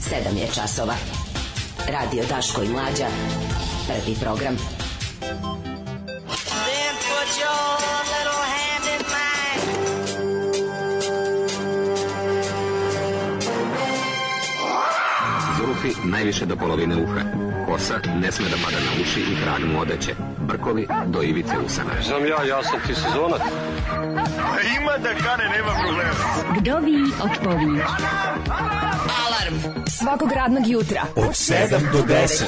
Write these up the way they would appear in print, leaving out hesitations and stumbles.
7 je časova. Radio Daško i Mlađa. Prvi program. Then put your little hand in mine. Zufi najviše do polovine uha. Kosa ne sme da pada na uši i krag mu odeće. Brkovi do ivice usana. Znam ja sam ti sezonac. Ima da kane, nema problema. Vdovi otpovi. Alarm svakog radnog jutra od 7 do 10.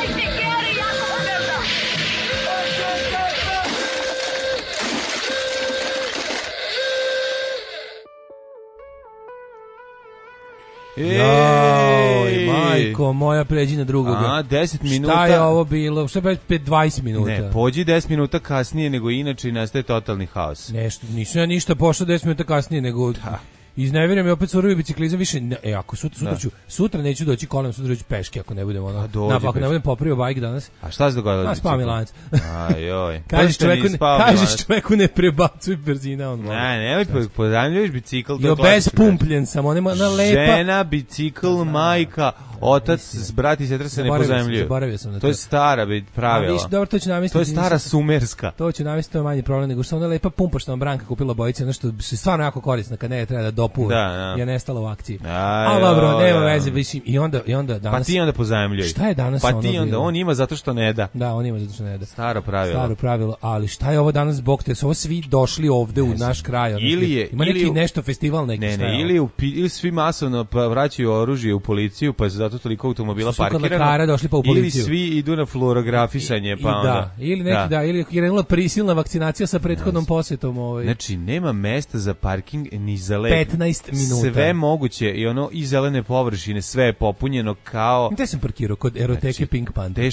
Joj, majko moja, pređi na drugoga. 10 minuta. Šta je ovo bilo? Šta je 20 minuta? Ne, pođi 10 minuta kasnije nego inače i nastaje totalni haos. Nešto, nisam ja ništa pošao 10 minuta kasnije nego... Izneverim je opet svoruju biciklizam više. Ako sutra neću doći kolem, sutra ću peške ako ne budem ako ne budem popravio bajk danas. A šta se dogodilo? Spao mi lanac. Ajoj. Kažeš čoveku ne prebacuj brzina on. Ne, pozajmljuješ bicikl. Jo, bez pumpljen sam, on ima na lepa. Žena, bicikl, majka, otac, brat i sestra se ne pozajmljuju. Zaboravio sam na to. To je stara pravila. Dobro, to ću namestiti. To je stara sumerska. To ću namestiti, to je manji problem nego što ona lepa pumpa što vam Branka kupila bojice, ono što je stvarno jako korisna kad ne treba da dopuva. Je nestala u akciji. A dobro, nema veze više. I onda danas. Pa ti onda pozajmljuj. Šta je danas ono? Pa ti onda, on ima zato što ne da. Da, on ima zato što ne da. Staro pravilo, ali šta je ovo danas zbog te? Su ovo svi došli ovde u naš kraj? Ima neki nešto festival neki. Ne, ili svi masovno vraćaju oružje u policiju, pa je zato toliko automobila parkirano. Došli pa u policiju. Ili svi idu na fluorografisanje, pa onda. Ili je krenula prisilna vakcinacija sa prethodnom posjetom. Znači, nema mesta za parking ni za let. 15 minuta. Sve moguće i ono i zelene površine, sve je popunjeno kao... Gde sam parkirao? Kod eroteke Pink Panther.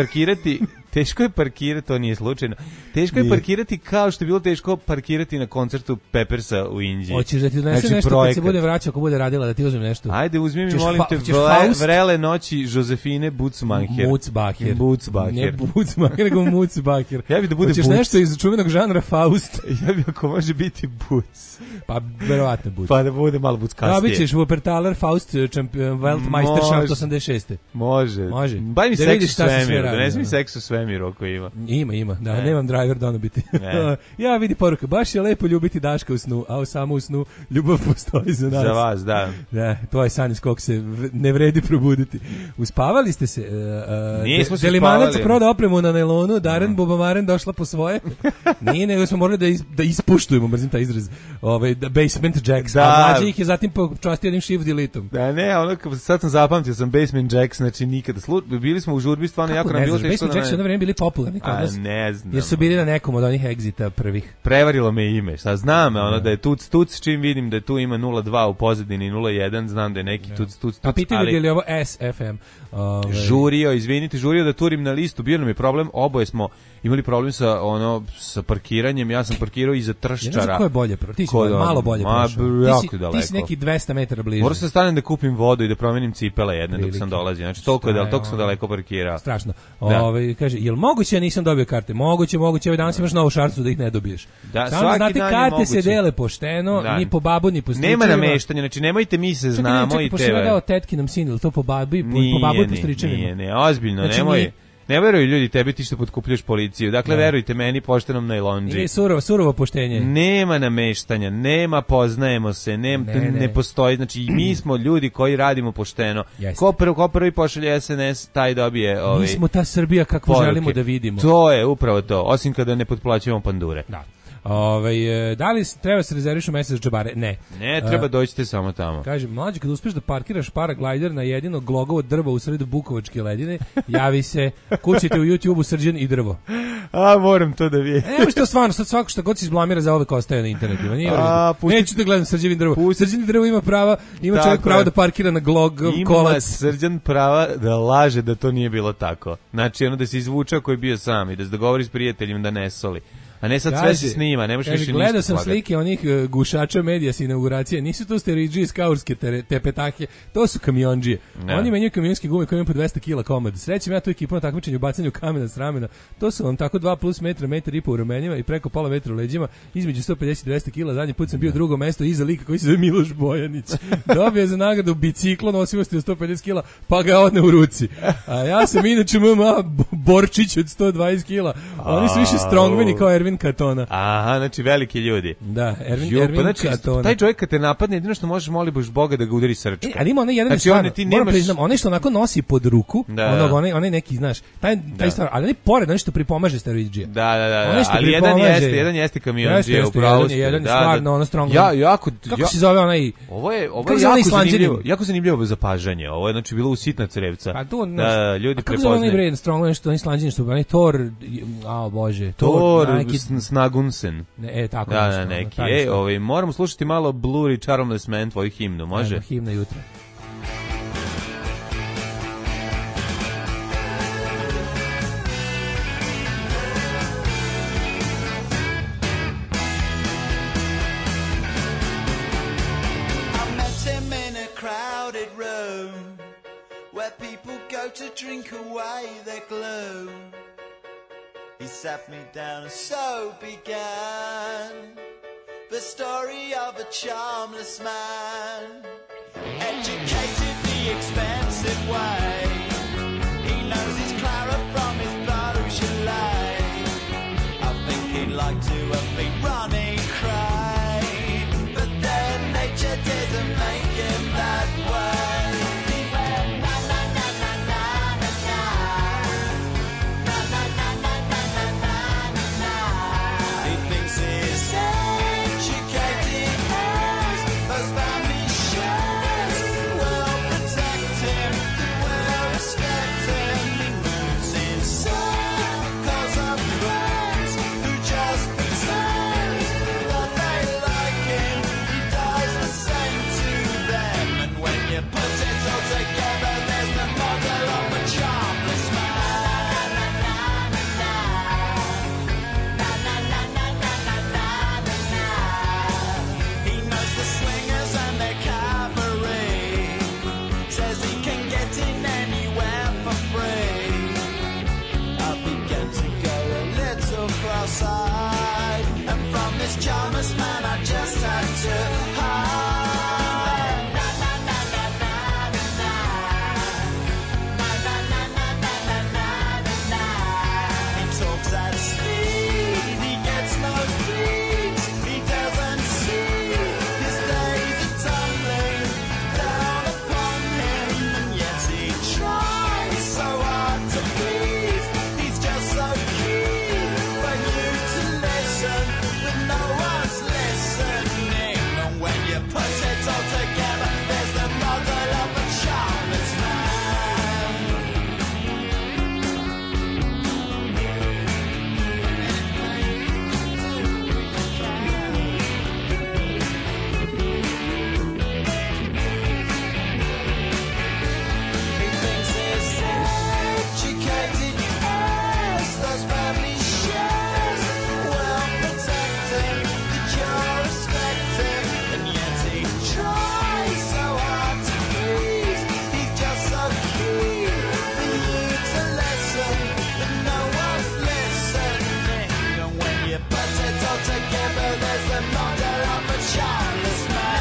Teško je parkirati, to nije slučajno. Teško je parkirati kao što je bilo teško parkirati na koncertu Peppersa u Indiji. Hoćeš da ti donese nešto kad se bude vraćao, ako bude radila, da ti uzmem nešto? Ajde, uzmi mi, molim te, vrele noći Josefine Butzmacher. Butzbacher. Ne Butzmacher, nego Mutzbacher. Ja bih da bude Hoćeš nešto iz čuvenog žanra Faust? Ja bih ako može biti Butz. Pa, verovatno Butz. Pa da bude malo Butzkastije. Da, bit ćeš Wuppertaler Faust Weltmeisterschaft 86. Može. Baj mi seks u svemiru, donesi mi seks u svemiru ako ima. Ima. Da, nemam driver da ono biti. Ja vidi poruka, baš je lepo ljubiti Daška u snu, a samo u snu ljubav postoji za nas. Za vas, da. Da, to je san iz kog se ne vredi probuditi. Uspavali ste se? Nismo se Delimanac uspavali. proda opremu na nailonu, Daren Bobamaren došla po svoje. Nije, nego smo morali da ispuštujemo, mrzim taj izraz, basement jacks. A mlađe ih je zatim počastio jednim shift deleteom. Da, ne, sad sam zapamtio, sam basement jacks, znači nikada. Bili smo u žurbi, stvarno jako nam bilo teško. Basement jacks su jedno vreme bili popularni kod nas. Ne znam. Jer su bili na nekom od onih exita prvih. Prevarilo me ime, šta znam, da je tuc, čim vidim da tu ima 0,2 u pozadini, 0,1, znam da je neki tuc. Pa pitaju li je ovo SFM? Žurio da turim na listu, bio nam je problem, oboje smo imali problem sa parkiranjem, ja sam parkirao iza Trščara. Ja ne znam ko je bolje, ti si malo bolje prošao. Ti si neki 200 metara bliže. Morao sam stanem da kupim vodu i da promenim cipele jedne dok sam dolazio, znači toliko sam daleko parkirao. Strašno. Kaže, jel moguće ja nisam dobio karte? Moguće, ovaj danas imaš novu šansu da ih ne dobiješ. Samo znate, karte se dele pošteno, ni po babu, ni po stričevima. Nema nameštanja, znači nemojte mi se znamo i tebe. Čekaj, dao tetkinom sin, ili to po babu i po stričevima? Ne, ozbiljno, nemoj. Ne veruju ljudi tebi, ti što potkupljuješ policiju. Dakle, verujte meni, poštenom najlondži. Nije surovo poštenje. Nema nameštanja, nema poznajemo se, ne postoji. Znači, mi smo ljudi koji radimo pošteno. Ko prvi pošalje SNS, taj dobije mi smo ta Srbija kako želimo da vidimo. To je upravo to, osim kada ne potplaćujemo pandure. Da. Da li treba se rezervišu mesec za džabare? Ne. Ne, treba doći samo tamo. Kaže, mlađe, kad uspeš da parkiraš paraglider na jedino glogovo drvo u sredu Bukovačke ledine, javi se, kućite u YouTube-u Srđan i drvo. A, moram to da vidim. Evo što stvarno, sad svako što god se izblamira za ove ostaje na internetu. Neću da gledam Srđan i drvo. Srđan i drvo ima čovjek pravo da parkira na glog kolac. Ima Srđan prava da laže da to nije bilo tako. Znači, da se izvuče ako je bio sam i da se dogovori s prijateljima da ne soli. A ne sad sve se snima, ne možeš više ništa. Gledao sam slike onih gušača medija s inauguracije, nisu to steroidžije skaurske tepetake, to su kamionđije. Oni menjaju kamionske gume koje imaju po 200 kila komad. Srećem ja tu ekipu na takmičenju bacanju kamena s ramena. To su vam tako 2+ metra, metar i po u ramenjima i preko pola metra u leđima, između 150 i 200 kila. Zadnji put sam bio drugo mesto iza lika koji se zove Miloš Bojanić. Dobio za nagradu biciklo nosivosti od 150 kila, pa ga odne u ruci. A ja sam inače MMA borčić od 120 kila. Oni su više strongmeni kao Ervin Katona. Aha, znači veliki ljudi. Da, Ervin znači, Katona. Taj čovjek kad te napadne, jedino što možeš moliš Boga da ga udari srčka. Ali ima onaj jedan stvar, moram priznam, onaj što onako nosi pod ruku, onaj neki, znaš, taj stvar, ali onaj pored, onaj što pripomaže steroidžije. Da, ali jedan jeste kamionđije, upravo ste. Jedan stvarno, ono strongman. Kako se zove onaj... Ovo je jako zanimljivo zapažanje. Ovo je znači bilo u sitna crevca. Pa tu, ljudi kako zove onaj bre, strongman što oni slanđeni što onaj Thor, bože, Thor Snagunsen. Tako da, neki. Moramo slušati malo Blurry Charmless Man, tvoju himnu, može? Himna jutra. To drink away their gloom, he sat me down and so began the story of a charmless man, educated the expensive way. He knows his Clara from his Beaujolais. I think he'd like to have been running cry, but then nature didn't make him that way. And from this charmless man I just had to hide. He talks at speed, he gets no speed, he doesn't see his days are tumbling down upon him, and yet he tries so hard to please. He's just so keen for you to listen, but no one's listening. And when you put it all together, there's the model of a charmless man. He thinks he's educated, yes, those family shares well protected, that you're respected, and yet he tries so hard to please. He's just so keen for you to listen, but no one's listening. And when you put it all together, there's the model of a charmless man.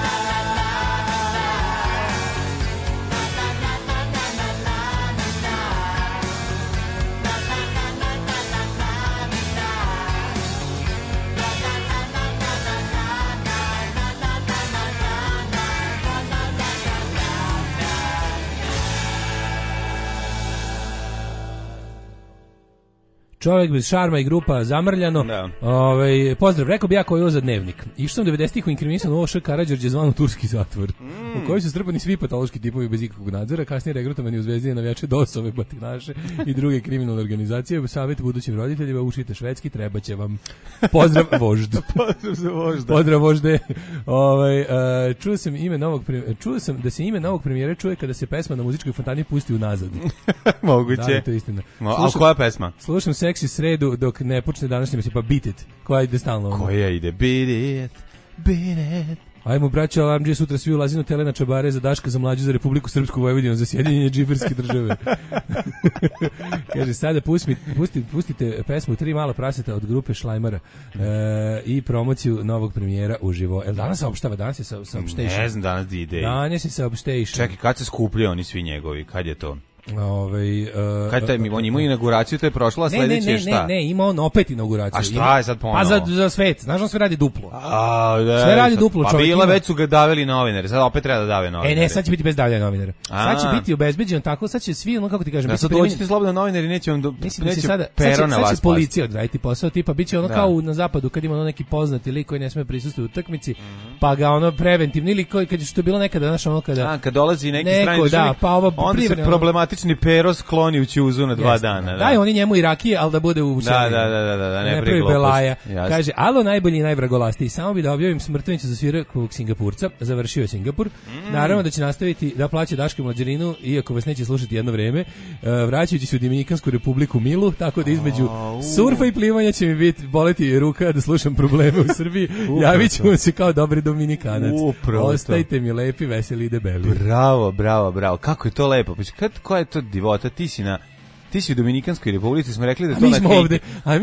Čovjek bez šarma i grupa Zamrljano. Pozdrav, rekao bi ja koji je ovo za dnevnik. Išao sam 90-ih u inkriminisanu ovo Š. Karađorđe zvanu turski zatvor, u kojoj su strpani svi patološki tipovi bez ikakvog nadzora, kasnije regrutovani u zvezdine navijače DOS-ove, batinaše i druge kriminalne organizacije. Savjet budućim roditeljima, učite švedski, treba će vam. Pozdrav vožd. Pozdrav za vožda. Pozdrav vožde. Čuo sam da se ime novog premijera čuje kada se pesma na muzičkoj fontani pusti unazad. Moguće. Da, to je istina. A koja pesma? Slušam seksi sredu dok ne počne današnje mislim, pa Beat It, koja ide stalno. Koja ide, beat it. Ajmo, braćo, Alamđe, sutra svi ulazi na tele na čabare za Daška za mlađu za Republiku Srpsku Vojvodinu za sjedinjenje džiberske države. Kaže, sada pustite pesmu Tri mala praseta od grupe Šlajmara i promociju novog premijera uživo. Jel danas saopštava? Danas je saopštejšan. Ne znam danas di ide. Danas je saopštejšan. Čekaj, kad se skupljaju oni svi njegovi? Kad je to? Kad on ima inauguraciju, to je prošlo, a sledeće je šta? Ne, ima on opet inauguraciju. A šta je sad ponovo? Pa za svet, znaš on sve radi duplo. Sve radi duplo, čovjek. Pa bila već su ga davili novinari, sad opet treba da dave novinari. Ne, sad će biti bez davljanja novinara. Sad će biti obezbeđeno tako, sad će svi, ono kako ti kažem, sad dođite slobodno novinari, neće vam pero na vas. Sad će policija odraditi posao, tipa biće ono kao na zapadu kad ima ono neki poznati lik koji ne sme prisustvovati u utakmici, pa ga ono preventivni ili kad što je bilo nekada, znaš, ono kad dolazi neki strani državnik, onda se problematični pero skloni u ćuzu na 2 dana. Daj oni njemu i rakije, ali da bude u šalju. Da, ne pravi belaja. Kaže, alo najbolji i najvragolastiji, samo bi da objavim Smrtovića za svirakog Singapurca, završio je Singapur. Naravno da će nastaviti da plaća Daške mlađarinu, iako vas neće slušati jedno vreme, vraćajući se u Dominikansku republiku Milu, tako da između surfa i plivanja će mi biti boleti ruka da slušam probleme u Srbiji. Javit ću se kao dobri Dominikanac. Ostajte mi lepi, veseli i debeli. Bravo. Kako je to lepo. Koja je to divota? Ti si u Dominikanskoj republici, smo rekli da to mi smo ovde.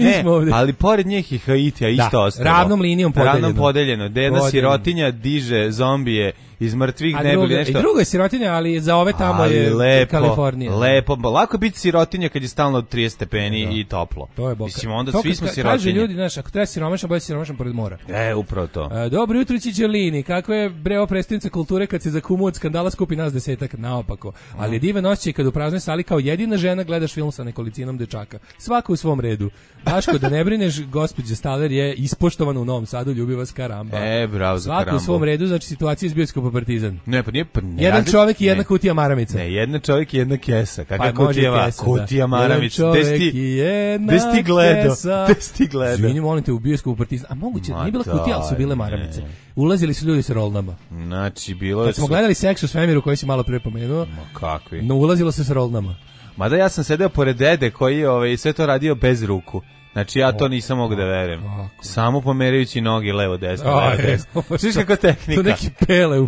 Ali pored njih i Haitija isto ostalo. Ravnom linijom podeljeno. Jedna sirotinja diže zombije iz mrtvih, ne bili nešto. I druga je sirotinja, ali za ove tamo je Kalifornija. Lepo, lako biti sirotinja kad je stalno 30 stepeni i toplo. To je boka. Mislim, onda svi smo sirotinje. Kaže ljudi, znaš, ako treba siromašan, bolje siromašan pored mora. Upravo to. Dobro jutro, Čičelini. Kako je breo predstavnica kulture kad se za kumu od skandala skupi nas 10-ak, naopako. Ali je divan osjećaj kad u praznoj sali kao jedina žena gledaš film sa nekolicinom dečaka. Svako u svom redu. Daško, da ne brineš, gospođa Staler je ispoštovana u Novom Sadu, ljubi vas Karamba. Bravo za Karambu. Svako u svom redu, znači situacija iz bioskopa Partizan. Ne, pa nije, jedan čovjek i jedna kutija maramica. Ne, jedan čovjek i jedna kesa. Kakva kutija maramica? Jedan čovjek i jedna kesa. Gde si ti gledao? Izvini, molim te, u bioskopu Partizan. A moguće, nije bila kutija, ali su bile maramice. Ulazili su ljudi sa rolnama. Znači, bilo je... Kad smo gledali Seks u svemiru koji si malo pre pomenuo, kakvi? No, ulazilo se sa rolnama. Mada ja sam sedeo pored dede koji sve to radio bez ruku. Znači ja to nisam mogu da verujem. Samo pomerajući nogi levo desno. Sviš kako tehnika. To neki pele.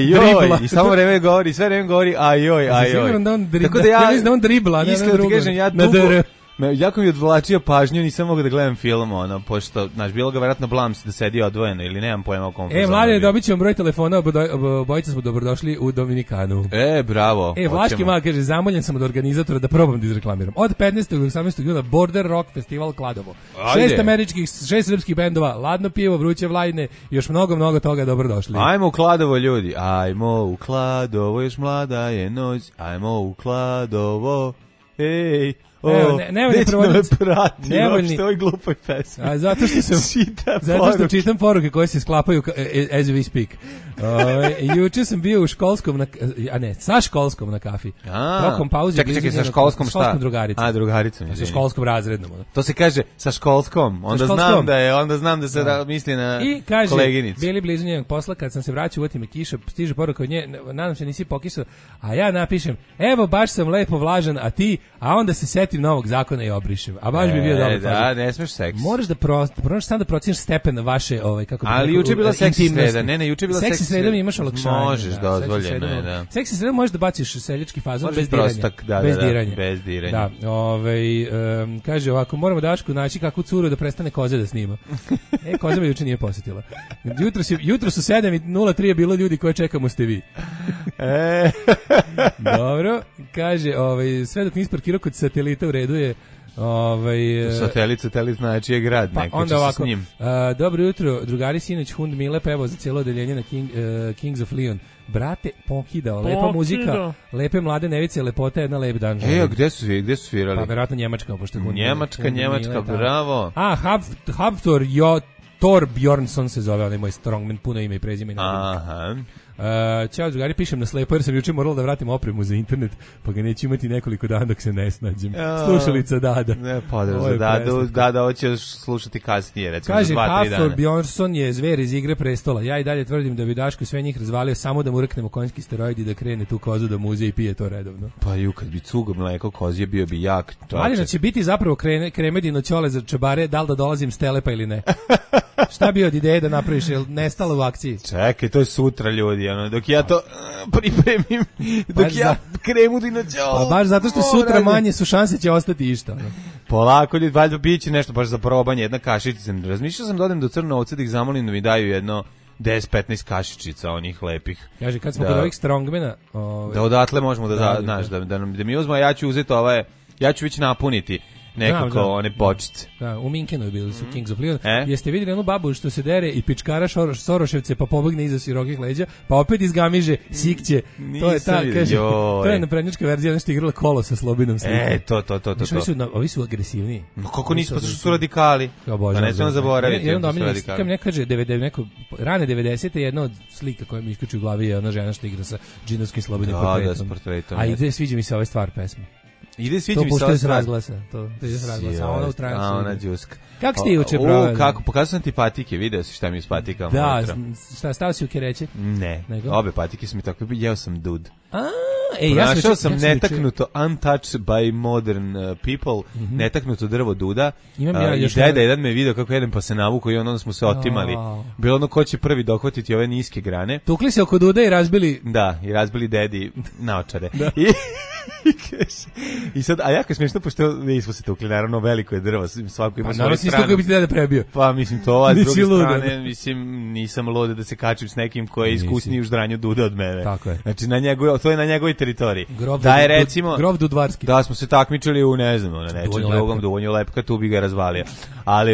I samo vreme govori, sve vreme govori ajoj. Tako da ja znam dribla, ne iskreno ti kažem, ja dugo jako mi odvlačio pažnju, nisam mogu da gledam film, pošto, znaš, bilo ga vjerojatno blam da sedi odvojeno ili nemam pojma o kom fazonu. Mlade, dobit ćemo broj telefona, obojica smo dobrodošli u Dominikanu. Bravo. Vlaški mal kaže, zamoljen sam od organizatora da probam da izreklamiram. Od 15. do 18. juna Border Rock Festival Kladovo. 6 srpskih bendova, ladno pivo, vruće vlajne, još mnogo toga, dobrodošli. Ajmo u Kladovo, ljudi. Ajmo u Kladovo, još mlada je noć. Ajmo u Kladovo, ej. Nevoljni prati, uopšte ovoj glupoj pesmi. Zato što čitam poruke koje se sklapaju as we speak. Juče sam bio u školskom, sa školskom na kafi. Tokom pauze. Čekaj, sa školskom šta? Sa školskom drugaricom. Drugaricom. Sa školskom razrednom. To se kaže sa školskom. Onda znam da se misli na koleginicu. I kaže, bili blizu njenog posla, kad sam se vraćao, uvati me kiša, stiže poruka od nje, nadam se nisi pokisao, a ja napišem, evo baš sam lepo vlažan, a ti, a onda se setim novog zakona i obrišem. A baš bi bio dobro. Da, ne smeš seks. Moraš da proceniš stepen vaše, kako bi ali juče je bila seksi sreda. Ne, juče je bila seksi sreda, mi imaš olakšanje. Možeš, dozvoljeno je, da. Seksi sreda možeš da baciš seljački fazon bez diranja. Bez diranja. Kaže ovako, moramo Dašku naći kakvu curu da prestane koze da snima. Koza me juče nije posjetila. Jutro su 7:03 je bilo ljudi koje čekamo ste vi. Dobro, kaže, sve dok nisi parkirao kod Satelita u redu je Satelit znači je grad, neko će se s njim. Dobro jutro, drugari, sinoć Hund Mile pevao za cijelo odeljenje na Kings of Leon. Brate, pokidao, lepa muzika, lepe mlade nevice, lepota, jedna lep dan. Gde su svirali? Pa verovatno Njemačka, pošto Njemačka, bravo. Haftor Thor Bjornsson se zove, onaj moj strongman, puno ime i prezime. Aha. Ćao drugari, pišem na slepo jer sam juče morala da vratim opremu za internet, pa ga neću imati nekoliko dana dok se ne snađem. Slušalica Dada. Ne, pozdrav za Dadu. Dada, ovo će slušati kasnije, recimo kaže, za 2-3 dana. Hafthor Bjornsson je zver iz Igre prestola. Ja i dalje tvrdim da bi Daško sve njih razvalio samo da mu rknemo konjski steroidi da krene tu kozu da muze i pije to redovno. Pa ju, kad bi cugo mleko kozije bio bi jak. Ali da će biti zapravo kremedino ćole za čabare, da li da dolazim s Telepa ili ne. Šta bi od ideje da napraviš, jel nestalo u akciji? Čekaj, to je sutra ljudi, ono, dok ja to pripremim, dok ja kremu dinoćol. Pa baš zato što sutra manje su šanse će ostati išta. Ono. Polako ljudi, valjda biće nešto baš za probanje, jedna kašičica. Razmišljao sam da odem do Crnovca da ih zamolim da mi daju jedno 10-15 kašičica onih lepih. Kaže, kad smo kod ovih strongmana... Da odatle možemo da mi uzmo, a ja ću uzeti ja ću već napuniti nekako one bočice. Da, u Minkenu bili su Kings of Leon. Jeste vidjeli onu babu što se dere i pičkara Soroševce pa pobegne iza širokih leđa, pa opet izgamiže, sikće. To je ta, kaže, to je naprednjačka verzija, nešto igrala kolo sa Slobinom slikom. To. Ovi su agresivniji. No kako nisu, pa što su radikali? Pa ne smemo zaboraviti. Jedan domiljeni slika mi ne kaže, rane 90. jedna od slika koja mi iskače u glavi je ona žena što igra sa džinovskim Slobinim portretom. A ide, sviđa mi se ova stvar pesme. Ide sviđa mi se ova stvar. To ide s razglasa, ona u transu. A ona džuska. Kako ste juče proveli? Kako, pokazao sam ti patike, video si šta mi s patikama. Da, šta, stao si u kereće? Ne, obe patike su mi tako, jeo sam dud. Našao sam netaknuto untouched by modern people, netaknuto drvo duda. I deda jedan me video kako jedem pa se navuko i onda smo se otimali. Bilo ono ko će prvi dohvatiti ove niske grane. Tukli se oko duda i razbili... Da, i razbili dedi naočare. I sad, a jako smiješno, pošto nismo se tukli, naravno veliko je drvo, svako ima svoju stranu. Naravno, bi ti deda prebio. Pa mislim, to ova s druge strane, mislim, nisam luda da se kačim s nekim koji je iskusniji u ždranju duda od mene. Tako je. Znači, to je na njegovoj teritoriji. Da je, recimo, Grov Dudvarski. Da smo se takmičili u, ne znam, na nečem drugom, Duvanju Lepka, tu bi ga razvalio. Ali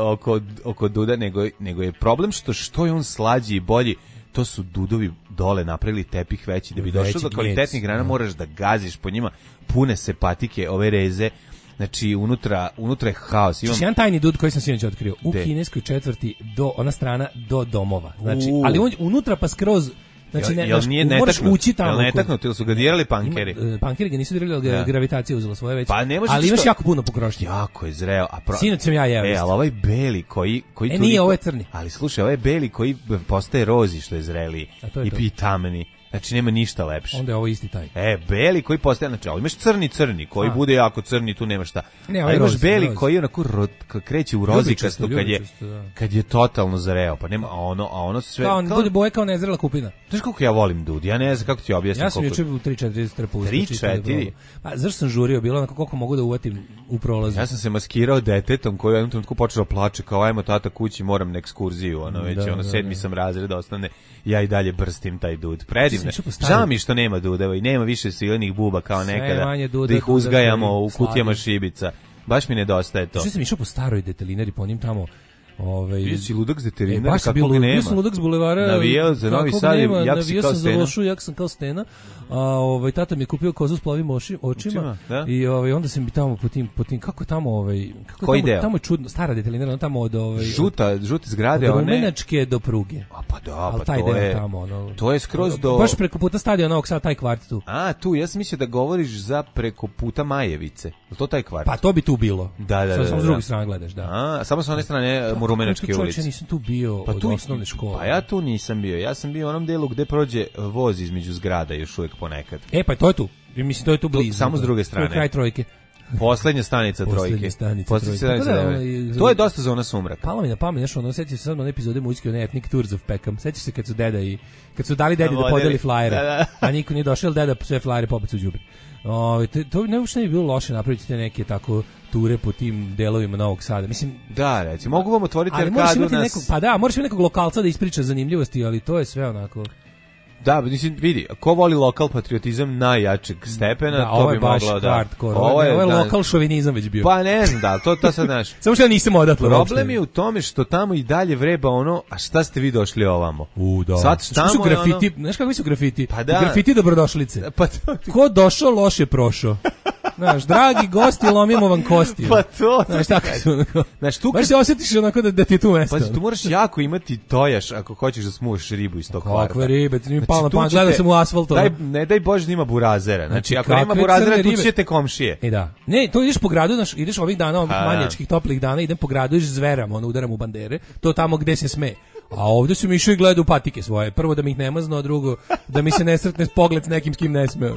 oko duda, nego je problem što je on slađi i bolji. To su dudovi dole napravili tepih veći. Da bi došao do kvalitetnih grana moraš da gaziš po njima. Pune se patike, ove reze. Znači, unutra je haos. Znači, jedan tajni dud koji sam sinoć otkrio. U kineskoj četvrti ona strana do domova. Znači, ali unutra pa skroz... Znači, moraš ući tamo. Jel netaknuti, ili su ga dirali pankeri? Pankeri ga nisu dirali, ali gravitacija uzela svoje već. Pa ali imaš jako puno pokrošnje. Jako je zreo. Sinoć sam ja jeo. Ali ovaj beli koji nije, ovo je crni. Ali slušaj, ovaj beli koji postaje rozi što je zreliji i pitameni. Znači, nema ništa lepše. Onda je ovo isti taj. Beli koji postaje, znači, ali imaš crni, koji bude jako crni, tu nema šta. A imaš beli koji onako kreće u rozikastu kad je totalno zreo, pa nema, a ono sve... Bude boje kao nezrela kupina. Znaš kako ja volim dud, ja ne znam kako ti objasnim. Ja sam juče u 3-4 strepu. 3-4? Pa zašto sam žurio, bilo onako koliko mogu da uvatim u prolazu. Ja sam se maskirao detetom koji u jednom trenutku počeo plače, kao ajmo tata kući, moram na ekskurziju, već 7. sam razred ostane, ja i dalje brstim taj dud. Predivno. Žao mi što nema dudeva i nema više silenih buba kao nekada, da ih uzgajamo u kutijama šibica. Baš mi nedostaje to. Što sam išao po staroj detelinari, po njim tamo... Bio si ludak s veterinara, kako ga nema. Bio sam ludak s bulevara. Navijao za Novi Sad, jak si kao Stena. Navijao sam za lošu, jak sam kao Stena. Tata mi je kupio kozu s plavim očima. I onda sam bi tamo po tim, kako tamo... Koji deo? Tamo je čudno, stara detelinara, tamo od... Žute zgrade, od Rumenačke do Pruge. A pa da, pa taj deo tamo, to je skroz do... Baš preko puta stadiona ovog sada, taj kvart tu. A, tu, ja sam mislio da govoriš za preko puta Majevice. Je to taj kvart? Pa to bi tu bilo. Da. Samo s druge strane gledaš, da. A, samo s one strane Rumenačke ulice. Ja nisam tu bio od osnovne škole. Pa ja tu nisam bio. Ja sam bio u onom delu gde prođe voz između zgrada još uvijek ponekad. Pa to je tu. Mislim, to je tu blizu. Samo s druge strane. Kraj Trojke. Poslednja stanica Trojke. To je dosta zona sumraka. Palo mi na pamet, nešto ono, sećaš se sad na epizode muzike o Ethnic Tours of Peckham. Sećaš se kad su deda i kad su dali dedi da podeli flajere, a niko nije došao, deda sve flajere pobaci u đubre. To ne bi bilo loše napraviti te neke tako ture po tim delovima Novog Sada. Mislim, da, recimo, mogu vam otvoriti arkadu nas... Pa da, moraš imati nekog lokalca da ispriča zanimljivosti, ali to je sve onako... Da, mislim, vidi, ko voli lokal patriotizam najjačeg stepena, to bi moglo da... Hardcore, ovo je lokal šovinizam već bio. Pa ne znam, da, to sad znaš. Samo što ja nisam odatle. Problem je u tome što tamo i dalje vreba ono, a šta ste vi došli ovamo? Da. Sad tamo je znaš kako su grafiti? Pa da. Grafiti dobrodošlice. Pa ko došao, loše prošao. Znaš, dragi gosti, lomimo vam kosti. Pa to. Znaš, tako su. Znaš, tu baš se osjetiš onako da ti je tu mesto. Pa tu moraš jako imati tojaš ako hoćeš da smuš ribu iz tog kvarta. Kakve ribe, ti mi palo na pamet, gledao sam u asfaltu. Ne daj Bože da ima burazera. Znači, ako nema burazera, tu ćete komšije. Da. Ne, to ideš po gradu, ideš ovih dana, ovih manjačkih, toplih dana, idem po gradu, ideš zveram, udaram u bandere, to tamo gde se sme. A ovdje sam išao i gledao patike svoje. Prvo da mi ih ne mazno, a drugo da mi se ne sretne pogled s nekim s kim ne sme.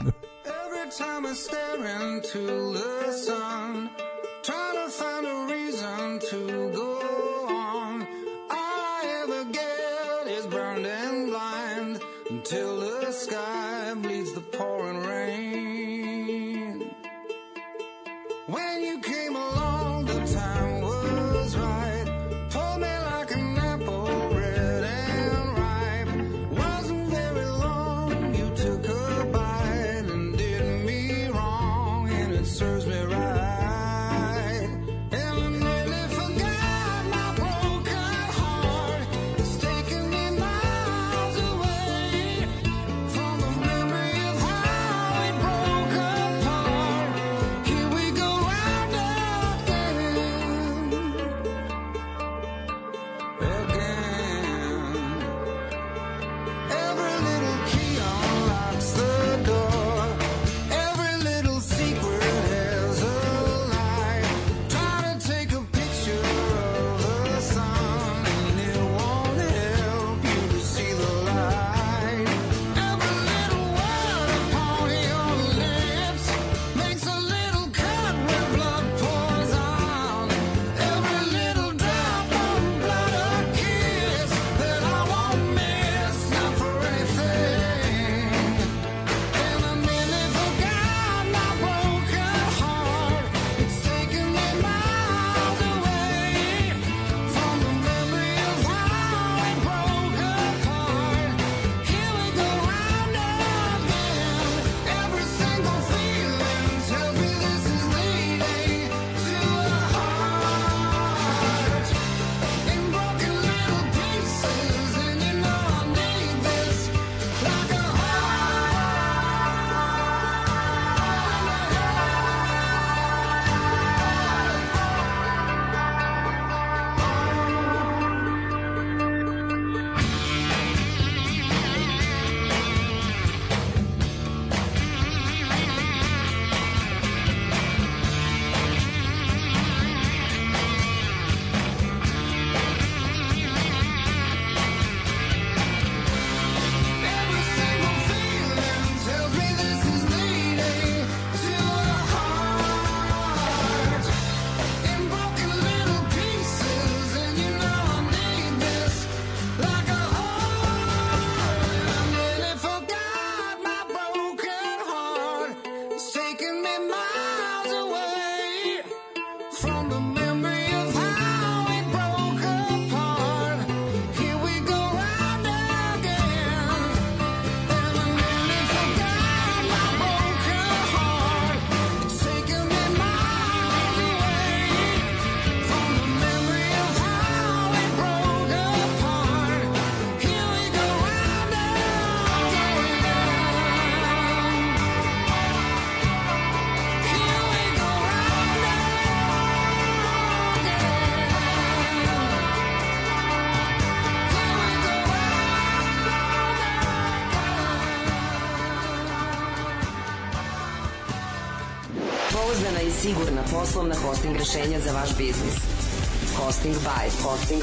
Pouzdana i sigurna poslovna hosting rešenja za vaš biznis. Hosting by. Hosting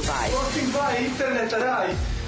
by interneta raj.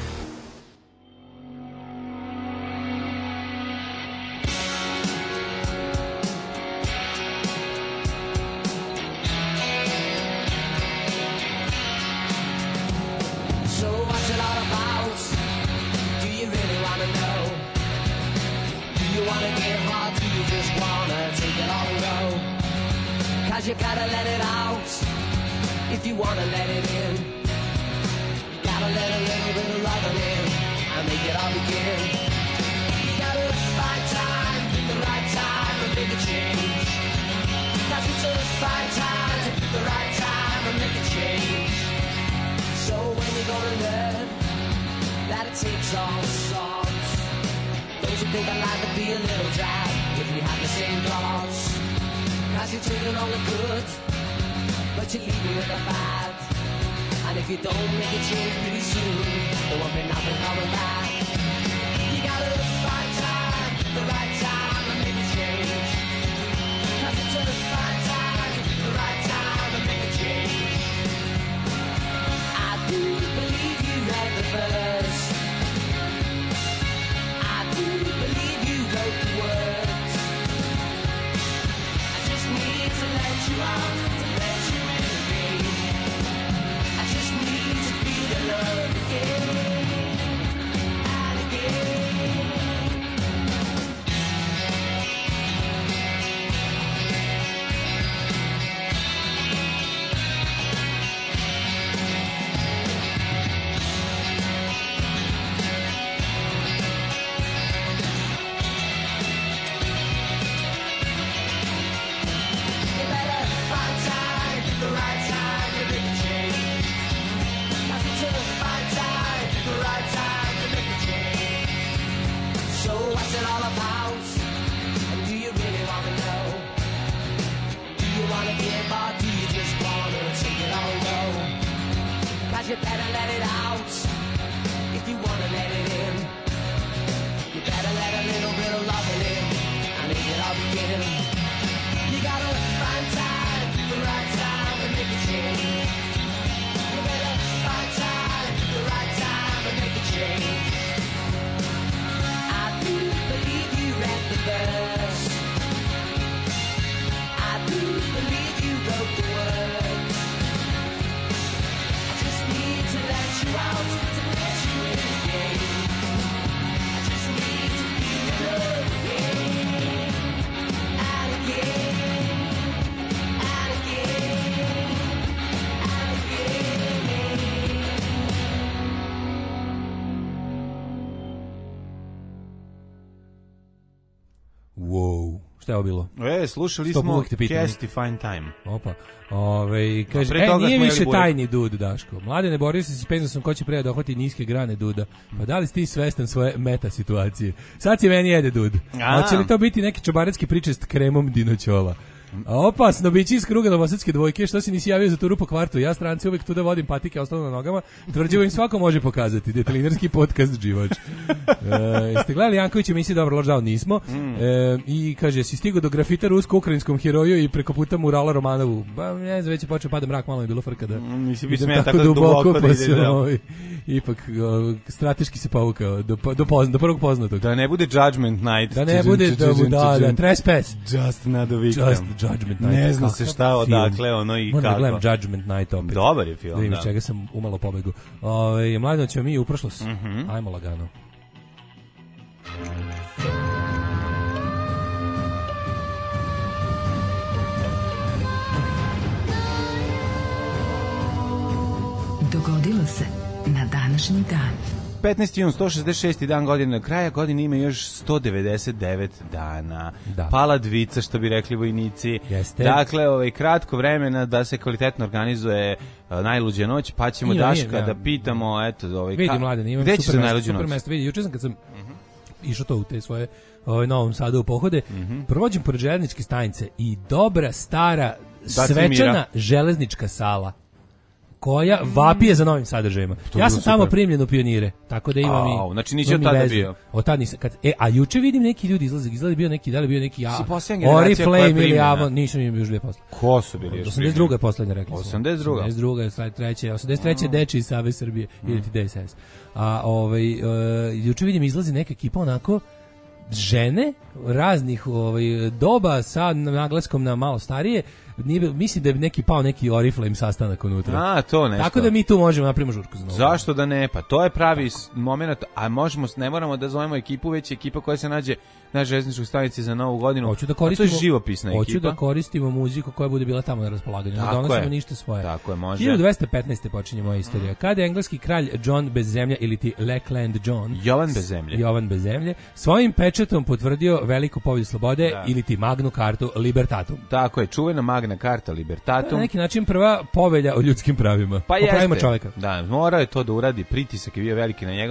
So what's it all about? Do you really want to know? Do you want to get hot? Do you just want to take it all and go? 'Cause you gotta let it out if you want to let it in. You gotta let a little bit of loving in and make it all begin. You gotta find time, pick the right time and make a change. 'Cause it's a fine time to pick the right time and make a change. So when you're gonna learn that it takes all sorts, those who think I'd like to be a little dad if we have the same thoughts. 'cause you're taking all the good, but you're leaving with the bad. And if you don't make a change pretty soon, there won't be nothing coming back. You gotta find time, the right time to make a change. 'Cause it's a fine time, the right time to make a change. I do believe you read the verse. I do believe you wrote the words. I just need to let you out, to let you in again. I just need to feel the love again and again. You better find time, the right time to make a change. 'Cause it's a fine time, the right time to make a change. So what's it all about? And do you really wanna know? Do you wanna give or do you just wanna take it all low? 'Cause you better let it out if you wanna let it in. You better let a little bit of loving in and make it all begin. You gotta find time, the right time to make a change. You better find time, the right time to make a change. I do believe you read the verse. I do believe you wrote the words. I just need to let you out, to let you in again. I just need to feel your love again and again. And again, and again. Wow. Šta je ovo bilo? Slušali Stop, smo uvijek te pitam. Cast i Fine Time. Opa. Kaže, pre toga nije smo više jeli burek. tajni dud, Daško. Mlade, ne borio se s penziosom ko će pre da dohvati niske grane duda. Pa da li si ti svestan svoje meta situacije? Sad si meni jede dud. A. Hoće li to biti neki čobarecki priče s kremom dinoćola? A opasno, bići iz kruga novosadske dvojke, što si nisi javio za turu po kvartu? Ja stranci uvek tu da vodim patike, ostalo na nogama. Tvrđivo im svako može pokazati. Detelinarski podcast Živač. Jeste gledali Janković emisiju Dobar loš dao? Nismo. I kaže, si stigao do grafita rusko-ukrajinskom heroju i preko puta murala Romanovu. Ba, ne znam, već je počeo pada mrak, malo je bilo frka da Nisi idem smeo tako duboko da pa ide, se, da. ipak strateški se povukao do prvog poznatog. Da ne bude Judgment Night. Da ne bude da trespass. Just another victim. Just Judgment Night. Ne zna se Kakav šta film. odakle, ono i Moram da kako. gledam Judgment Night opet. Dobar je film, Da vidim da. iz čega sam umalo pobegu. Mladeno ćemo mi u prošlost. Ajmo lagano. Dogodilo se na današnji dan. 15. jun, 166. dan godine, kraja godine ima još 199 dana. Da. Pala dvica, što bi rekli vojnici. Jeste. Dakle, kratko vremena da se kvalitetno organizuje najluđa noć, pa ćemo Daška da pitamo, eto, vidi Mladen, imam gde će se najluđa super noć? mesto. Vidi, juče sam kad sam išao to u te svoje Novom Sadu u pohode, prođem pored železničke stanice i dobra stara svečana železnička sala koja vapije za novim sadržajima. Ja sam tamo primljen u Pionire, tako da imam i... Znači nisi od tada bio? Od tada nisam. A juče vidim neki ljudi izlaze bio neki, da li bio neki Oriflame ili Avon, nisam im još dve posle. Ko su bili još? 82. je poslednja, rekli smo. 82. 83. Deči iz Save Srbije, ili ti DSS. A juče vidim izlazi neka ekipa onako žene raznih doba sa naglaskom na malo starije. Mislim da je neki Oriflame sastanak unutra. A, to nešto. Tako da mi tu možemo napravimo žurku za novu. Zašto da ne? Pa to je pravi moment, a ne moramo da zovemo ekipu, već ekipa koja se nađe na železničkoj stanici za novu godinu. Hoću da koristimo, to je živopisna ekipa. Hoću da koristimo muziku koja bude bila tamo na raspolaganju. Ne donosimo ništa svoje. Tako je, može. 1215. počinje moja istorija. Kada je engleski kralj John bez zemlje ili ti Lackland John Jovan bez zemlje svojim pečatom potvrdio veliku pobjedu slobode ili ti Magnu kartu Libertatum. Tako je, čuvena Magna Carta Libertatum. Na neki način prva povelja o ljudskim pravima. Pa o pravima čoveka. Da, morao je to da uradi, pritisak je bio veliki na njega.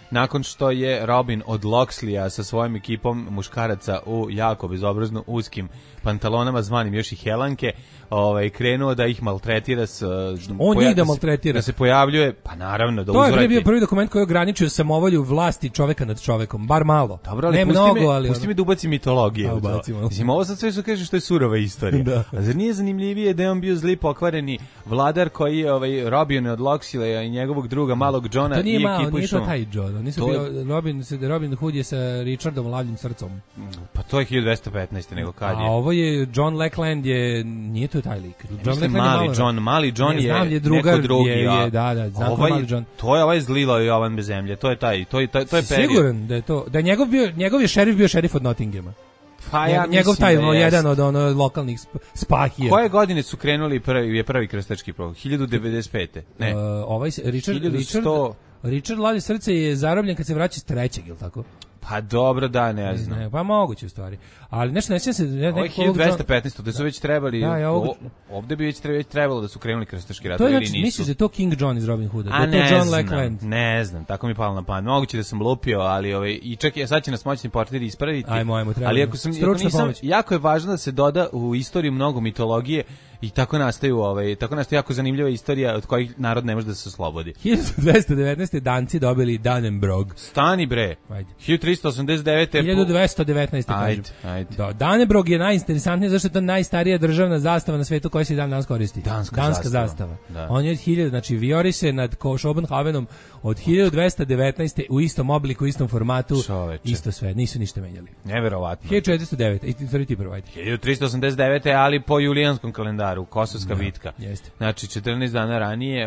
nakon što je Robin od Loxleya sa svojom ekipom muškaraca u jako bezobrazno uskim pantalonama, zvanim još i helanke, krenuo da ih maltretira. On njih da maltretira. Da se pojavljuje, pa naravno, da uzvrati. To je bio prvi dokument koji je ograničio samovolju vlasti čoveka nad čovekom, bar malo. Dobro, ali pusti mi da ubacim mitologije. Mislim, ovo sad sve što kažeš što je surova istorija. Da. A zar nije zanimljivije da je on bio zli pokvareni vladar koji je Robin od Loxleya i njegovog druga malog Johna i ekipu nije to taj John. Robin Hood je sa Richardom Lavljim srcom. Pa to je 1215. nego kad je. A ovo je John Lackland nije to taj lik. Mali John je neko drugi. Znam Mali John. To je ovaj zlilo Jovan bez zemlje. To je taj, to je period. Siguran da je to, da je njegov je šerif bio šerif od Nottinghama. Pa ja njegov taj jedan od lokalnih spahija. Koje godine su krenuli prvi krstački program? 1095. Ne. Ovaj Richard Lavlje srce je zarobljen kad se vraća iz trećeg, je li tako? Pa dobro, da, ne znam. Ne, pa moguće u stvari. Ali nešto ne sjećam se... Ovo je 1215. Da su već trebali... Ovde bi već trebalo da su krenuli krstaški ratovi ili nisu. Misliš da je to King John iz Robin Hooda? A ne znam, tako mi palo na pamet. Moguće da sam lupio, ali i čak sad će nas moćni portir ispraviti. Ajmo, treba. Ali ako nisam, jako je važno da se doda u istoriju mnogo mitologije i tako nastaje jako zanimljiva istorija od kojih narod ne može da se oslobodi. 1219. Danci dobili Dannebrog. Stani bre. 1389. 1219. kažem. Da, Dannebrog je najinteresantniji zašto je to najstarija državna zastava na svetu koja se i dan danas koristi. Danska zastava. Da. On je od 1000, znači vijori se nad Schopenhavenom od 1219. u istom obliku, u istom formatu. Čoveče. Isto sve, nisu ništa menjali. Neverovatno. 1409. I ti prvo, ajde. 1389. ali po julijanskom kalendaru, Kosovska bitka. Jeste. Znači 14 dana ranije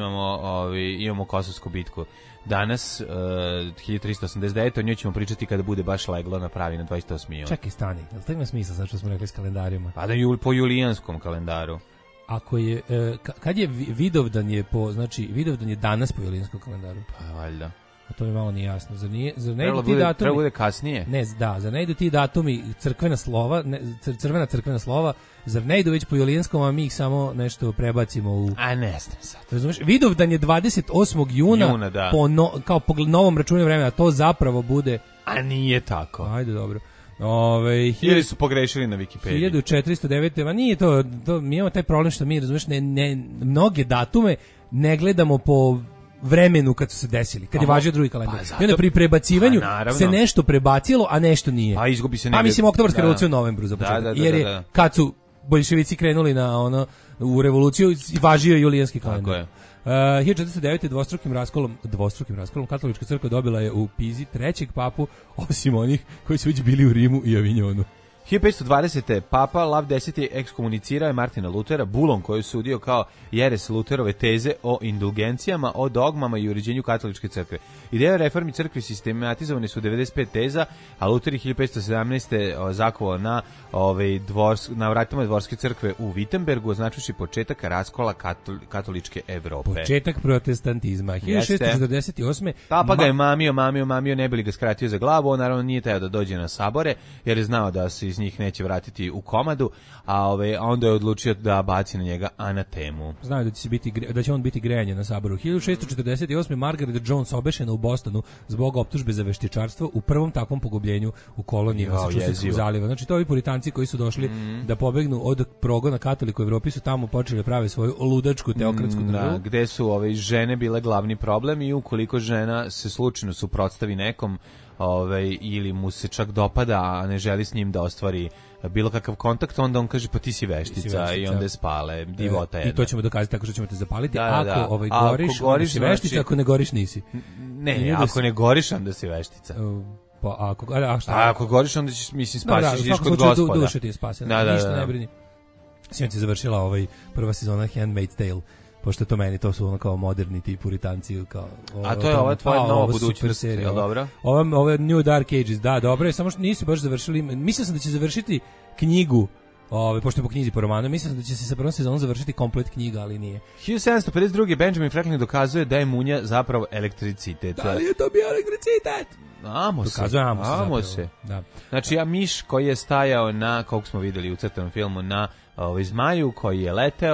imamo Kosovsku bitku. Danas 1389, o njoj ćemo pričati kada bude baš leglo na pravi na 28. juna. Čekaj, stani, jel to ima smisla sad što smo rekli s kalendarima? Pa da po julijanskom kalendaru. Ako je, kad je Vidovdan je danas po julijanskom kalendaru? Pa valjda. A to mi malo nije jasno. Zar ne idu ti datumi? Treba bude kasnije. Ne, zar ne idu ti datumi crkvena crkvena slova, zar ne idu već po julijanskom, a mi ih samo nešto prebacimo u... A ne znam sad. Razumeš? Vidovdan je 28. juna da. Kao po novom računu vremena, to zapravo bude... A nije tako. Ajde, dobro. Ili su pogrešili na Wikipediji. 1409. Ma nije to, mi imamo taj problem što mi, razumeš, mnoge datume ne gledamo po vremenu kad su se desili, kad je važio drugi kalendar. I onda pri prebacivanju se nešto prebacilo, a nešto nije. Pa izgubi se negdje. Pa mislim, oktobarska revolucija u novembru za početak. Jer je, kad su boljševici krenuli u revoluciju, važio je julijanski kalendar. Tako je. 1409. dvostrukim raskolom katolička crkva dobila je u Pizi trećeg papu, osim onih koji su već bili u Rimu i Avignonu. 1520. Papa Lav X ekskomunicirao je Martina Lutera bulom koji je sudio kao jeres Luterove teze o indulgencijama, o dogmama i uređenju katoličke crkve. Ideja reformi crkve sistematizovane su 95 teza, a Luter je 1517. zakovao na vratima dvorske crkve u Wittenbergu, označujući početak raskola katoličke Evrope. Početak protestantizma. 1648. Papa ga je mamio, ne bi li ga skratio za glavu, on naravno nije teo da dođe na sabore, jer je znao da se iz njih neće vratiti u komadu, a onda je odlučio da baci na njega anatemu. Znaju da će on biti grejanje na saboru. 1648. Margaret Jones obešena u Bostonu zbog optužbe za veštičarstvo u prvom takvom pogubljenju u koloniji Massachusettskog zaliva. Znači to ovi puritanci koji su došli da pobegnu od progona katolika u Evropi su tamo počeli da prave svoju ludačku teokratsku državu. Da, gde su žene bile glavni problem i ukoliko žena se slučajno suprotstavi nekom ili mu se čak dopada, a ne želi s njim da ostvari bilo kakav kontakt, onda on kaže pa ti si veštica i onda je spale, divota jedna. I to ćemo dokazati tako što ćemo te zapaliti. Ako goriš, si veštica, znači, ako ne goriš nisi. Ne, ako ne goriš, onda si veštica. Pa ako goriš, onda ćeš, mislim, spasiš, ideš kod Gospoda. Duša ti je spasena, ništa ne brini. Sinoć je završila prva sezona Handmaid's Tale. Pošto to meni, to su ono kao moderni ti puritanci. A to je ova tvoja nova budućnost, je li dobro? Ovo je New Dark Ages, da, dobro je, samo što nisu baš završili, mislim sam da će završiti knjigu, pošto je po knjizi po romanu, mislim sam da će se sa prvom sezonom završiti komplet knjiga, ali nije. 1752. Benjamin Franklin dokazuje da je munja zapravo elektricitet. Da li je to bio elektricitet? Dokazuje Amos se. Da. Znači, miš koji je stajao na, kako smo videli u crtanom filmu, na zmaju koji je leteo,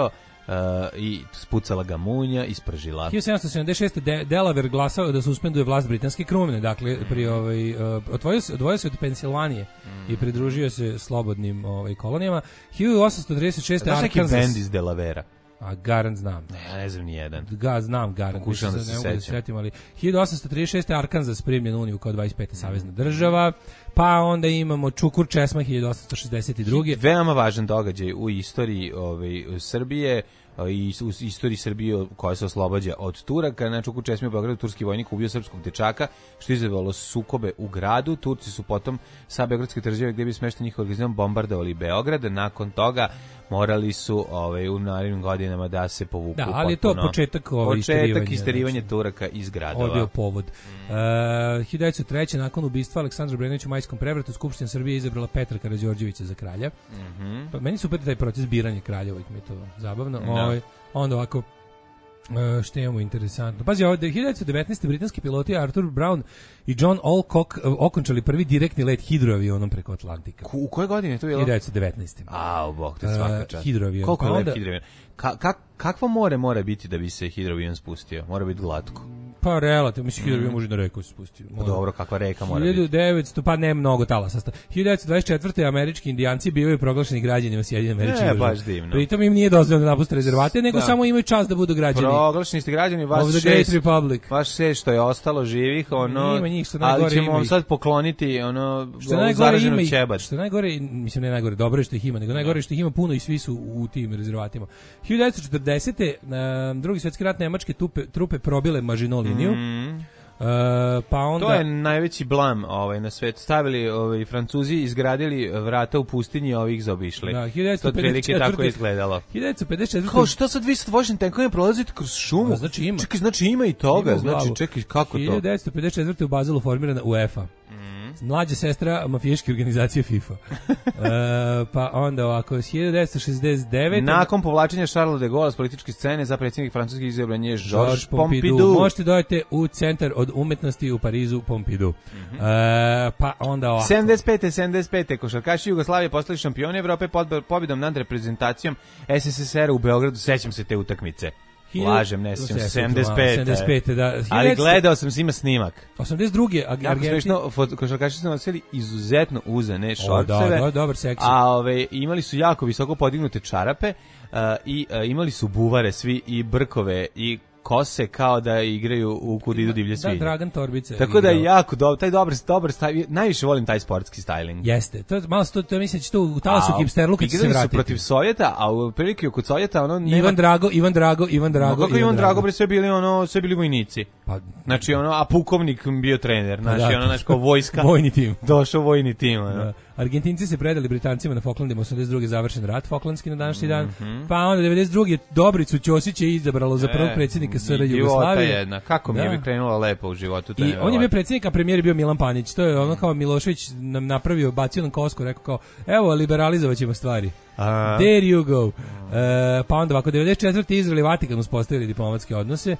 i spucala ga munja, ispržila. 1776. Delaware glasao da suspenduje vlast britanske krune, dakle odvojio se od Pensilvanije i pridružio se slobodnim kolonijama. 1836. Znaš neki bend iz Delavera? A Garant znam. Ne znam ni jedan. Znam Garant. Pokušam da se sećam, ali 1836. Arkansas primljen u Uniju kao 25. savezna država. Pa onda imamo Čukur Česma 1862. Veoma važan događaj u istoriji Srbije i u istoriji Srbije koja se oslobađa od Turaka. Na Čukur Česmi u Beogradu turski vojnik ubio srpskog dečaka, što je izazvalo sukobe u gradu. Turci su potom sa beogradske tvrđave gdje bi smešten njihov organizam bombardovali Beograd. Nakon toga morali su u narednim godinama da se povuku. Da, ali je to početak isterivanja Turaka iz gradova. Ovo je bio povod. 1903. nakon ubistva Aleksandra Brenovića u Majskom prevratu, Skupština Srbije izabrala Petra Karađorđevića za kralja. Pa meni super taj proces biranja kralja, mi je to zabavno. Onda ovako, što imamo interesantno. Pazi, ovdje 1919. britanski piloti Arthur Brown i John Alcock okončali prvi direktni let hidroavionom preko Atlantika. U koje godine je to bilo? 1919. Bog te svaka čast. Hidroavion. Koliko je lep hidroavion? Kakvo more mora biti da bi se hidroavion spustio? Mora biti glatko. Pa relativno, mislim hidroavion može na reku se spustio. Pa dobro, kakva reka mora biti? 1900, pa ne mnogo talasa. 1924. američki indijanci bivaju proglašeni građanima Sjedinjenih Američkih Država. Baš divno. Pritom im nije dozvoljeno da napuste rezervate, nego samo imaju čast da budu građani. Proglašeni ste građani, vaš šest što je ostalo živih, ali ćemo vam sad pokloniti zaraženu ćebad. Što najgore, mislim ne najgore, dobro je što ih ima, nego najgore što ih ima puno i svi su u tim rezervatima. 1940. Drugi svjetski rat nemačke trupe probile Maginot liniju. Pa onda... To je najveći blam na svijetu. Stavili Francuzi, izgradili vrata u pustinji, a ovih zaobišli. Da, 1954. Tako je izgledalo. 1954. Kao što sad vi sa vožnim tenkovima prolazite kroz šumu? Znači ima. Čekaj, znači ima i toga. Čekaj, kako to? 1954. u Bazelu formirana UEFA. Mlađa sestra mafijaške organizacije FIFA. Pa onda ovako, 1969. Nakon povlačenja Charles de Gaulle s političke scene za predsjednik francuskih izabran je Georges Pompidou. Možete dojeti u centar od umetnosti u Parizu Pompidou. Pa onda ovako. 75. Košarkaši Jugoslavije postali šampioni Evrope pobjedom nad reprezentacijom SSSR u Beogradu. Sećam se te utakmice. Lažem, ne sjećam se, 75. Da. Ali gledao sam ima snimak. 82. Argentina. Košarkaši su nosili izuzetno uzane šorceve. Dobar seksi. A imali su jako visoko podignute čarape i imali su buvare svi i brkove i kose kao da igraju u Kud idu divlje svinje. Da, Dragan Torbica. Tako da je jako dobro, taj dobar stajling, najviše volim taj sportski styling. Jeste, to mislim da će to u talasu hipsterluka će se vratiti. Su protiv Sovjeta, a u prilike kod Sovjeta Ivan Drago. Kako Ivan Drago, bre, sve bili vojnici. Pa, znači a pukovnik bio trener, znači kao vojska. Vojni tim. Došao vojni tim, Argentinci se predali Britancima na Falklandima, 82. završen rat Falklandski na današnji dan. Pa onda 92. Dobricu Ćosić je izabralo za prvog predsjednika SR Jugoslavije. Kako mi je krenula lepo u životu. I on je bio predsjednik, a premijer je bio Milan Panić. To je ono kao Milošević nam napravio, bacio nam kosku, rekao kao, evo, liberalizovat ćemo stvari. There you go. Pa onda ovako, 94. Izrael i Vatikan uspostavili diplomatske odnose.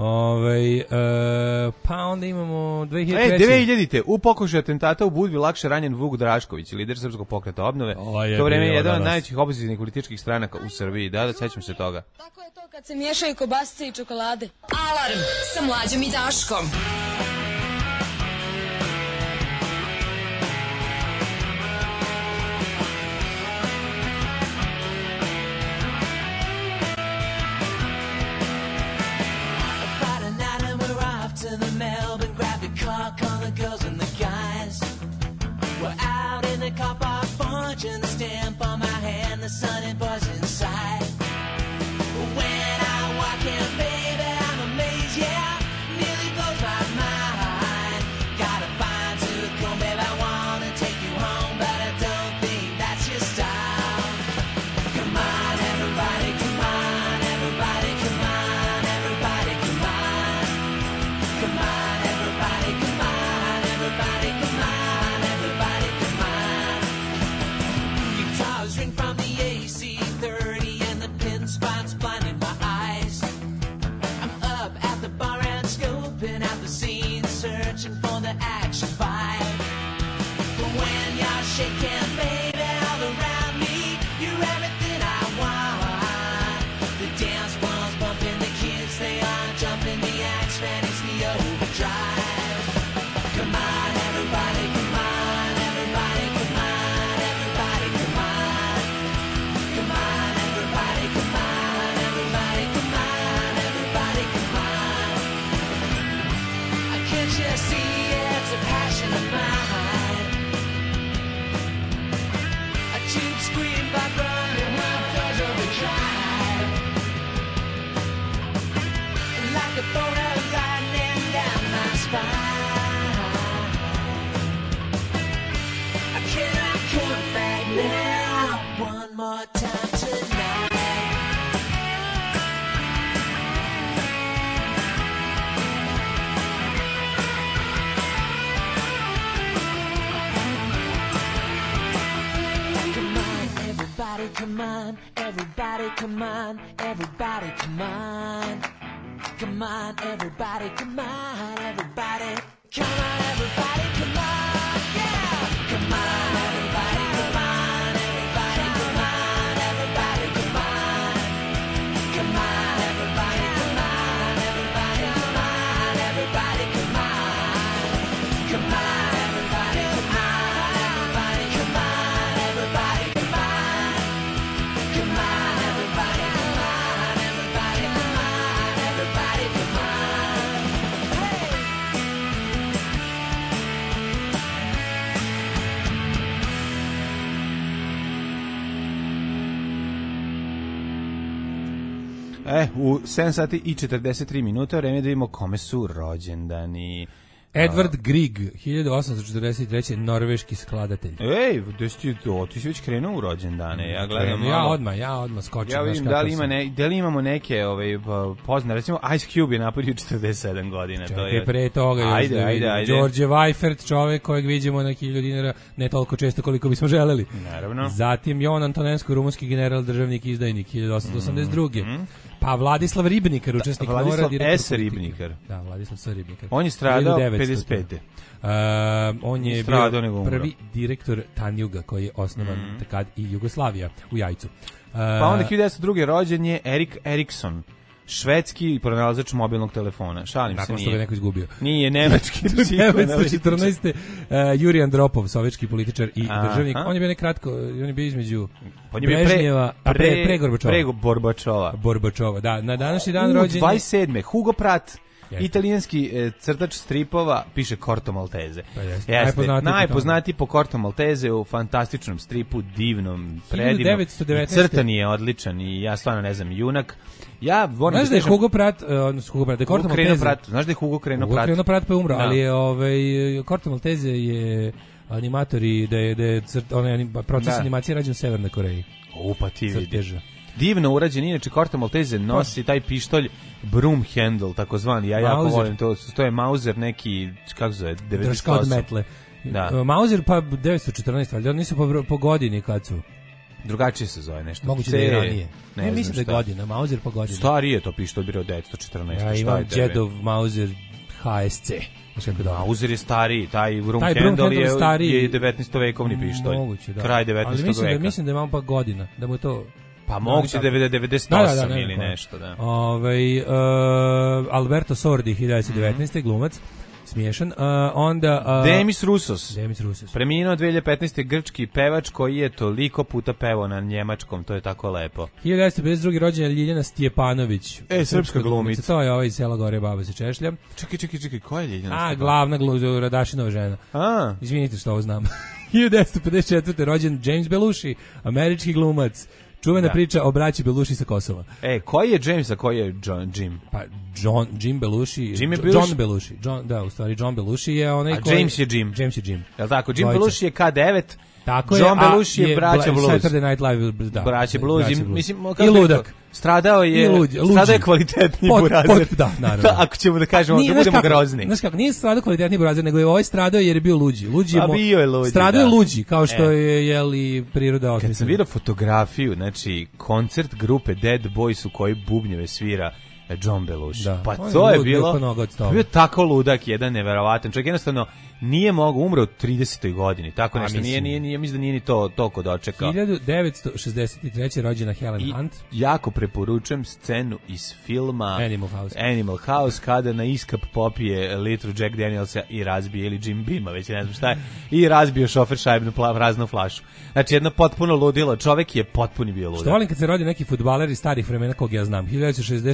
Pa onda imamo 2000. U pokušaju atentata u Budvi lakše ranjen Vuk Drašković, lider Srpskog pokreta obnove. To vreme je jedan od najvećih opozicijskih političkih stranaka u Srbiji. Da, sećam se toga. Tako je to kad se miješaju kobasice i čokolade. Alarm sa Mlađom i Daškom. Car park fortune, the stamp on my hand, the sun and buzz inside. When I walk in, baby, I'm amazed, yeah, nearly blows my mind. Got a fine tooth comb, baby, I wanna take you home, but I don't think that's your style. Come on, everybody, come on, everybody, come on, everybody, come on. Come on, everybody, come on, everybody, come on, everybody, come on. Guitars ring from the AC-30 and the pin spots blinding my eyes. I'm up at the bar and scoping out the scene, searching for the action vibe. But when you're shaking, baby, all around me, you're everything I want. The cheap screen back running while flash of a drive. Like a bolt of lightning down my spine. Can I come back now one more time tonight? Come on, everybody, come on, everybody, come on. Come on, everybody, come on, everybody. Come on, everybody, come on, yeah. Come on, everybody, come on, everybody, come on, everybody, come on. Come on, everybody, come on, everybody, come on, everybody, come on. Come on, everybody, come on, everybody, come on, everybody, come on. Come on, everybody, come on, everybody, come on, everybody, come on. Hey! U 7 sati i 43 minuta vreme da vidimo kome su rođendani. Edvard Grieg, 1843. norveški skladatelj. Ej, ti si već krenuo u rođendane. Ja gledam Ja odmah skočim. Ja vidim da li imamo neke poznate, recimo Ice Cube je napunio 47 godina. Čekaj, pre toga ajde. Đorđe Weifert, čovek kojeg vidimo na 1000 dinara, ne toliko često koliko bismo želeli. Naravno. Zatim Jovan Antonensko, rumunski general, državnik, izdajnik, 1882. Pa Vladislav Ribnikar, učesnik Vladislav Nora, S. Ribnikar. Da, Vladislav S. Ribnikar. On je stradao 55. On je bio prvi direktor Tanjuga koji je osnovan takad i Jugoslavija u Jajcu. Pa onda 1902. rođen je Erik Erikson, švedski pronalazač mobilnog telefona. Šalim se, nije. Nakon što ga neko izgubio. Nije, nemački. 1914. Jurij Andropov, sovjetski političar i državnik. On je bio nekratko, on je bio između Brežnjeva, pre Gorbačova. Gorbačova, da. Na današnji dan rođen 27. Hugo Pratt, italijanski crtač stripova, piše Corto Maltese. Najpoznatiji po Corto Maltese u fantastičnom stripu, divnom, predivnom. 1919. Crtan je odličan i ja stvarno ne znam, junak. Ja volim znaš da je Hugo Pratt, da je Corto Maltese. Znaš da je Hugo krenuo Pratt? Hugo krenuo Pratt pa je umro, ali je Corto Maltese je animator i da je proces animacije rađen u Severnoj Koreji. Pa ti vidi. Divno urađen, inače Corto Maltese nosi taj pištolj broom handle, takozvani, ja jako volim to je Mauser neki, kako zove, 98. Drška od metle. Da. Mauser pa 914, ali oni nisu po godini kad su. Drugačije se zove nešto. Moguće da je ranije. Ne mislim da je godina, Mauser pa godina. Starije to pištolj bio 914. Ja imam Jedov Mauser HSC. Mauser je stariji, taj broom handle je 19. vekovni pištolj. Moguće, da. Kraj 19. veka. Mislim da imam pa godina, da mu to... Pa moguće 98 ili nešto, da. Alberto Sordi, 1919. glumac, smiješan. Onda Demis Roussos. Preminuo 2015. grčki pevač koji je toliko puta pevao na njemačkom, to je tako lepo. 1952. rođena Ljiljana Stjepanović. Srpska glumica. To je iz sela Gore baba se češlja. Čekaj, ko je Ljiljana Stjepanović? Glavna Radašinova žena. Izvinite što ovo znam. 1954. rođen James Belushi, američki glumac. Čuvena priča o braći Belushi sa Kosova. Koji je James, a koji je Jim? Pa Jim Belushi. John Belushi. U stvari John Belushi je onaj koji... James je Jim. Jel tako? Jim Belushi je K9. Tako John Belushi je braća Blues. Saturday Night Live, da. Braća Blues. Mislim, i ludak. Stradao je kvalitetni burazer. Da, naravno. Ako ćemo da kažemo, da budemo grozni. Znaš kako, nije stradao kvalitetni burazer, nego je ovaj stradao jer je bio luđi. Bio je luđi, stradao je luđi, kao što je, jeli, priroda osmislila. Kad sam vidio fotografiju, znači, koncert grupe Dead Boys u kojoj bubnjeve svira John Belushi. Pa to je bilo tako ludak, jedan neverovatan čovjek, jednostavno nije mogao, umre u 30. godini, tako nešto, nije, mislim da nije ni to toliko dočekao. 1963. rođena Helen Hunt. Jako preporučujem scenu iz filma Animal House, kada na iskap popije litru Jack Danielsa i razbije, ili Jim Beama, već ne znam šta je, i razbio šofer šajbnu praznu flašu. Znači jedno potpuno ludilo, čovjek je potpuni bio ludak. Što volim kad se rodi neki fudbaler iz starih vremena kog ja znam, 1964.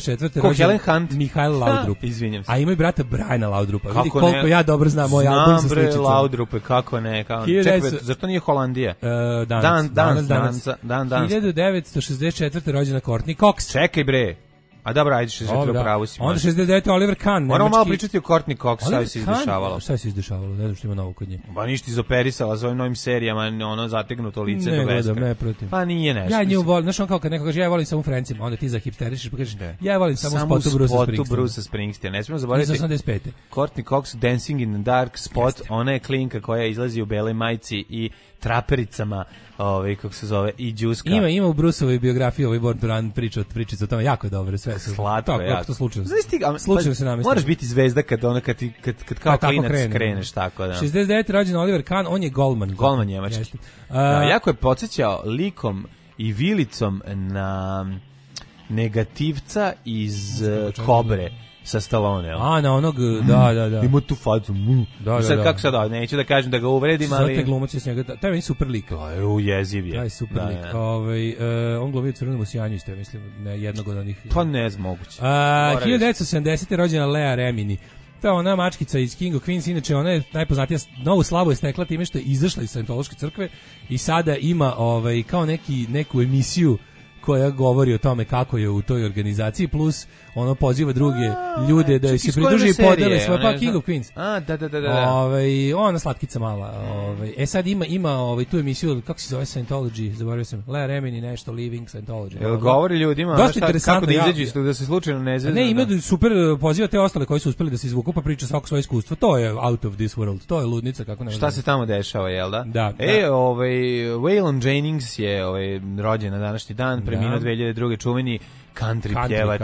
Helen Hunt? Mihajl Laudrup. Izvinjam se. A ima i brata Briana Laudrupa. Vidi Kako koliko ne? ja dobro znam moj album sa sličicama. Laudrupe, kako ne? Čekaj, zar to nije Holandija? Danas. 1964. rođena Courtney Cox. Čekaj bre. A dobro, ajde 64. pravu si. Onda 69. Oliver Kahn. Moramo malo pričati o Courtney Cox, šta se izdešavalo. Šta se izdešavalo? Ne znam što ima novo kod nje. Ba ništa izoperisala s ovim novim serijama, ono zategnuto lice do veska. Ne protiv. Pa nije nešto. Ja nju volim, znaš on kao kad neko kaže ja volim samo u Francima, onda ti zahipsterišiš pa kažeš ja volim samo u spotu Bruce Springsteena. Ne smijemo zaboraviti. Iz 85. Courtney Cox, Dancing in the Dark spot, ona je klinka koja izlazi u beloj majici i trapericama, kako se zove, i đuska. Ima u Bruceovoj biografiji Born to Run pričica o tome, jako je dobro, sve su. Slatko je. Tako, to slučajno. Slučajno se namestilo. Moraš biti zvezda kad kao klinac kreneš, tako da. 69. rođen Oliver Kahn, on je golman. Golman njemački. Jako je podsjećao likom i vilicom na negativca iz Kobre. Sa Stallone, a na onog, da. Ima tu facu. Sad kako sad, neću da kažem da ga uvredim, ali... Sad te glumac je s njega, taj je super lik. Jeziv je. Taj super lik. On glumio Crvenom Osijanju isto, mislim, jednog od onih... Pa ne znam, moguće. 1970. rođena Lea Remini. To je ona mačkica iz King of Queens, inače ona je najpoznatija, novu slavu je stekla time što je izašla iz Scientološke crkve i sada ima kao neku emisiju koja govori o tome kako je u toj organizaciji, plus ono poziva druge ljude da se pridruže i podele svoje, pa King of Queens. Da. Ona slatkica mala. Sad ima tu emisiju, kako se zove Scientology, zaboravio sam, Lea Remini nešto, Living Scientology. Jel govori ljudima kako da izađu, da se slučajno ne zezna? Ne, ima super, poziva te ostale koji su uspeli da se izvuku, pa priča svako svoje iskustvo. To je out of this world, to je ludnica, kako ne. Šta se tamo dešava, jel da? Da. Waylon Jennings je rođen na današnji dan, preminuo 2002. čuveni country pjevač.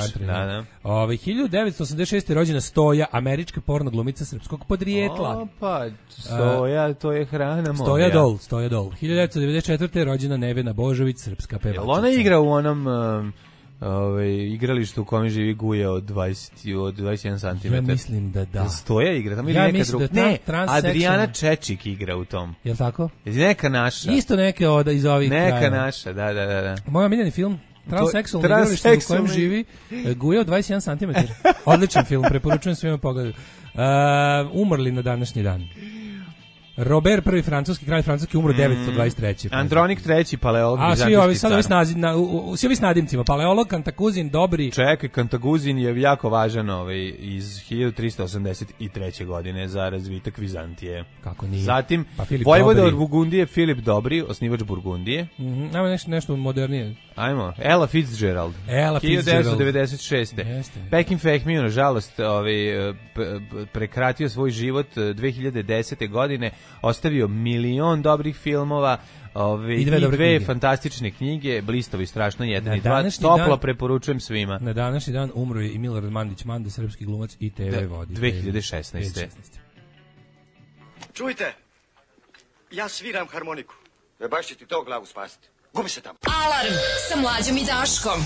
1986. rođena Stoja, američka porno glumica srpskog podrijetla. Opa, Stoja, to je hrana moja. Stoja Dol. 1994. rođena Nevena Božović, srpska pevačica. Jel ona igra u onom igralištu u kome živi Guja od 21 cm? Ja mislim da. Stoja igra tamo ili neka druga? Ne, Adriana Čečik igra u tom. Jel tako? Neka naša. Isto neke iz ovih krajeva. Neka naša, da. Moj omiljeni film Transseksualno igralište u kojem živi Guja od 21 cm. Odličan film, preporučujem svima pogledati. Umrli na današnji dan. Robert I, francuski kralj Francuske, umro 923. Andronik III, paleolog. A svi ovi s nadimcima, paleolog, Kantaguzin, dobri. Čekaj, Kantaguzin je jako važan iz 1383. godine za razvitak Vizantije. Kako nije? Zatim, vojvoda od Burgundije, Filip Dobri, osnivač Burgundije. Ajmo nešto modernije. Ajmo, Ella Fitzgerald. 1996. Pekin Fehmiju, nažalost, prekratio svoj život 2010. godine, ostavio milion dobrih filmova, i dve fantastične knjige, Blistovi strašno 1 i 2, toplo preporučujem svima. Na današnji dan umro je i Milorad Mandić Manda, srpski glumac i TV voditelj. 2016. Čujte, ja sviram harmoniku. Baš će ti to glavu spasiti. Gubi se tamo. Alarm sa Mlađom i Daškom.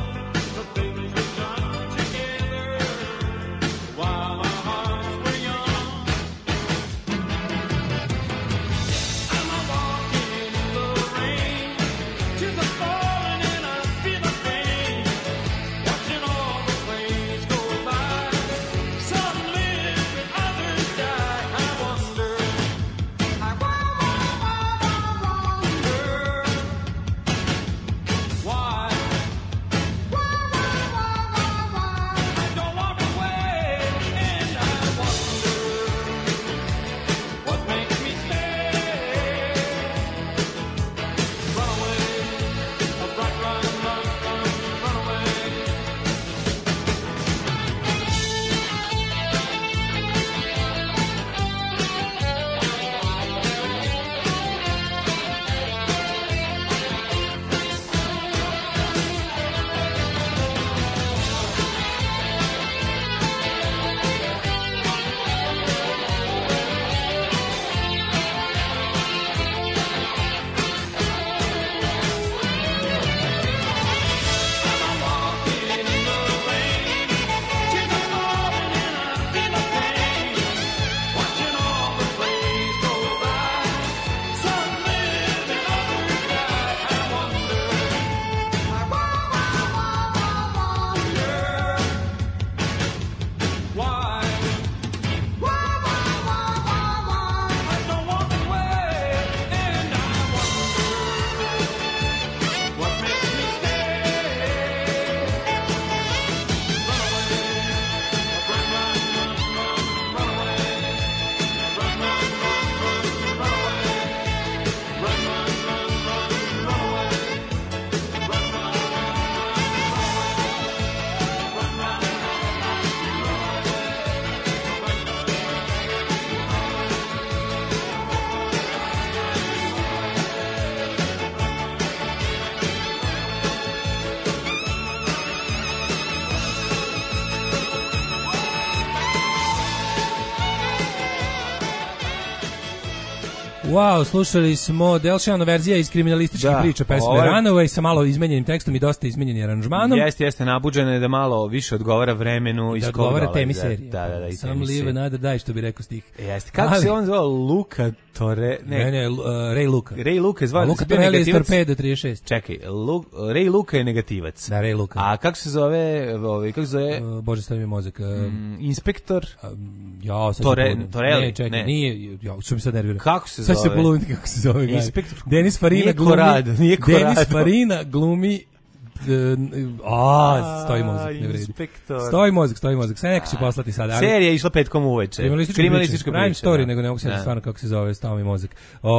While our hearts were young. Wow, slušali smo Delšano verzija iz kriminalističkih priča pesme Runaway sa malo izmenjenim tekstom i dosta izmenjenim aranžmanom. Jeste, nabuđeno je da malo više odgovara vremenu iz koga dolaze. Da odgovara temi serije. Da, i Sam live another die, što bi rekao stih. Jeste. Kako se on zvao? Luka Tore... Ne, Ray Luka. Ray Luka je zvao... Luka Torelli iz Torpedo 36. Čekaj, Ray Luka je negativac. Da, Ray Luka. A kako se zove... Bože, stavi mi mozak. Inspektor? Torelli. Ne, čekaj, nije... Što mi sad nervira. Kako se zove? Sad se poluviti kako se zove. Inspektor. Denis Farina glumi... Nije Korado. Denis Farina glumi... stoji mozak, ne vredi. Stoji mozak. Sve neko će poslati sada. Serija je išla petkom uveče. Kriminalistička priča. Story, nego ne mogu se stvarno kako se zove, stao mi mozak.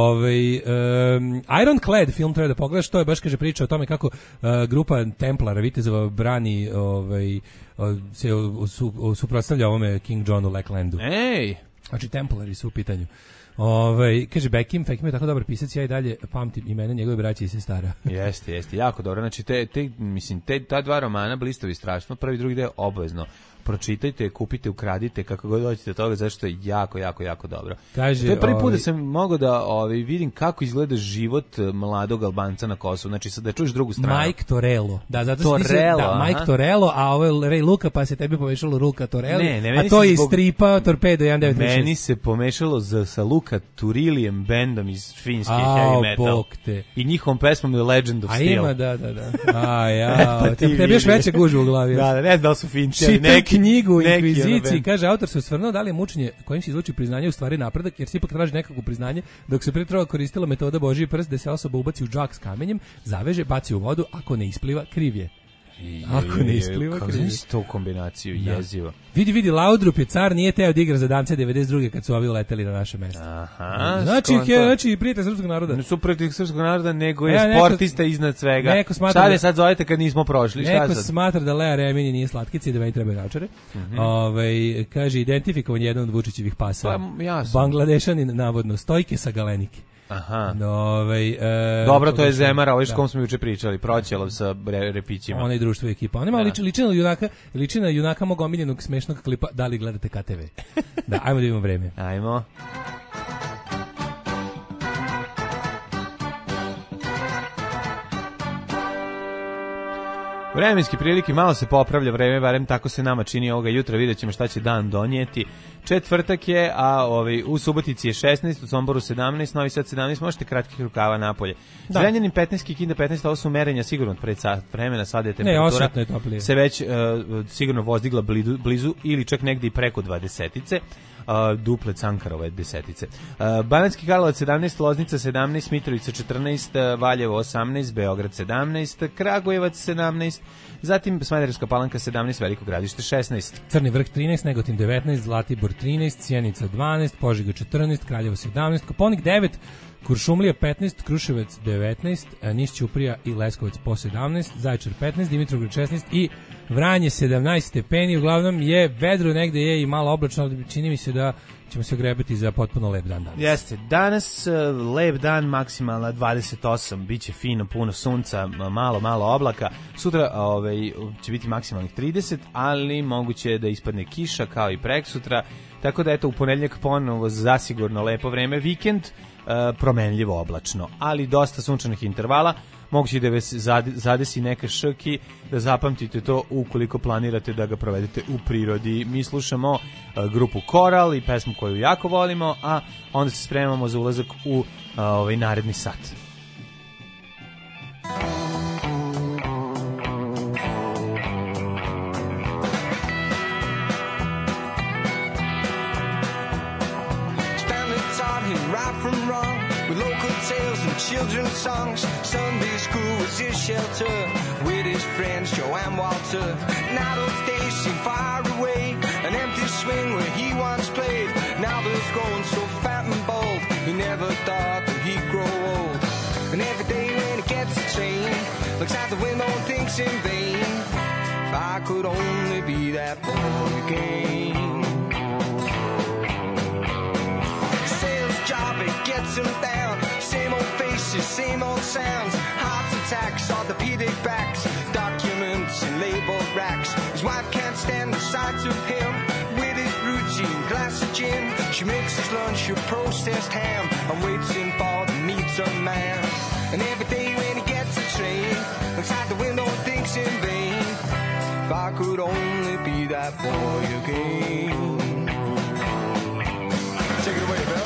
Ironclad film treba da pogledaš, to je baš kaže priča o tome kako grupa Templara, vitezova brani se suprotstavlja ovome King Johnu Lacklandu. Ej! Znači Templari su u pitanju. Kaže Bekim je tako dobar pisac, ja i dalje pamtim imena njegove braće i sestara. Jeste, jako dobro. Znači ta dva romana Blistavi strašno, prvi i drugi deo obavezno pročitajte, kupite, ukradite, kako god hoćete od toga, zašto je jako dobro. Kaže, to je prvi put da sam mogao da vidim kako izgleda život mladog Albanca na Kosovu. Znači, sad da čuješ drugu stranu. Mike Torello. Da, zato Mike Torello, a ovo je Ray Luka, pa se tebi pomešalo Luka Torelli. A to je iz stripa Torpedo 1936. Meni se pomešalo sa Luka Turilijem bendom iz finske heavy metal. I njihovom pesmom The Legend of Steel. A ima, da. Tebi još veće gužu u glavi. Da, ne znam da su finci, neki knjigu u Inkviziciji, kaže, autor se osvrnuo da li je mučenje kojim se izluči priznanje u stvari napredak, jer se ipak traži nekako priznanje, dok se prije koristila metoda Božji prst, da se osoba ubaci u džak s kamenjem, zaveže, baci u vodu, ako ne ispliva, kriv je. Ako ne ispliva, kriv je. Kako znači to kombinaciju, jezivo. Vidi, Laudrup je car, nije teo da igra za Dance 92. kad su ovi uleteli na naše mesto. Aha, znači prijatelj srpskog naroda. Ne su prijatelj srpskog naroda, nego je sportista iznad svega. Šta ne sad zovete kad nismo prošli? Neko smatra da Lea Remini nije slatkica i da meni treba naočare. Kaže, identifikovan je jedan od Vučićevih pasa. Bangladešanin, navodno, Stojke sa Galenike. Aha. Dobro, to je Zemara, ovo je kom smo juče pričali, Proćelov sa repićima. Ona i društvo i ekipa. Ona ima ličina junaka mog omiljenog smešnog klipa, da li gledate KTV. Da, ajmo da imamo vreme. Ajmo. Vremenski prilike, malo se popravlja vreme, barem tako se nama čini ovoga jutra, vidjet ćemo šta će dan donijeti. Četvrtak je, a u Subotici je 16, u Somboru 17, Novi Sad 17, možete kratkih rukava napolje. Zrenjanin 15, Kikinda 15, ovo su merenja sigurno pred sat vremena, sada je temperatura se već sigurno vozdigla blizu ili čak negdje i preko 20-ice. Duple Cankarove desetice. Banatski Karlovac 17, Loznica 17, Mitrovica 14, Valjevo 18, Beograd 17, Kragujevac 17, zatim Smederevska Palanka 17, Veliko Gradište 16. Crni Vrh 13, Negotin 19, Zlatibor 13, Sjenica 12, Požega 14, Kraljevo 17, Koponik 9, Kuršumlija 15, Kruševac 19, Niš Ćuprija i Leskovac po 17, Zaječar 15, Dimitrovgrad 16 i Vranje 17 stepeni. Uglavnom je vedro, negde je i malo oblačno, ali čini mi se da ćemo se ogrebati za potpuno lep dan danas. Jeste, danas lep dan, maksimalna 28, bit će fino, puno sunca, malo oblaka. Sutra će biti maksimalnih 30, ali moguće da ispadne kiša kao i preksutra, tako da eto u ponedjeljak ponovo zasigurno lepo vreme, vikend promenljivo oblačno, ali dosta sunčanih intervala, moguće da vas zadesi neka šrki, da zapamtite to ukoliko planirate da ga provedete u prirodi. Mi slušamo grupu Koral i pesmu koju jako volimo, a onda se spremamo za ulazak u naredni sat. Children's songs, Sunday school was his shelter. With his friends, Joe and Walter. Now those days seem far away. An empty swing where he once played. Now there's grown so fat and bald. He never thought that he'd grow old. And every day when he gets a train, looks out the window and thinks in vain. If I could only be that boy again. Sales job, it gets him down. Same old faces, same old sounds. Heart attacks, orthopedic backs. Documents and label racks. His wife can't stand the sight of him. With his routine glass glass of gin. She makes his lunch a processed ham and waits in for the meat on man. And every day when he gets a train, looks out the window and thinks in vain, if I could only be that boy again. Take it away, Bill.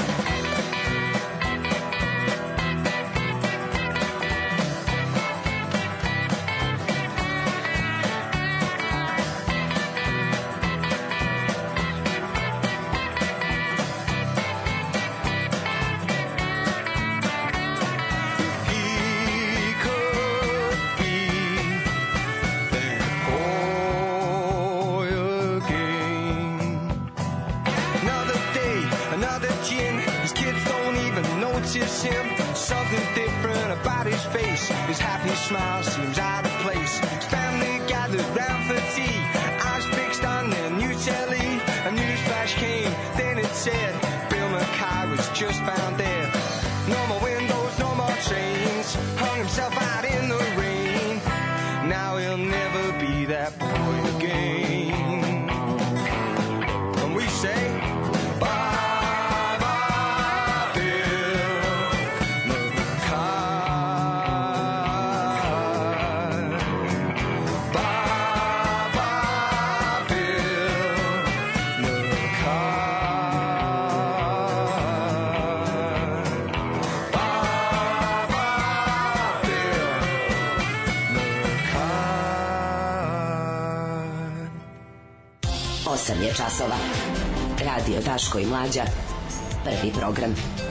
Him. Something different about his face. His happy smile seems out of place. His family gathered round for tea, eyes fixed on their new telly. A news flash came, then it said Bill Mackay was just found dead. No more windows, no more trains. Hung himself out in the rain. Now he'll never be that boy again. And we say bye. Osam je časova. Radio Daško i Mlađa. Prvi program.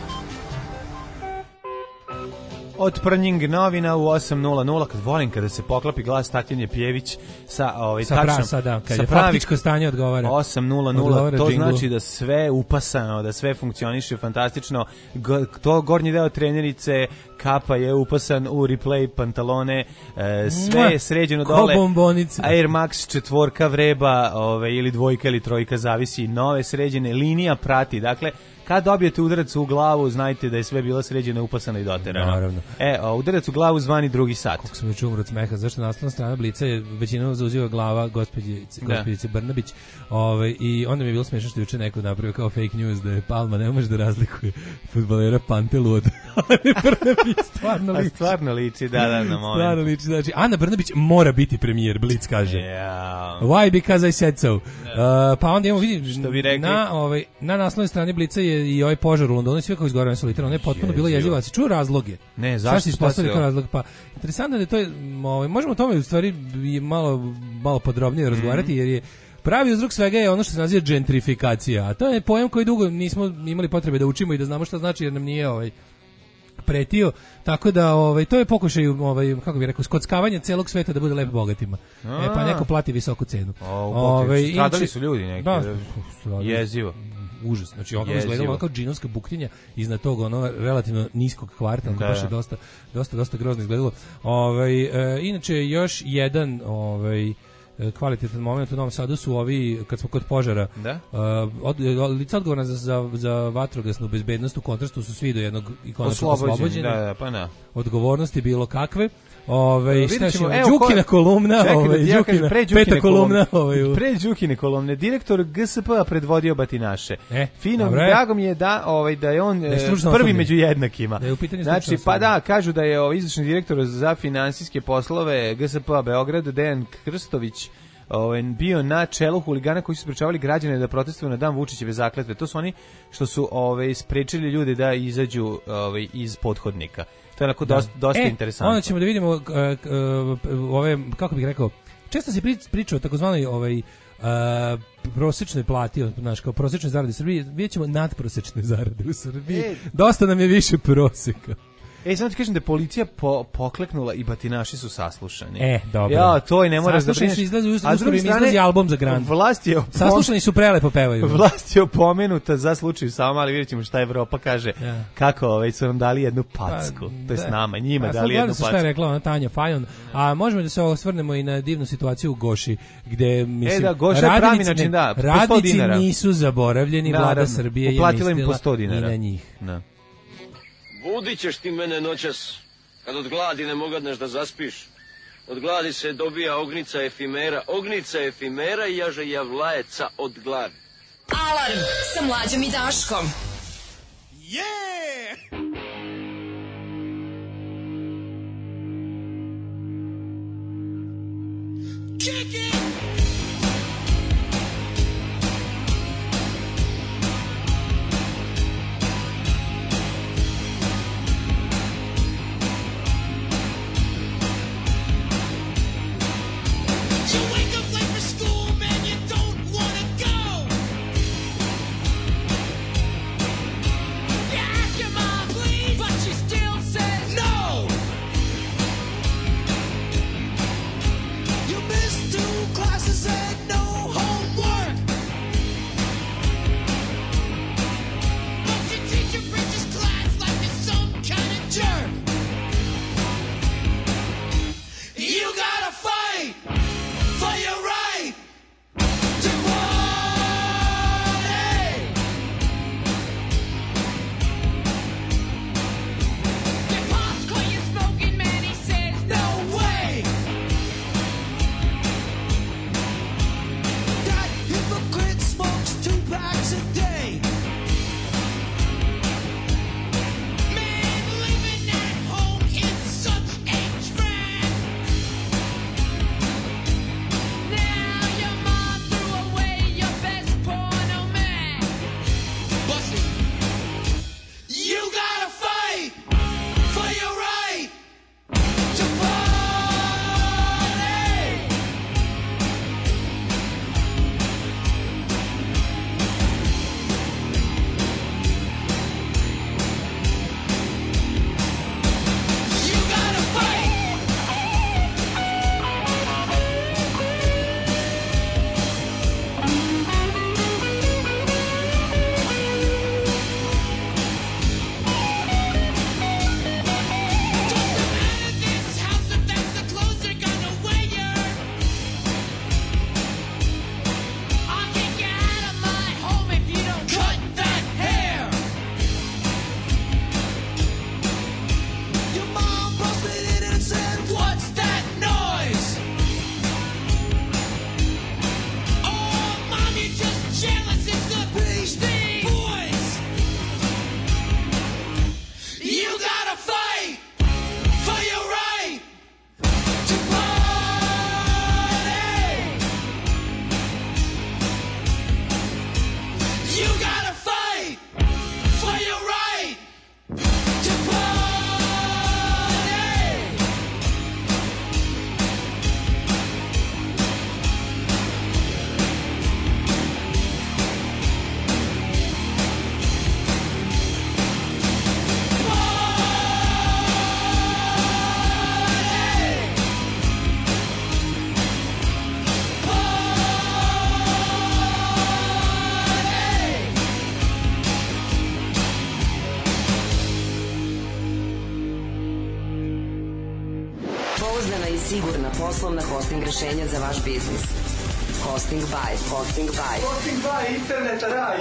Od Prnjing novina u 8:00, kad volim kada se poklapi glas Tatjane Pjević sa sa prasa, da, kad je faktičko stanje odgovara. 8:00, to znači da sve upasano, da sve funkcioniše fantastično. To gornji deo trenerice kapa je upasan u replay pantalone, sve je sređeno dole. Air Max četvorka vreba, ili dvojka ili trojka, zavisi, nove sređene, linija prati, dakle kad dobijete udarac u glavu, znajte da je sve bilo sređeno, upasano i doterano. Naravno. Udarac u glavu zvani drugi sat. Kako sam već umro od smeha, zašto naslovna strana Blica je većinom zauziva glava gospođice Brnabić. I onda mi je bilo smešno što juče neko napravio kao fake news da je Palma ne može da razlikuje fudbalera Pantelu od Ane Brnabić. Stvarno liči, da, na moment. Stvarno liči, znači Ana Brnabić mora biti premijer, Blic kaže. Yeah. Why? Because I said so. Pa onda imamo, vidi, što bi rekli, na naslovnoj strani Blica je i ovaj požar u Londonu, sve kao izgorano su literalno, ne potpuno bilo jezivo. Si čuo razloge? Ne, zašto se postavili kao razlog? Pa interesantno da je to, možemo o tome u stvari malo podrobnije razgovarati, jer je pravi uzrok svega je ono što se naziva gentrifikacija, a to je pojam koji dugo nismo imali potrebe da učimo i da znamo šta znači, jer nam nije pretio, tako da to je pokušaj, kako bih rekao, skockavanje celog sveta da bude lepo bogatima. Pa neko plati visoku cenu. Stradali su ljudi neki. Jezivo. Užas, znači ovo izgledalo kao džinovska buktinja iznad toga relativno niskog kvarta, baš je dosta grozno izgledalo. Inače još jedan kvalitetan moment u Novom Sadu su ovi, kad smo kod požara, lica odgovorna za vatrogasnu bezbednost u kontrastu su svi do jednog i konačno oslobođeni. Odgovornosti bilo kakve. Đukina kolumna, peta kolumna. Pre Đukine kolumne, direktor GSP-a predvodio batinaše. Fino, drago mi je da je on prvi među jednakima. Znači, pa da, kažu da je izvršni direktor za finansijske poslove GSP-a Beograd, Dejan Krstović, bio na čelu huligana koji su sprečavali građane da protestuju na dan Vučićeve zakletve. To su oni što su sprečili ljude da izađu iz pothodnika. To je onako dosta interesantno. Onda ćemo da vidimo kako bih rekao, često se priča o takozvanoj prosječnoj plati, kao prosječnoj zaradi u Srbiji, vidjet ćemo nadprosječne zarade u Srbiji. Dosta nam je više prosjeka. Samo ti kažem da je policija pokleknula i batinaši su saslušani. Dobro. Ja, to i ne moraš da brineš. A s druge strane, izlazi album za Grand. Saslušani su, prelepo pevaju. Vlast je opomenuta za slučaj samo, ali vidjet ćemo šta Evropa kaže. Kako su nam dali jednu packu. To je s nama, njima dali jednu packu. Šta je rekla ona Tanja Fajon. A možemo da se osvrnemo i na divnu situaciju u Goši, gde, mislim, radnici nisu zaboravljeni, vlada Srbije je mislila i na njih. Budit ćeš ti mene noćas, kad od gladi ne mogadneš da zaspiš. Od gladi se dobija ognica efimera i jaže javlajeca od gladi. Alarm sa Mlađom i Daškom. Yeah! Kick it! Sigurna poslovna hosting rešenja za vaš biznis. Hosting by. Hosting by. Hosting by internet raj.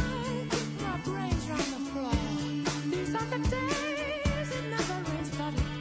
These are the days it never rains, but it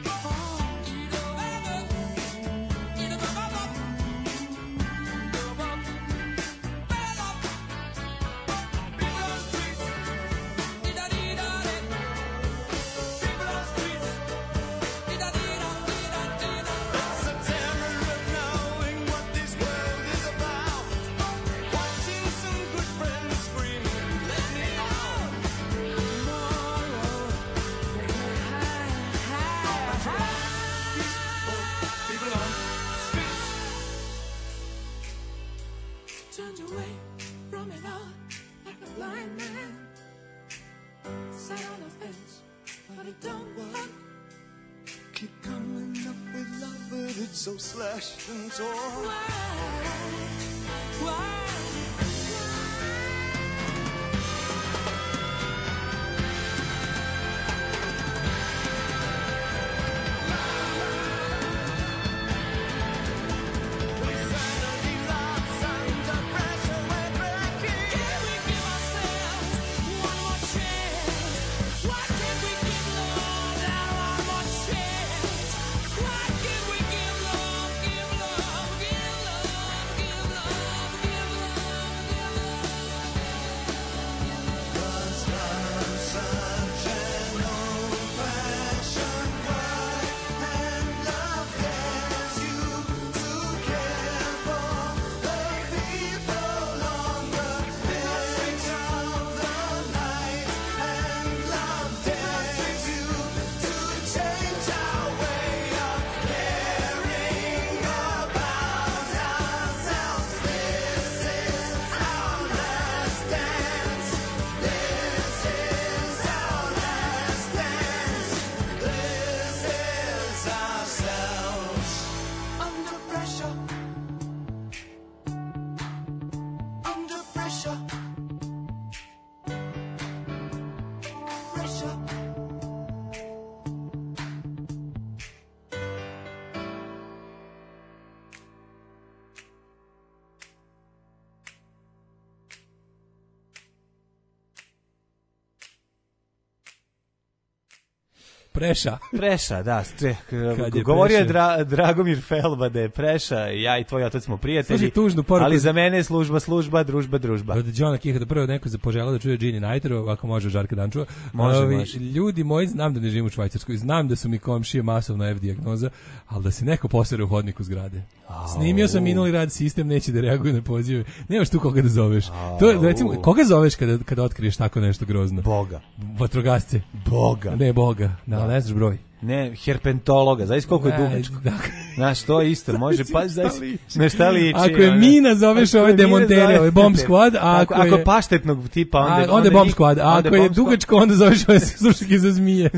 keep coming up with love, but it's so slashed and torn. Why? Preša. Preša, da. Govorio je Dragomir Felba da je Preša, ja i tvoj otac smo prijatelji, ali za mene je služba, družba. Od Johna Kiha da prvo neko poželao da čuje Gini Najteru, ako može Žarka Dančova. Može. Ljudi moji, znam da ne živim u Švajcarskoj, znam da su mi komšije masovno F dijagnoza, ali da se neko posere u hodniku zgrade. Snimio sam minuli rad, sistem neće da reaguje na pozive. Nemaš tu koga da zoveš. To, recimo, koga zoveš kada otkriješ tako nešto grozno? Boga. Vatrogasce. Boga. Ne Boga. Ne znaš broj. Ne, herpentologa, znaš koliko je dugačko. Znaš, to isto, može, pa na šta liči. Ako je mina, zoveš ove demontere, ove bomb squad, a ako je paštetnog tipa, onda je bomb squad, a ako je dugačko, onda zoveš ove slušake za zmije.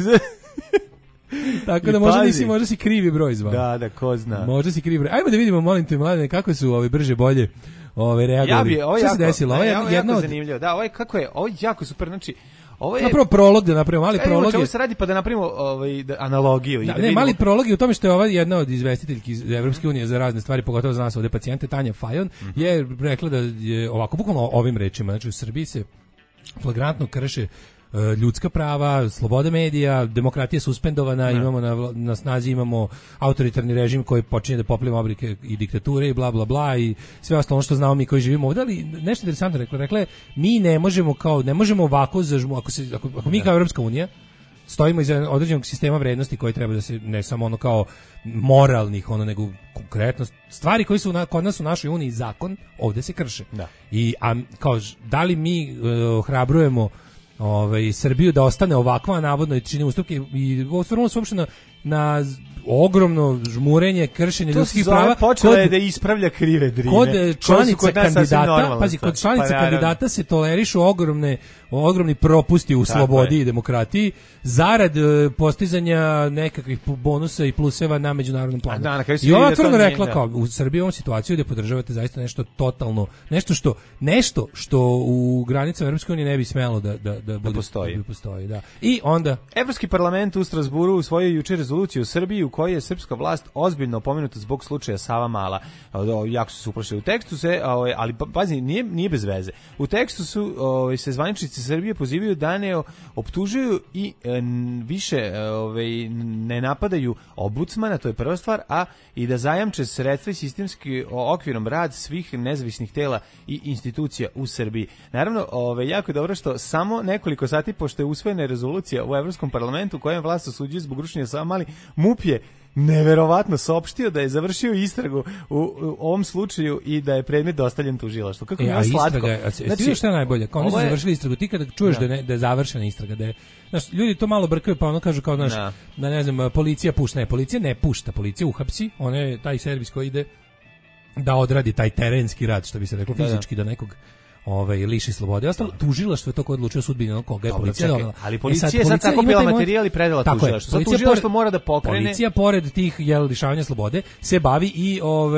Tako da možda si krivi broj zvao. Da, ko zna. Možda si krivi broj. Ajmo da vidimo, molim te, mladene, kako su ove brže bolje reagovali. Šta se desilo? Ovo je jako zanimljivo. Da, ovo je jako super, znači napravo prolog da napravimo, mali prolog. Ovo se radi pa da napravimo analogiju. Mali prolog je u tome što je ova jedna od izvestiteljki iz Evropske unije za razne stvari, pogotovo za nas ovde pacijente, Tanja Fajon, je rekla da je ovako, bukvalno ovim rečima, znači u Srbiji se flagrantno krše ljudska prava, sloboda medija, demokratija suspendovana, imamo na snazi imamo autoritarni režim koji počinje da popliva oblike i diktature i bla bla bla i sve ostalo ono što znamo mi koji živimo ovdje, ali nešto interesantno rekla, mi ne možemo ovako ako mi kao Evropska unija stojimo iza određenog sistema vrednosti koji treba da se ne samo ono kao moralnih, nego konkretno stvari koji su kod nas u našoj uniji zakon, ovdje se krše. Da. Kao da li mi ohrabrujemo Srbiju da ostane ovakva navodno i čini ustupke i osvrnulo se uopšte na ogromno žmurenje, kršenje ljudskih prava. Počela je da ispravlja krive drine. Kod članica kandidata, kod članica kandidata se tolerišu ogromni propusti u slobodi i demokratiji zarad postizanja nekakvih bonusa i pluseva na međunarodnom planu. I ova otvoreno rekla kao u Srbiji ovom situaciju gdje podržavate zaista nešto totalno, nešto što u granicama Evropske unije ne bi smelo da postoji. Da. I onda Evropski parlament u Strasburu usvojio juče rezoluciju u Srbiji u kojoj je srpska vlast ozbiljno opomenuta zbog slučaja Savamala. Jako su se uplašili u tekstu ali pazi, nije bez veze. U tekstu su se zvaničnici Srbije pozivaju da ne optužuju i više ne napadaju ombudsmana, to je prva stvar, a i da zajamče sredstva i sistemski okvirom rad svih nezavisnih tela i institucija u Srbiji. Naravno, jako je dobro što samo nekoliko sati pošto je usvojena rezolucija u Evropskom parlamentu kojem vlast osuđuje zbog rušenja Savamali, MUP je neverovatno saopštio da je završio istragu u ovom slučaju i da je predmet dostavljen tužilaštvu. Kako je slatko. Znači, što je najbolje? Kao oni su završili istragu, ti kada čuješ da je završena istraga, da je, znaš, ljudi to malo brkaju, pa ono kažu kao, znaš, da ne znam, policija pušta. Ne, policija ne pušta, policija uhapsi, on je taj servis koji ide da odradi taj terenski rad, što bi se reklo, fizički, da nekog liši slobode. Ostalo tužilaštvo je to koje odlučuje o sudbini onog koga je policija dobila. Ali policija je sad sakupila materijal i predala tužilaštvo. Sad tužilaštvo mora da pokrene. Policija pored tih lišavanja slobode se bavi i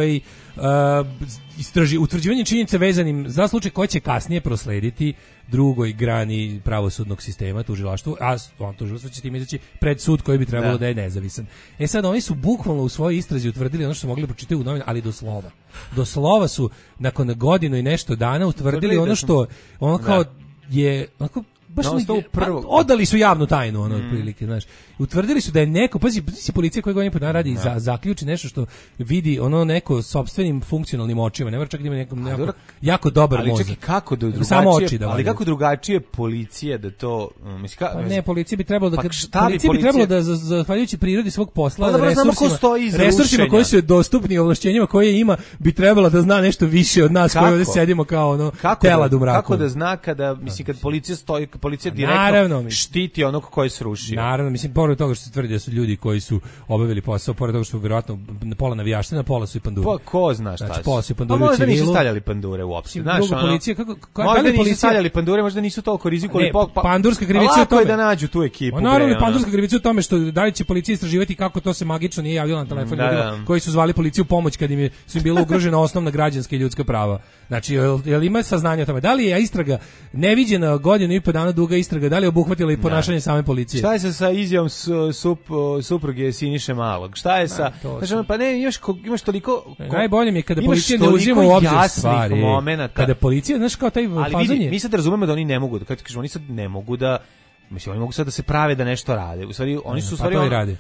utvrđivanje činjenica vezanim za slučaj koji će kasnije proslediti drugoj grani pravosudnog sistema, tužilaštvu, a tužilaštvo će tim izaći pred sud koji bi trebalo da je nezavisan. Sad oni su bukvalno u svojoj istrazi utvrdili ono što su mogli pročitati u novinama, ali do slova. Do slova su nakon godinu i nešto dana utvrdili ono što kao je onako baš odali su javnu tajnu otprilike, znaš. Utvrdili su da je neko, pazi policija koja godinu dana radi zaključi nešto što vidi neko sopstvenim funkcionalnim očima, ne mora čak da ima nekom jako dobar mozak. Ali čekaj, kako drugačije, ali kako drugačije policija da to ne, policija bi trebalo da zahvaljujući prirodi svog posla, resursima koji su dostupni, ovlašćenjima koje ima, bi trebalo da zna nešto više od nas koji ovdje sedimo kao telad u mraku. Kako da zna kada policija stoji, policija direktno štiti onog koji srušio. Naravno, pored toga što se tvrdi da su ljudi koji su obavili posao, pored toga što vjerojatno pola navijaština, pola su i pandure. Pa ko zna šta pola su i pandure u civilu. Možda nisu stavljali pandure uopšte. Policija, možda nisu stavljali pandure, možda nisu toliko rizikovali. Pandurska krivica u tome. Lako je da nađu tu ekipu. Naravno, pandurska krivica u tome što da li će policija istraživati kako to se magično nije javilo na telefon ljudima koji su zvali policiju u pomoć kad su im bila ugrožena osnovna građanska i ljudska prava. Znači, jel ima saznanja o tome? Da li je istraga neviđena godinu i po dana duga istraga, da li je obuhvatila i ponašanje same policije? Šta je sa izjavom supruge Siniše Malog? Šta je sa... Pa ne, imaš toliko... Najbolje mi je kada policija ne uzima u obzir stvari. Kada policija, znaš, kao taj fazon je... Ali vidi, mi sad razumemo da oni ne mogu, kada kažemo, oni sad ne mogu da... Mislim, oni mogu sad da se prave da nešto rade. U stvari, oni su u stvari...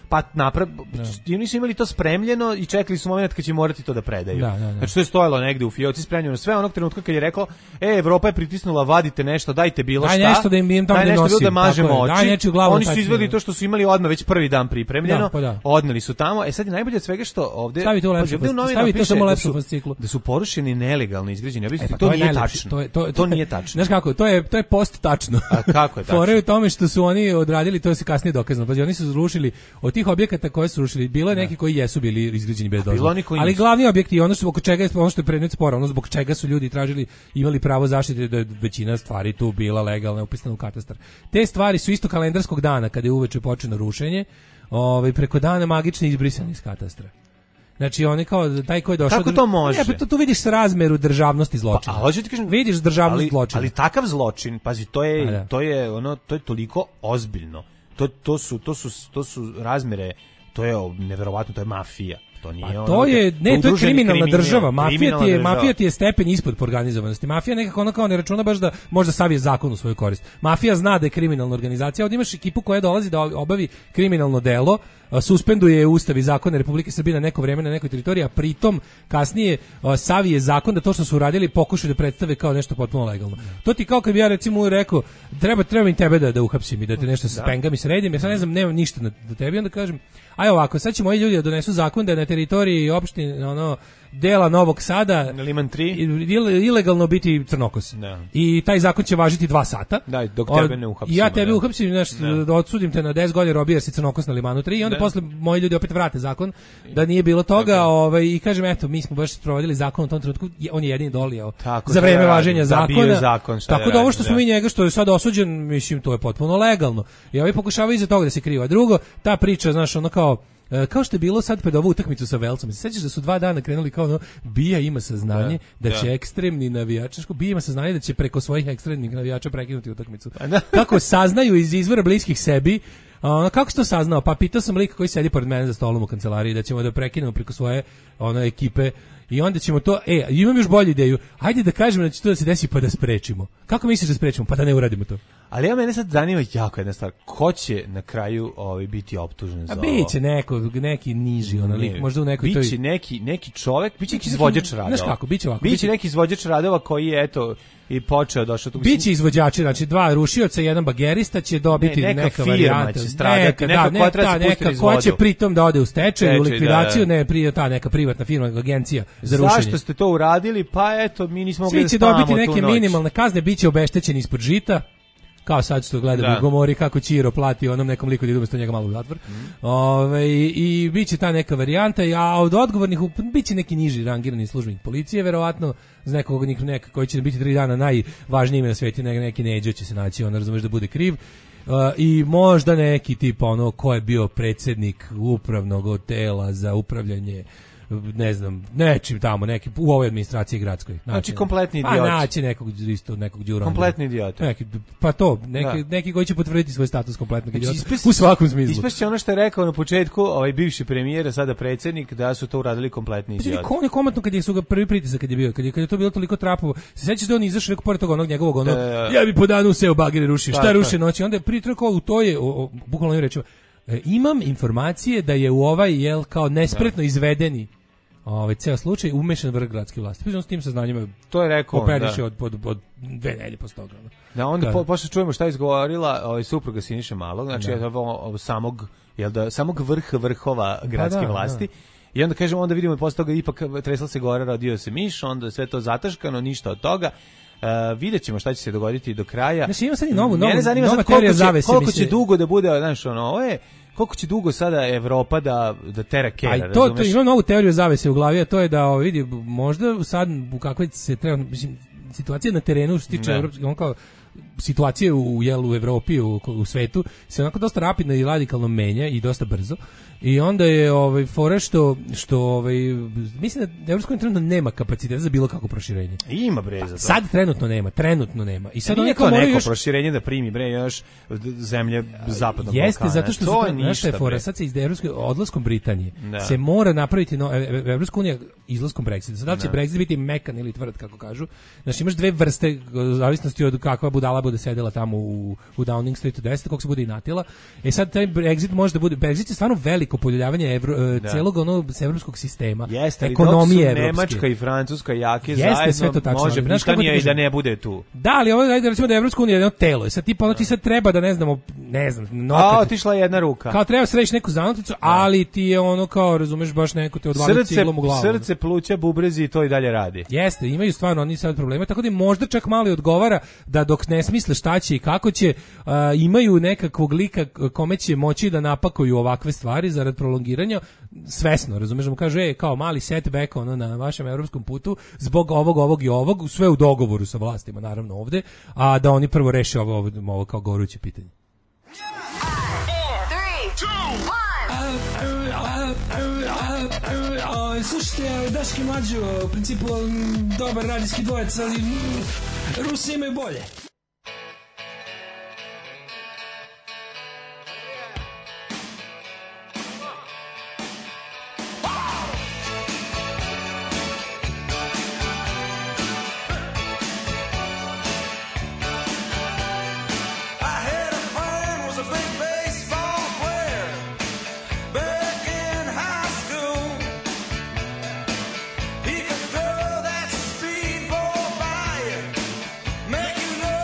Oni su imali to spremljeno i čekali su moment kad će morati to da predaju. Znači, to je stojalo negde u fioci spremljeno. Sve onog trenutka kad je rekao, Evropa je pritisnula, vadite nešto, dajte bilo šta. Daj nešto da im tamo ne nosim. Da mažemo oči. Oni su izveli to što su imali odmah već prvi dan pripremljeno. Odneli su tamo. Sad je najbolje od svega što ovde... Stavi to samo lepšu fasciklu. Da su porušeni nelegalno izgrađeni objekti. To nije tačno. To nije tačno. Znaš kako, to je post tačno. A kako je tačno? Što su oni odradili, to se kasnije dokazano. Pa oni su rušili od tih objekata koje su rušili, bilo je neki koji jesu bili izgrađeni bez dozvole. Ali glavni objekti, ono što je predmet spora, ono zbog čega su ljudi tražili, imali pravo zaštite, da je većina stvari tu bila legalna, upisana u katastar. Te stvari su isto kalendarskog dana kada je uveče počelo rušenje, preko dana magično izbrisani iz katastra. Znači oni kao taj koji je došao. Kako to može? Tu vidiš srazmeru državnosti zločina. Pa, ti kažem, vidiš državnost zločina. Ali takav zločin, pazi, to je toliko ozbiljno. To su razmere, to je neverovatno, to je mafija. To je kriminalna država. Mafija ti je stepen ispod organizovanosti. Mafija nekako kao ne računa baš da možda savije zakon u svoju korist. Mafija zna da je kriminalna organizacija. Ovdje imaš ekipu koja dolazi da obavi kriminalno delo, suspenduje Ustav i zakone Republike Srbije na neko vreme na nekoj teritoriji, a pritom kasnije savije zakon da to što su uradili pokušaju da predstave kao nešto potpuno legalno. To ti kao kad bi ja recimo rekao treba mi tebe da uhapsim i da te nešto sa pengami sredim, ja sad ne znam, nemam ništa da tebi, onda kažem aj ovako, sad će moji ljudi da donesu zakon da je na teritoriji opštine dela Novog Sada Liman 3 ilegalno biti crnokos. I taj zakon će važiti 2 sata. Da, dok tebe ne uhapsimo. Ja tebe uhapsim, da odsudim te na 10 godina robije jer si crnokos na Limanu 3 i onda posle moji ljudi opet vrate zakon da nije bilo toga i kažem eto, mi smo baš sprovodili zakon u tom trenutku, on je jedini dolio za vreme važenja zakona. Tako da ovo što smo mi njega, što je sad osuđen, mislim, to je potpuno legalno. I ovi pokušavaju iza toga da se kriva. Drugo, ta priča, znaš, kao što je bilo sad pred ovu utakmicu sa Velcom. Se sećaš da su 2 dana krenuli kao Bija ima saznanje da će ekstremni navijači, Bija ima saznanje da će preko svojih ekstremnih navijača prekinuti utakmicu. Kako saznaju iz izvora bliskih sebi, kako si to saznao? Pa pitao sam lika koji sedi pored mene za stolom u kancelariji da ćemo da prekinemo preko svoje ekipe i onda ćemo to, imam još bolju ideju, ajde da kažemo da će to da se desi pa da sprečimo. Kako misliš da sprečimo? Pa da ne uradimo to. Ali ja mene sad zanima jako jedna stvar, ko će na kraju biti optužen za ovo? Biće neki niži lik, možda u nekoj biće neki čovjek, biće neki izvođač radova. Znaš kako, biće ovako. Biće neki izvođač radova koji je i počeo došao tu. Biće izvođači, znači 2 rušioca, 1 bagerista će dobiti neka varijanta, će stradati, neka koja će pritom da ode u stečaj, u likvidaciju, neka privatna firma, agencija za rušenje. Zašto ste to uradili? Pa eto, mi nismo mogli da svi će dobiti neke minimalne kazne, biće obeštećeni ispod žita. kao sad što gledam u Gomori kako Ćiro plati onom nekom liku da ide umesto njega malo u zatvor. I biće ta neka varijanta, a od odgovornih biće neki niži rangirani službenik policije, verovatno za nekog od njih koji će biti 3 dana najvažniji ime na svetu, neki Neđo će se naći, razumeš da bude kriv. I možda neki tip ko je bio predsjednik upravnog tela za upravljanje, ne znam, nečim tamo, neki u ovoj administraciji gradskoj. Znači kompletni idiot. Pa naći nekog đuranda. Kompletni idiot. Neki koji će potvrditi svoj status kompletnog idiota u svakom smislu. Ispašće ono što je rekao na početku, bivši premijer, sada predsjednik, da su to uradili kompletni idioti. On je komentno kad su ga prvi pritisak kad je to bilo toliko trapovo. Se sećaš da on izašao rekao pored toga njegovog ja bi po danu seo bagere rušio. Šta ruše noći? Onda je pritrkao to je bukvalno reče imam informacije da je u kao nespretno izvedeni ceo slučaj umešan vrh gradske vlasti. Pa s tim saznanjima to je rekao operiše od 2 nedelje posle toga. Da onda posle čujemo šta je izgovorila supruga Siniše Malog, znači samog vrhova gradske vlasti. I onda kažemo, onda vidimo posle toga ipak tresla se gore, rodio se miš, onda sve to zataškano, ništa od toga. Vidjet ćemo šta će se dogoditi do kraja. Znači imam sad i nova teorija zavese. Koliko će dugo da bude, znaš, koliko će dugo sada Evropa da tera kera, razumeš? To ima novu teoriju zavese u glavi, a to je da vidi, možda sad u kakvoj se treba, situacija na terenu što se tiče evropske, kao situacije u Evropi, u svetu se onako dosta rapidno i radikalno menja i dosta brzo. I onda je fora što mislim da Evropska unija trenutno nema kapaciteta za bilo kakvo proširenje. Ima bre za to. Sad trenutno nema. I sad nije to neko proširenje da primi bre još zemlje zapadnog Balkana. Jeste, zato što to je ništa. Fora sad se iz Evropske odlaskom Britanije se mora napraviti Evropska unija izlaskom Brexita. Sad da će Brexit biti mekan ili tvrd kako kažu. Znači imaš dve vrste zavisnosti od kakva budala bude sedela tamo u Downing Streetu 10 kako se bude inatila. Sad taj Brexit može da bude Brexit je stvarno veliko poljuljavanje celog evropskog sistema, ekonomije evropske. Nemačka i Francuska jake zajedno, može Britanija i da ne bude tu. Da, ali ovo da recimo da Evropska unija je jedno telo. Sad tipa ti sad treba da ne znam, otišla jedna ruka. Kao treba sreći neku zanoticu, ali ti je kao razumeš baš neko te odvali ciglom u glavu. Srce, pluća, bubrezi i to i dalje radi. Jeste, imaju stvarno oni sad probleme, tako da možda čak malo odgovara da dok ne smisle šta će i kako će, imaju nekakvog lika kome će moći da napakuju ovakve stvari zarad prolongiranja, svesno, razumeš, mu kaže, kao mali setback na vašem evropskom putu, zbog ovog i ovog, sve u dogovoru sa vlastima, naravno ovde, a da oni prvo reše ovo kao goruće pitanje. Slušajte, Daški Mlađo, u principu dobar radijski dvojec, ali Rusi imaju bolje. Make you know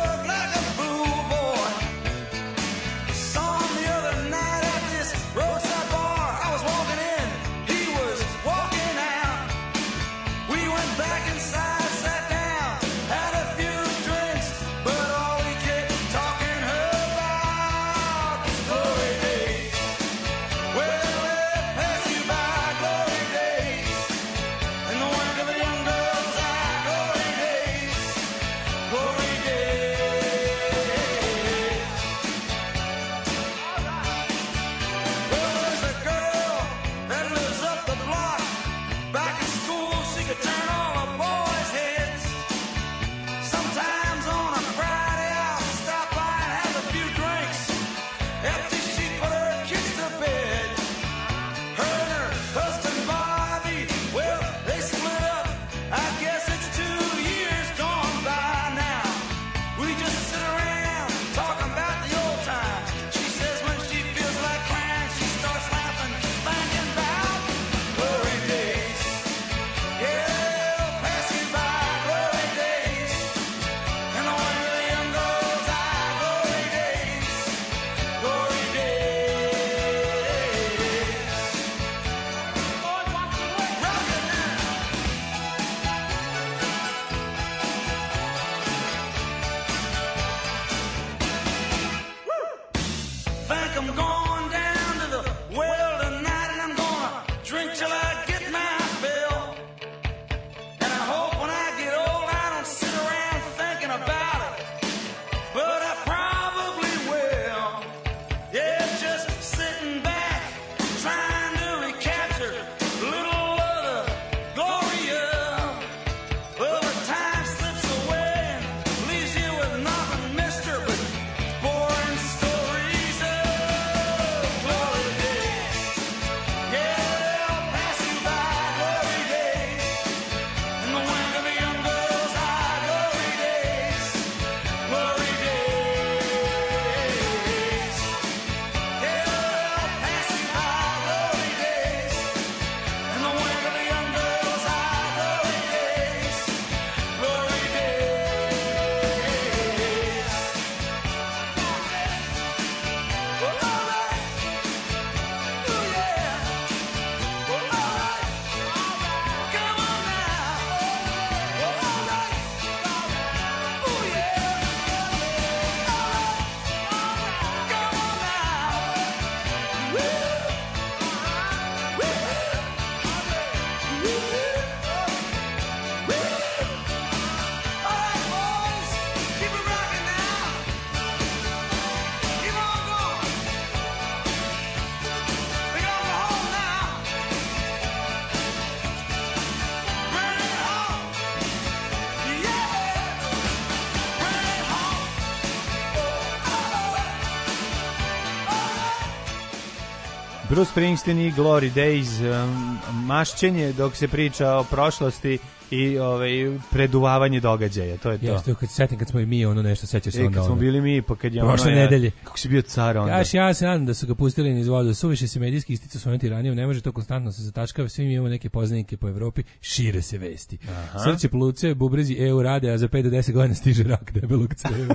Bruce Springsteen i Glory Days, mašćenje dok se priča o prošlosti i preduvavanje događaja, to je to. Jeste, kad se setim kad smo i mi nešto sećaš se onda. Kad smo bili mi, pa kad je prošle nedelje. Kako si bio car onda. Kaš, ja se nadam da su ga pustili niz vodu, suviše se medijski isticao svojom tiranijom, ne može to konstantno se zataškava, svi mi imamo neke poznanike po Evropi, šire se vesti. Srce, pluce, bubrezi, EU rade, a za 5 do 10 godina stiže rak debelog creva.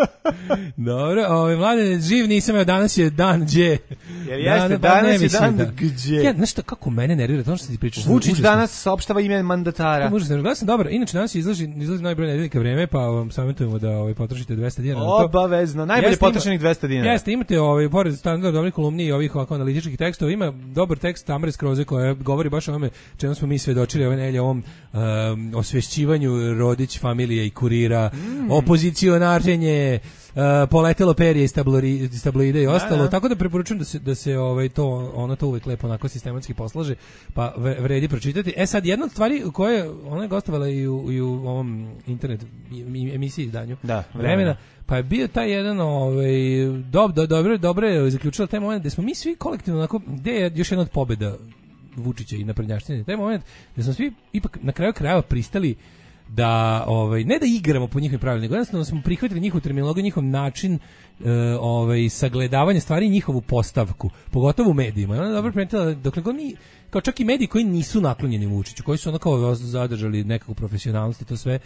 Dobro, mlade, živ nisam, danas je dan gdje. Jer jeste, danas je dan gdje. Ja, znaš kako mene nervira, to što ti pričaš. Vučić danas saopštava ime mandatara. Gledam sam, dobro, inače danas izlazi najbolje nedeljka Vreme, pa vam savjetujemo da potrošite 200 dinara. Obavezno, najbolje potrošenih 200 dinara. Jeste, imate pored standardno dobrih kolumni i ovih ovako analitičkih tekstova, ima dobar tekst Tamare Skroze koja govori baš o tome čemu smo mi svedočili ove nedelje, o ovom osvešćivanju Rodić familije i Kurira, opozicionarenje, poletelo perje iz tabloida i ostalo, tako da preporučujem da se to uvek lepo onako sistematski poslaže, pa vredi pročitati. Sad, jedna od stvari koje ona je gostovala i u ovom internet emisiji izdanju Vremena, pa je bio taj jedan dobro je zaključila taj moment gde smo mi svi kolektivno onako, gde je još jedna od pobjeda Vučića i naprednjaštine, taj moment gde smo svi ipak na kraju krajeva pristali da ne da igramo po njihovim pravilima, nego jednostavno smo prihvatili njihovu terminologiju, njihov način sagledavanja stvari i njihovu postavku, pogotovo u medijima. Ona je dobro primetila dokle god kao čak i mediji koji nisu naklonjeni Vučiću, koji su onako zadržali nekakvu profesionalnost i to sve,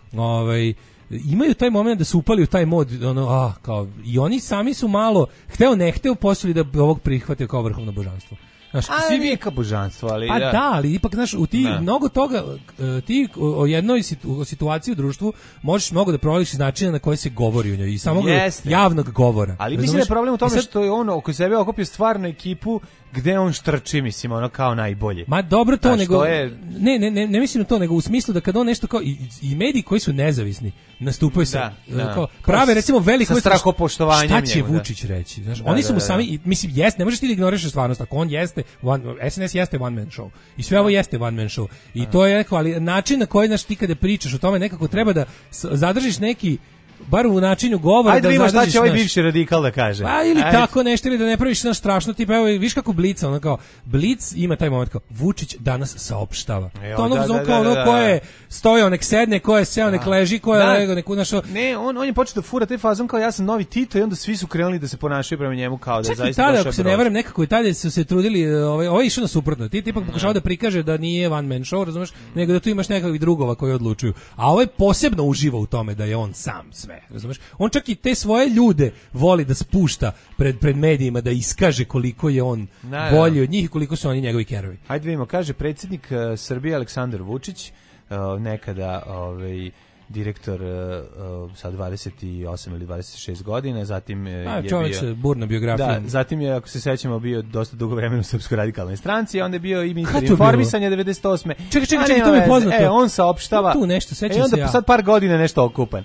imaju taj moment da su upali u taj mod, kao, i oni sami su malo hteo ne hteo posuli da ovog prihvatio kao vrhovno božanstvo. Svi nije kao božanstvo, ali... Pa da, ali ipak, u ti mnogo toga, ti o jednoj situaciji u društvu možeš mnogo da provališ iz načina na koji se govori o njoj, i samog javnog govora. Ali mislim da je problem u tome što je on oko sebe okupio stvarnu ekipu gde on štrči, mislim, kao najbolje. Ma dobro to, nego... Ne mislim na to, nego u smislu da kad on nešto kao... I mediji koji su nezavisni nastupaju se... Prave, recimo, veliko... Sa strahopoštovanjem. Šta će Vučić reći? Oni su mu sami... Mislim, ne možeš ti da ignorišeš stvarnost. Ako on jeste... SNS jeste one man show. I sve ovo jeste one man show. I to je neko, ali način na koji, ti kada pričaš o tome, nekako treba da zadržiš neki, bar u načinu govora, ajde, da zadržiš... Ajde, šta će ovaj bivši radikal da kaže. Pa ili tako nešto, ili da ne praviš strašno, tipa, evo, viš kako Blica, kao, Blic ima taj moment kao, Vučić danas saopštava. To ono koje stoje, nek sedne, koje seo, nek leži, koje lego, neku našo... Ne, on je počeo da fura taj fazon kao ja sam novi Tito i onda svi su krenuli da se ponašaju prema njemu kao da je zaista došao. Čak i tada, ako se ne varam, nekako i tada su se trudili, ovo je išao na suprotno. Ti ipak pokušao da prikaže da nije one man show, razumeš, nego da tu imaš nekakvih drugova koji odlučuju. A ovo je posebno uživa u tome da je on sam sve, razumeš? On čak i te svoje ljude voli da spušta pred medijima, da iskaže koliko je on bolji od njih i koliko su oni njegovi kerovi. Hajde vidimo, kaže predsjednik Srbije Aleksandar Vučić, nekada direktor sa 28 ili 26 godina, zatim je čovjek bio... se burna biografija. Da, zatim je, ako se sećamo, bio dosta dugo vremena u Srpskoj radikalnoj stranci, a onda je bio i ministar informisanja 98. Čekaj, to mi je poznato. On saopštava. Tu nešto, sećam se onda ja. Sad par godina nešto okupan.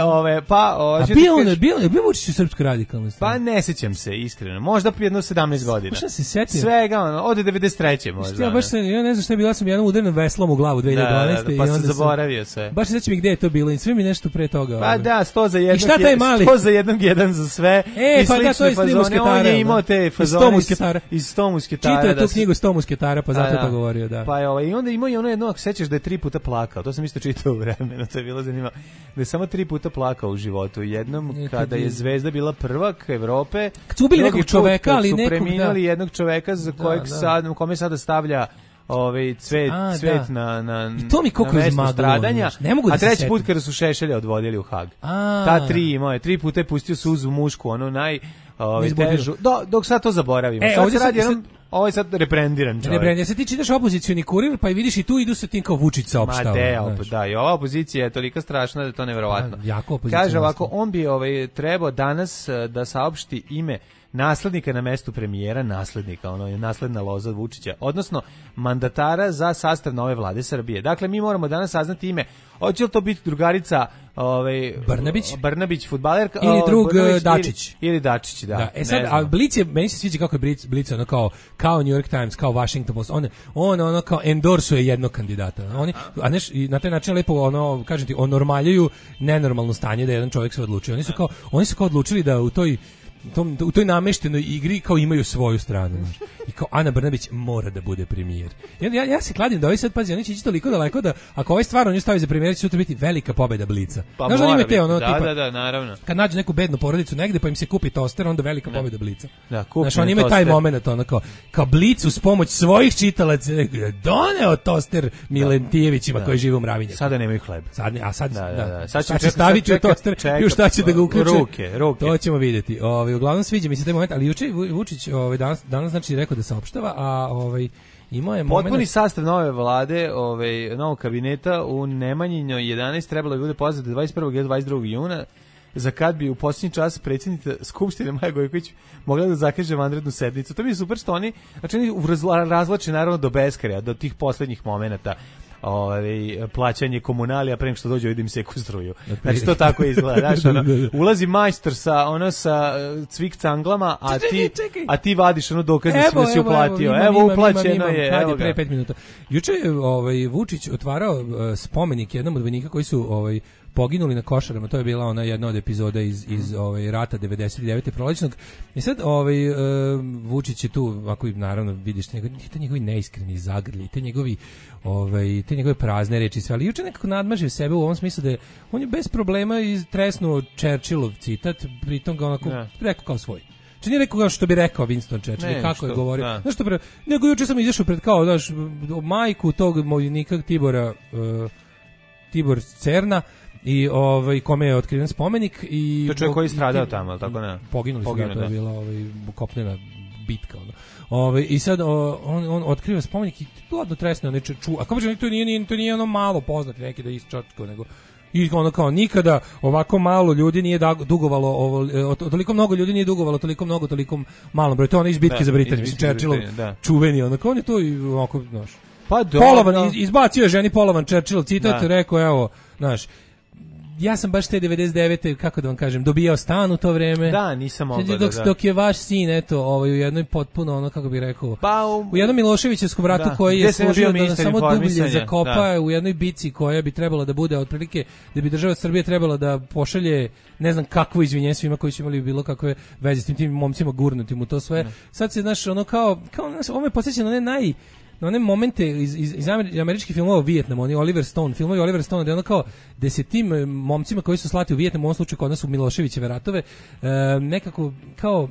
A bio Vučić u Srpskoj radikalnoj stranci? Pa ne sećam se, iskreno. Možda jedno 17 godina. Šta se setio? Svega, od 93. možda. Ja ne znam šta je bila, sam jednom udarenom veslom u glavu 2012. Pa sam zaboravio sve. Baš se sećam gde je to bilo i sve mi nešto pre toga. Pa da, 100 za jednog. I šta taj mali? 100 za jednog, jedan za sve. Pa da, to je iz 3 musketara. On je imao te fazone iz 100 musketara. Čitao je tu knjigu 100 musketara, pa zato to govorio, da. Pa i onda imao i ono jedno, ako sećaš da je 3 puta plakao. To sam isto čitao u vremenu, to je bilo zanimljivo. Da je samo 3 puta plakao u životu. Jednom kada je Zvezda bila prvak Evrope. Kad su ubili nekog čoveka, ali nekog, preminuli jednog čoveka za kojeg sad, kome sada stavlja cvet na to mi koliko mesto stradanja, a treći put kada su Šešelja odvodili u Hag. Ta 3 imao je, 3 puta je pustio suzu mušku, ono težu, dok sad to zaboravimo. Ovo je sad reprendiran čovjek. Se ti čitaš opozicioni kurir, pa i vidiš i tu idu sa tim kao Vučić saopštava. Da, i ova opozicija je toliko strašna da je to neverovatno. Jako opozicija. Kaže ovako, on bi trebao danas da saopšti ime naslednika na mestu premijera, naslednika, ono je nasledna loza Vučića, odnosno mandatara za sastav nove vlade Srbije. Dakle, mi moramo danas saznati ime. Hoće li to biti drugarica Brnabić fudbalerka ili drug Dačić ili Dačić, da. Sad, a Blic je, meni se sviđa kako je Blic ono kao New York Times, kao Washington Post. On ono kao endorsuje jednog kandidata. I na taj način lepo kažem ti, normaljuju nenormalno stanje da jedan čovjek se odlučio. Oni su kao odlučili da u toj u toj nameštenoj igri kao imaju svoju stranu, znaš. I kao Ana Brnabić mora da bude premijer. Ja se kladim da ovaj sad, pazi, oni će ići toliko daleko da ako ovaj stvarno nju stavi za premijer, će sutra biti velika pobeda Blica. Pa znaš da ima te ono tipa, da, naravno. Kad nađu neku bednu porodicu negde pa im se kupi toster, onda velika pobeda Blica. Da, kupi. Znaš, oni imaju taj momenat, ono kao Blic uz pomoć svojih čitalaca doneo toster Milentijevićima koji žive u Mravinjaku. Sada nemaju hleb. Sad će staviti u toster i šta će da ga uključe. Ruke. To ćemo vidjeti. Uglavnom sviđa mi se taj moment, ali juče Vučić danas znači rekao da saopštava, a imao je moment... Potpuni sastav nove vlade, novog kabineta u Nemanjinoj 11 trebalo bi bude poznato 21. i 22. juna, za kad bi u posljednji čas predsjednica Skupštine Maja Gojković mogla da zakaže vanrednu sednicu. To mi je super što oni razvlače naravno do beskraja, do tih poslednjih momenata. Plaćanje komunalija pre nego što dođe da im seku struju. Znači to tako izgleda, znaš, ulazi majstor sa cvik canglama, a ti vadiš dokaz da si uplatio. Evo uplaćeno je. Evo pre 5 minuta. Juče je Vučić otvarao spomenik jednom od vojnika koji su poginuli na Košarama. To je bila ona jedna od epizoda iz rata 99. prolećnog. I sad Vučić je tu, ako naravno vidiš te njegovi neiskreni zagrlji, te njegove prazne reči sve, ali juče nekako nadmaže sebe u ovom smislu da on je bez problema tresnuo Churchillov citat, pritom ga onako rekao kao svoj. Če nije rekao što bi rekao Winston Churchill, kako je govorio. Znaš što nego juče sam izašao pred kao, znaš, majku tog vojnika Tibor Cerna i kome je otkriven spomenik i to čovjek koji je stradao tamo, al tako ne. Poginuli su, to je bila kopnena bitka ono. I sad on otkriva spomenik i ladno tresne one a kako kaže to nije ono malo poznati neki da isčočko, nego i ono kao nikada ovako malo ljudi nije dugovalo toliko mnogo ljudi nije dugovalo toliko malo broj. To je ono iz bitke za Britaniju, Churchillov čuveni, ono kao on je to i ovako, znaš. Pa polovan, izbacio je ženi polovan Churchillov citat, rekao evo, znaš, ja sam baš te 99. kako da vam kažem, dobijao stan u to vreme. Da, nisam mogao dok je vaš sin, eto, u jednoj potpuno, ono, kako bih rekao, u jednom Miloševićevskom ratu koji je služio da samo dublje zakopa, u jednoj bici koja bi trebala da bude, otprilike, da bi država Srbije trebala da pošalje, ne znam kakvo izvinjenje svima koji su imali bilo kakve veze s tim momcima gurnutim u to sve. Sad se, znaš, ono kao ovo me podsjeća na one momente iz američkih filmova o Vijetnamu, oni filmovi Oliver Stone, da je ono kao da se tim momcima koji su slati u Vijetnam, u ovom slučaju kod nas u Miloševićeve ratove, nekako kao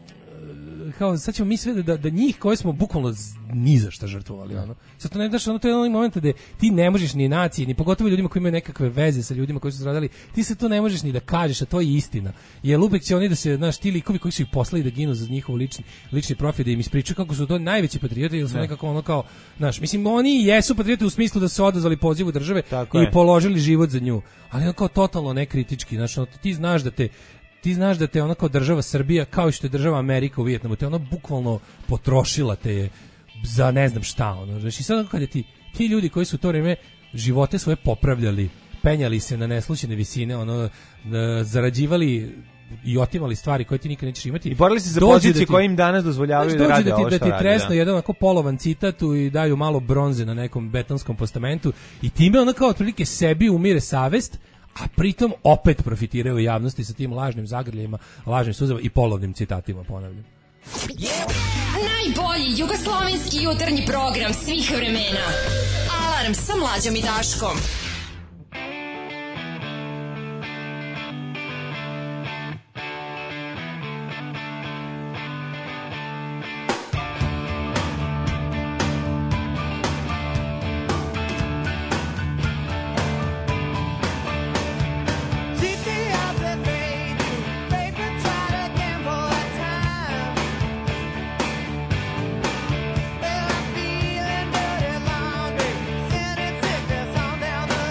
sad ćemo mi sve da njih koje smo bukvalno ni za šta žrtvovali, ono. Sad to ne daš, ono, to je onaj moment da ti ne možeš ni naciji, ni pogotovo ljudima koji imaju nekakve veze sa ljudima koji su stradali, ti se to ne možeš ni da kažeš, a to je istina. Jer uvek će oni da se, znaš, ti likovi koji su ih poslali da ginu za njihov lični profit, da im ispričaju kako su to najveći patriote, ili su nekako ono kao, znaš, mislim, oni jesu patriote u smislu da su odazvali pozivu države i položili život za nju, ali ono kao totalno nekritički, znaš, ono, ti znaš da te ona kao država Srbija, kao što je država Amerika u Vijetnamu, te ona bukvalno potrošila te za ne znam šta, ono. Znači, i sad kada ti ljudi koji su u to vreme živote svoje popravljali, penjali se na neslućene visine, ono, zarađivali i otimali stvari koje ti nikad nećeš imati. I borili se za pozicije koje im danas dozvoljavaju da rade ovo što rade. Da ti tresno jedan onako polovan citatu i daju malo bronze na nekom betonskom postamentu i time ona kao otprilike sebi umire savest, a pritom opet profitiraju javnosti sa tim lažnim zagrljajima, lažnim suzama i polovnim citatima, ponavljam. Najbolji jugoslovenski jutarnji program svih vremena. Alarm sa Mlađom i Daškom. Down the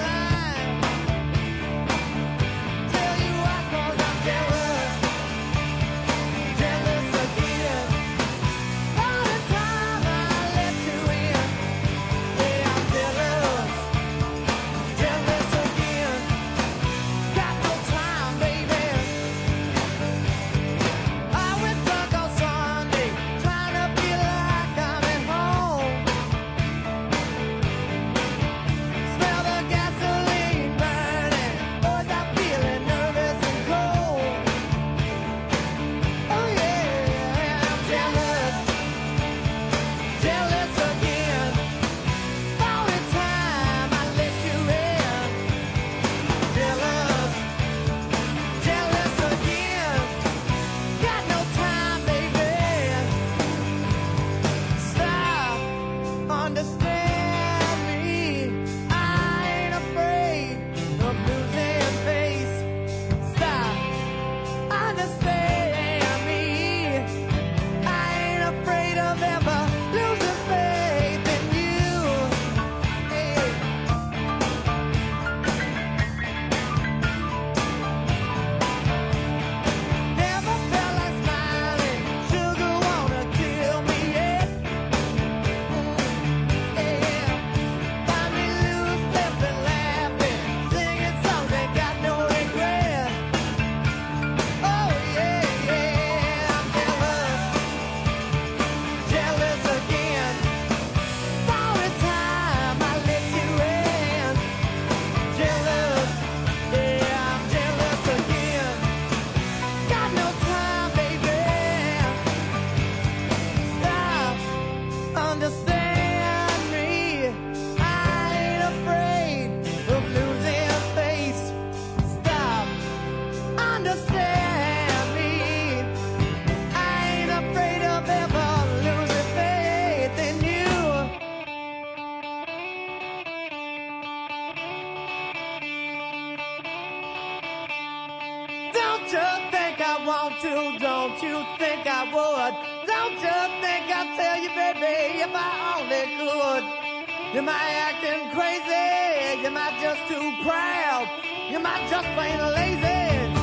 Don't you think I would? Don't you think I'd tell you, baby, if I only could? Am I acting crazy? Am I just too proud? Am I just plain lazy?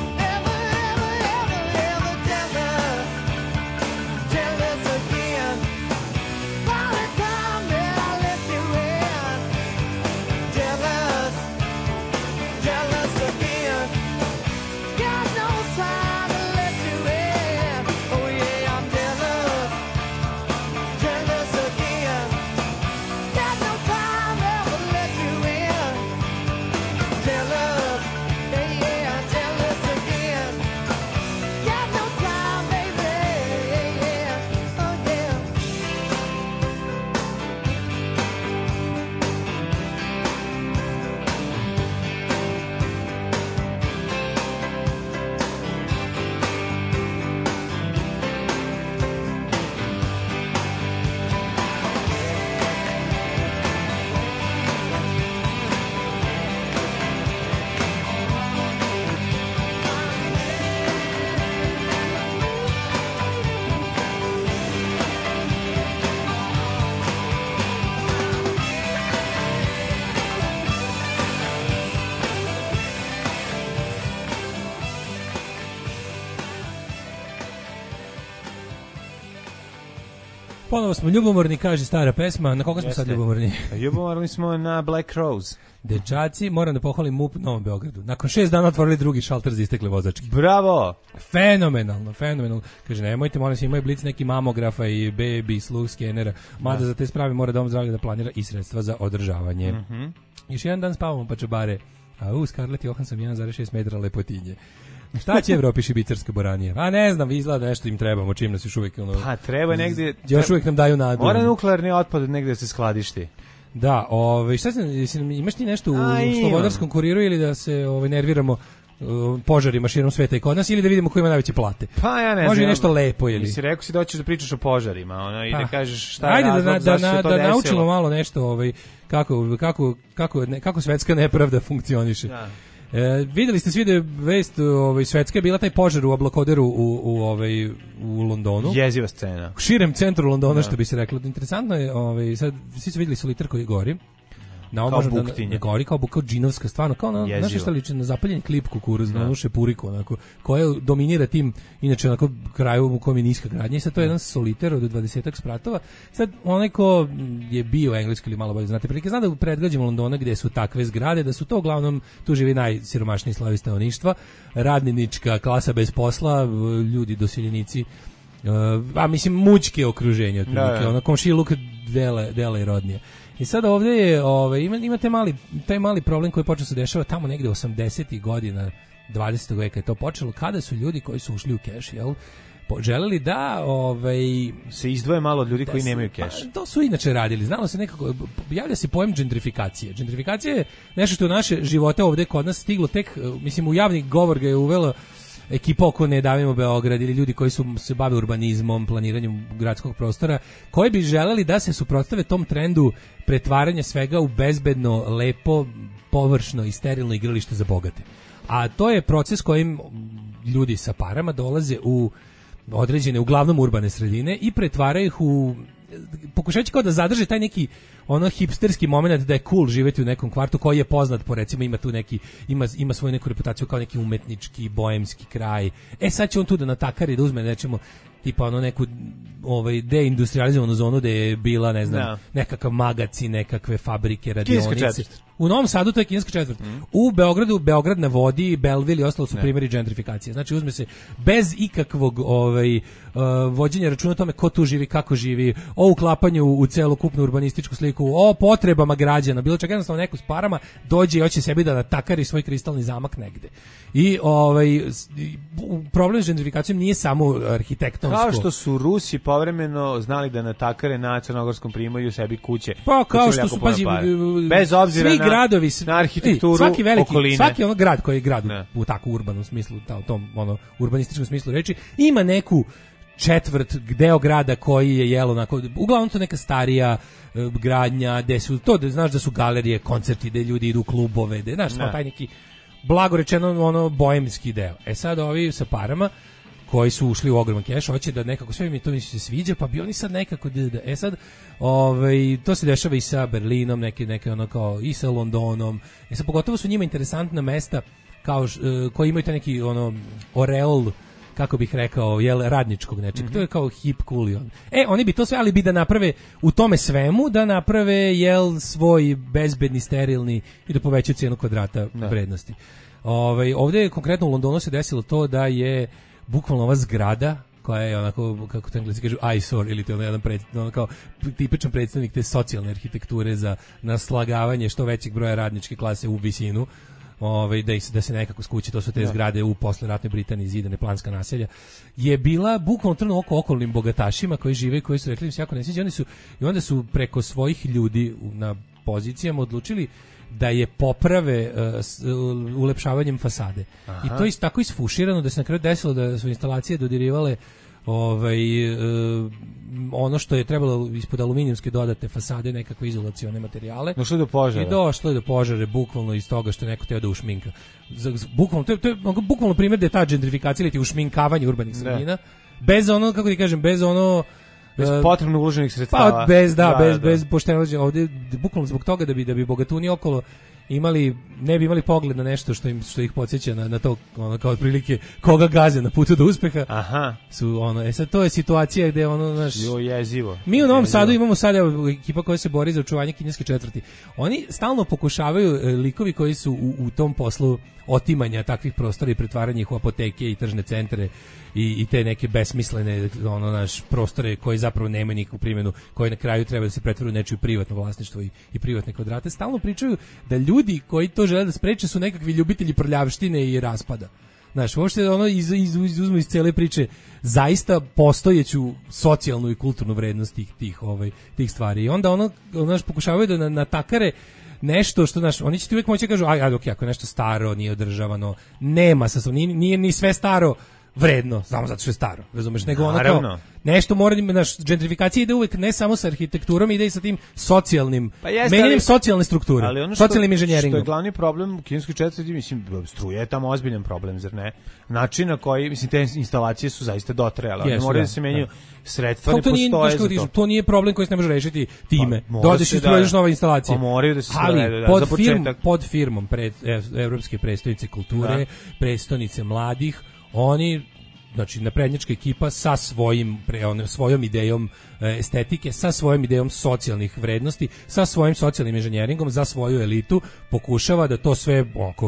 Ponovo smo ljubomorni, kaže stara pesma. Na koga smo sad ljubomorni? Ljubomorni smo na Black Rose. Dečaci, moram da pohvalim MUP Novom Beogradu. Nakon 6 dana otvorili drugi šalter za istekle vozačke. Bravo! Fenomenalno, fenomenalno. Kaže, nemojte, molim se, imaju blic neki mamografa i baby sluh skenera. Mada za te sprave mora dom zdravlja da planira i sredstva za održavanje. Još jedan dan spavamo pa čabare. A Scarlett Johansson 1,6 metra lepotinje. Šta će Evropi šibicarska boranija? A ne znam, izgleda nešto im trebamo, čim nas još uvijek... Pa treba negdje... Još uvijek nam daju nadu. Mora nuklearni otpad negdje da se skladišti. Da, šta imaš ti nešto u Slobodarskom kuriru ili da se nerviramo požarima širom sveta i kod nas ili da vidimo ko ima najveće plate? Pa ja ne znam. Može nešto lepo ili... Si rekao si da hoćeš da pričaš o požarima i da kažeš šta je ajde razlog, zašto se to desilo. Da naučimo malo nešto kako svetska nepravda funkcioniše. Da. Videli ste svi da je vest svetska je bila taj požar u Ablakoderu u Londonu. Jeziva scena. U širem centru Londona, što bi se reklo. Interesantno je, sad svi su videli solitar koji gori. Kao buktinje. Gori kao džinovska, stvarno, kao znaš šta liči na zapaljen klip kukuruz, na onu šepuriku, onako, koja dominira tim, inače, onako, kraju u kojem je niska gradnja, i sad to je jedan soliter od 20 spratova. Sad, onaj ko je bio engleski ili malo bolje znate prilike, zna da u predgrađima Londona gdje su takve zgrade, da su to uglavnom, tu živi najsiromašniji slavi stanovništva, radnička klasa bez posla, ljudi doseljenici, mislim, mućke okruženje, ono, komšiluk dela i rodnije. I sad ovdje je, ima taj mali problem koji počeo se dešava tamo negde 80. godina 20. veka je to počelo, kada su ljudi koji su ušli u keš, želeli da se izdvoje malo od ljudi koji nemaju keš. To su inače radili, znalo se nekako, javlja se pojam gentrifikacije. Gentrifikacija je nešto što u naše živote ovdje kod nas stiglo tek, mislim, u javni govor ga je uvelo ekipa oko Ne davimo Beograd ili ljudi koji su se bave urbanizmom, planiranjem gradskog prostora, koji bi želeli da se suprotstave tom trendu pretvaranja svega u bezbedno, lepo, površno i sterilno igralište za bogate. A to je proces kojim ljudi sa parama dolaze u određene, uglavnom urbane sredine i pretvaraju ih u, pokušavajući kao da zadrže taj neki ono hipsterski moment da je cool živjeti u nekom kvartu koji je poznat po, recimo, ima tu neki, ima svoju neku reputaciju kao neki umetnički, boemski kraj. Sad će on tu da natakari, da uzme, recimo, tipa ono neku deindustrializovanu zonu gde je bila, ne znam, nekakav magacin, nekakve fabrike, radionice. U Novom Sadu to je kineska četvrt. U Beogradu, Beograd na vodi, Belville i ostalo su primjeri gentrifikacije. Znači uzme se bez ikakvog vođenja računa o tome ko tu živi, kako živi, o uklapanju u celokupnu urbanističku sliku, o potrebama građana, bilo čega, jednostavno neko s parama dođe i hoće sebi da natakari svoj kristalni zamak negde. I problem s gentrifikacijom nije samo arhitektonsko. Kao što su Rusi povremeno znali da natakare na Crnogorskom primorju sebi kuće. Pa kao što su, pazi, bez obzira svi gradovi, na arhitkturu svaki veliki, okoline. svaki ono grad koji je grad u tako urbanom smislu, u tom urbanističkom smislu reči, ima neku četvrt, deo grada koji je onako, uglavnom to neka starija gradnja, gde su to, da znaš da su galerije, koncerti, gde ljudi idu u klubove, gde, znaš, taj neki blago rečeno boemski deo. Sad ovi sa parama koji su ušli u ogroman keš, hoće da nekako sve mi to mi se sviđa, pa bi oni sad nekako sad to se dešava i sa Berlinom, neke ono kao i sa Londonom. Sad pogotovo su njima interesantna mesta kao koji imaju taj neki oreol, kako bih rekao, radničkog nečeg. To je kao hip cool. Oni bi to sve, ali bi da naprave u tome svemu, da naprave svoj bezbedni, sterilni i da povećaju cijenu kvadrata vrednosti. Ovdje je konkretno u Londonu se desilo to da je bukvalno ova zgrada koja je onako, kako to Englesi kažu, eyesore, ili to je jedan kao tipičan predstavnik te socijalne arhitekture za naslagavanje što većeg broja radničke klase u visinu, da se nekako skući, to su te zgrade u posleratnoj Britaniji, zidane planska naselja, je bila bukvalno trnu oko okolnim bogatašima koji žive, koji su rekli im se jako ne sviđa, i onda su preko svojih ljudi na pozicijama odlučili da je poprave ulepšavanjem fasade. Aha. I to je tako isfuširano da se na kraju desilo da su instalacije dodirivale ono što je trebalo ispod aluminijumske dodate fasade, nekakve izolacione materijale. Došlo je do požara. I došlo je do požara bukvalno iz toga što je neko teo da ušminka. Bukvalno, to je bukvalno primjer da je ta gentrifikacija ili ti ušminkavanje urbanih sredina. Bez ono, kako ti kažem, bez potrebno uloženih sredstava. Pa bez pošteno ovdje, bukvalno zbog toga da bi bogatuni okolo ne bi imali pogled na nešto što ih podsjeća na to, kao otprilike koga gaze na putu do uspeha. Aha. Sad to je situacija gde jezivo. Mi u Novom Sadu imamo sad ekipa koja se bori za očuvanje kineske četvrti. Oni stalno pokušavaju, likovi koji su u tom poslu otimanja takvih prostora i pretvaranja ih u apoteke i tržne centre i te neke besmislene prostore koji zapravo nemaju nikakvu primjenu, koji na kraju treba da se pretvore u nečiju privatno vlasništvo i privatne kvadrate, stalno pričaju da ljudi koji to žele da spreče su nekakvi ljubitelji prljavštine i raspada. Znaš, uopšte izuzmu iz cele priče zaista postojeću socijalnu i kulturnu vrednost tih stvari. I onda pokušavaju da natakare nešto što, oni će ti uvijek moći da kažu, ako je nešto staro, nije održavano, nema nije ni sve staro vredno, samo zato što je staro, razumeš, nego nešto mora, gentrifikacija ide uvijek ne samo sa arhitekturom, ide i sa tim socijalnim, menjanjem socijalne strukture, socijalnim inženjeringom. Što je glavni problem u kineskoj četvrti, mislim, struja je tamo ozbiljan problem, zar ne? Način na koji, mislim, te instalacije su zaista dotrajale, one moraju da se menjaju, sredstva ne postoje za to. To nije problem koji se ne može rešiti time. Dođeš i strojiš nova instalacija. Pa moraju da se stroje, za početak. Pod firmom Evropske prestonice kulture, prestonice mladih, oni, znači naprednjačka ekipa sa svojom idejom estetike, sa svojom idejom socijalnih vrednosti, sa svojim socijalnim inženjeringom za svoju elitu pokušava da to sve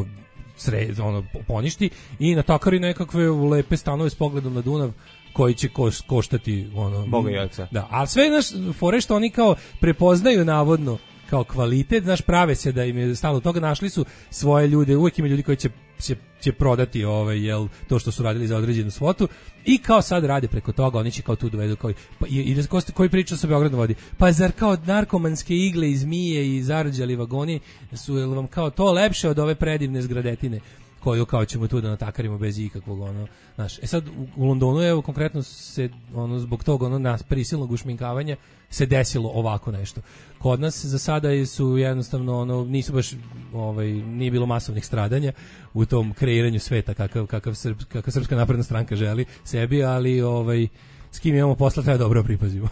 poništi i natakari nekakve lepe stanove s pogledom na Dunav koji će koštati Boga i oca. Da, a sve fore što oni kao prepoznaju navodno kao kvalitet, prave se da im je stalo toga, našli su svoje ljude, uvijek ima ljudi koji će prodati to što su radili za određenu svotu i kao sad rade preko toga, oni će kao tu dovedu koji priča sa Beogradom vodi. Pa zar kao narkomanske igle i zmije i zarđali vagoni su vam kao to lepše od ove predivne zgradetine koju kao ćemo tu da natakarimo bez ikakvog znaš. Sad u Londonu evo konkretno se zbog toga nas prisilnog ušminkavanja se desilo ovako nešto. Kod nas za sada su jednostavno nisu baš nije bilo masovnih stradanja u tom kreiranju sveta kakav Srpska napredna stranka želi sebi, ali s kim imamo posla treba dobro pripazimo.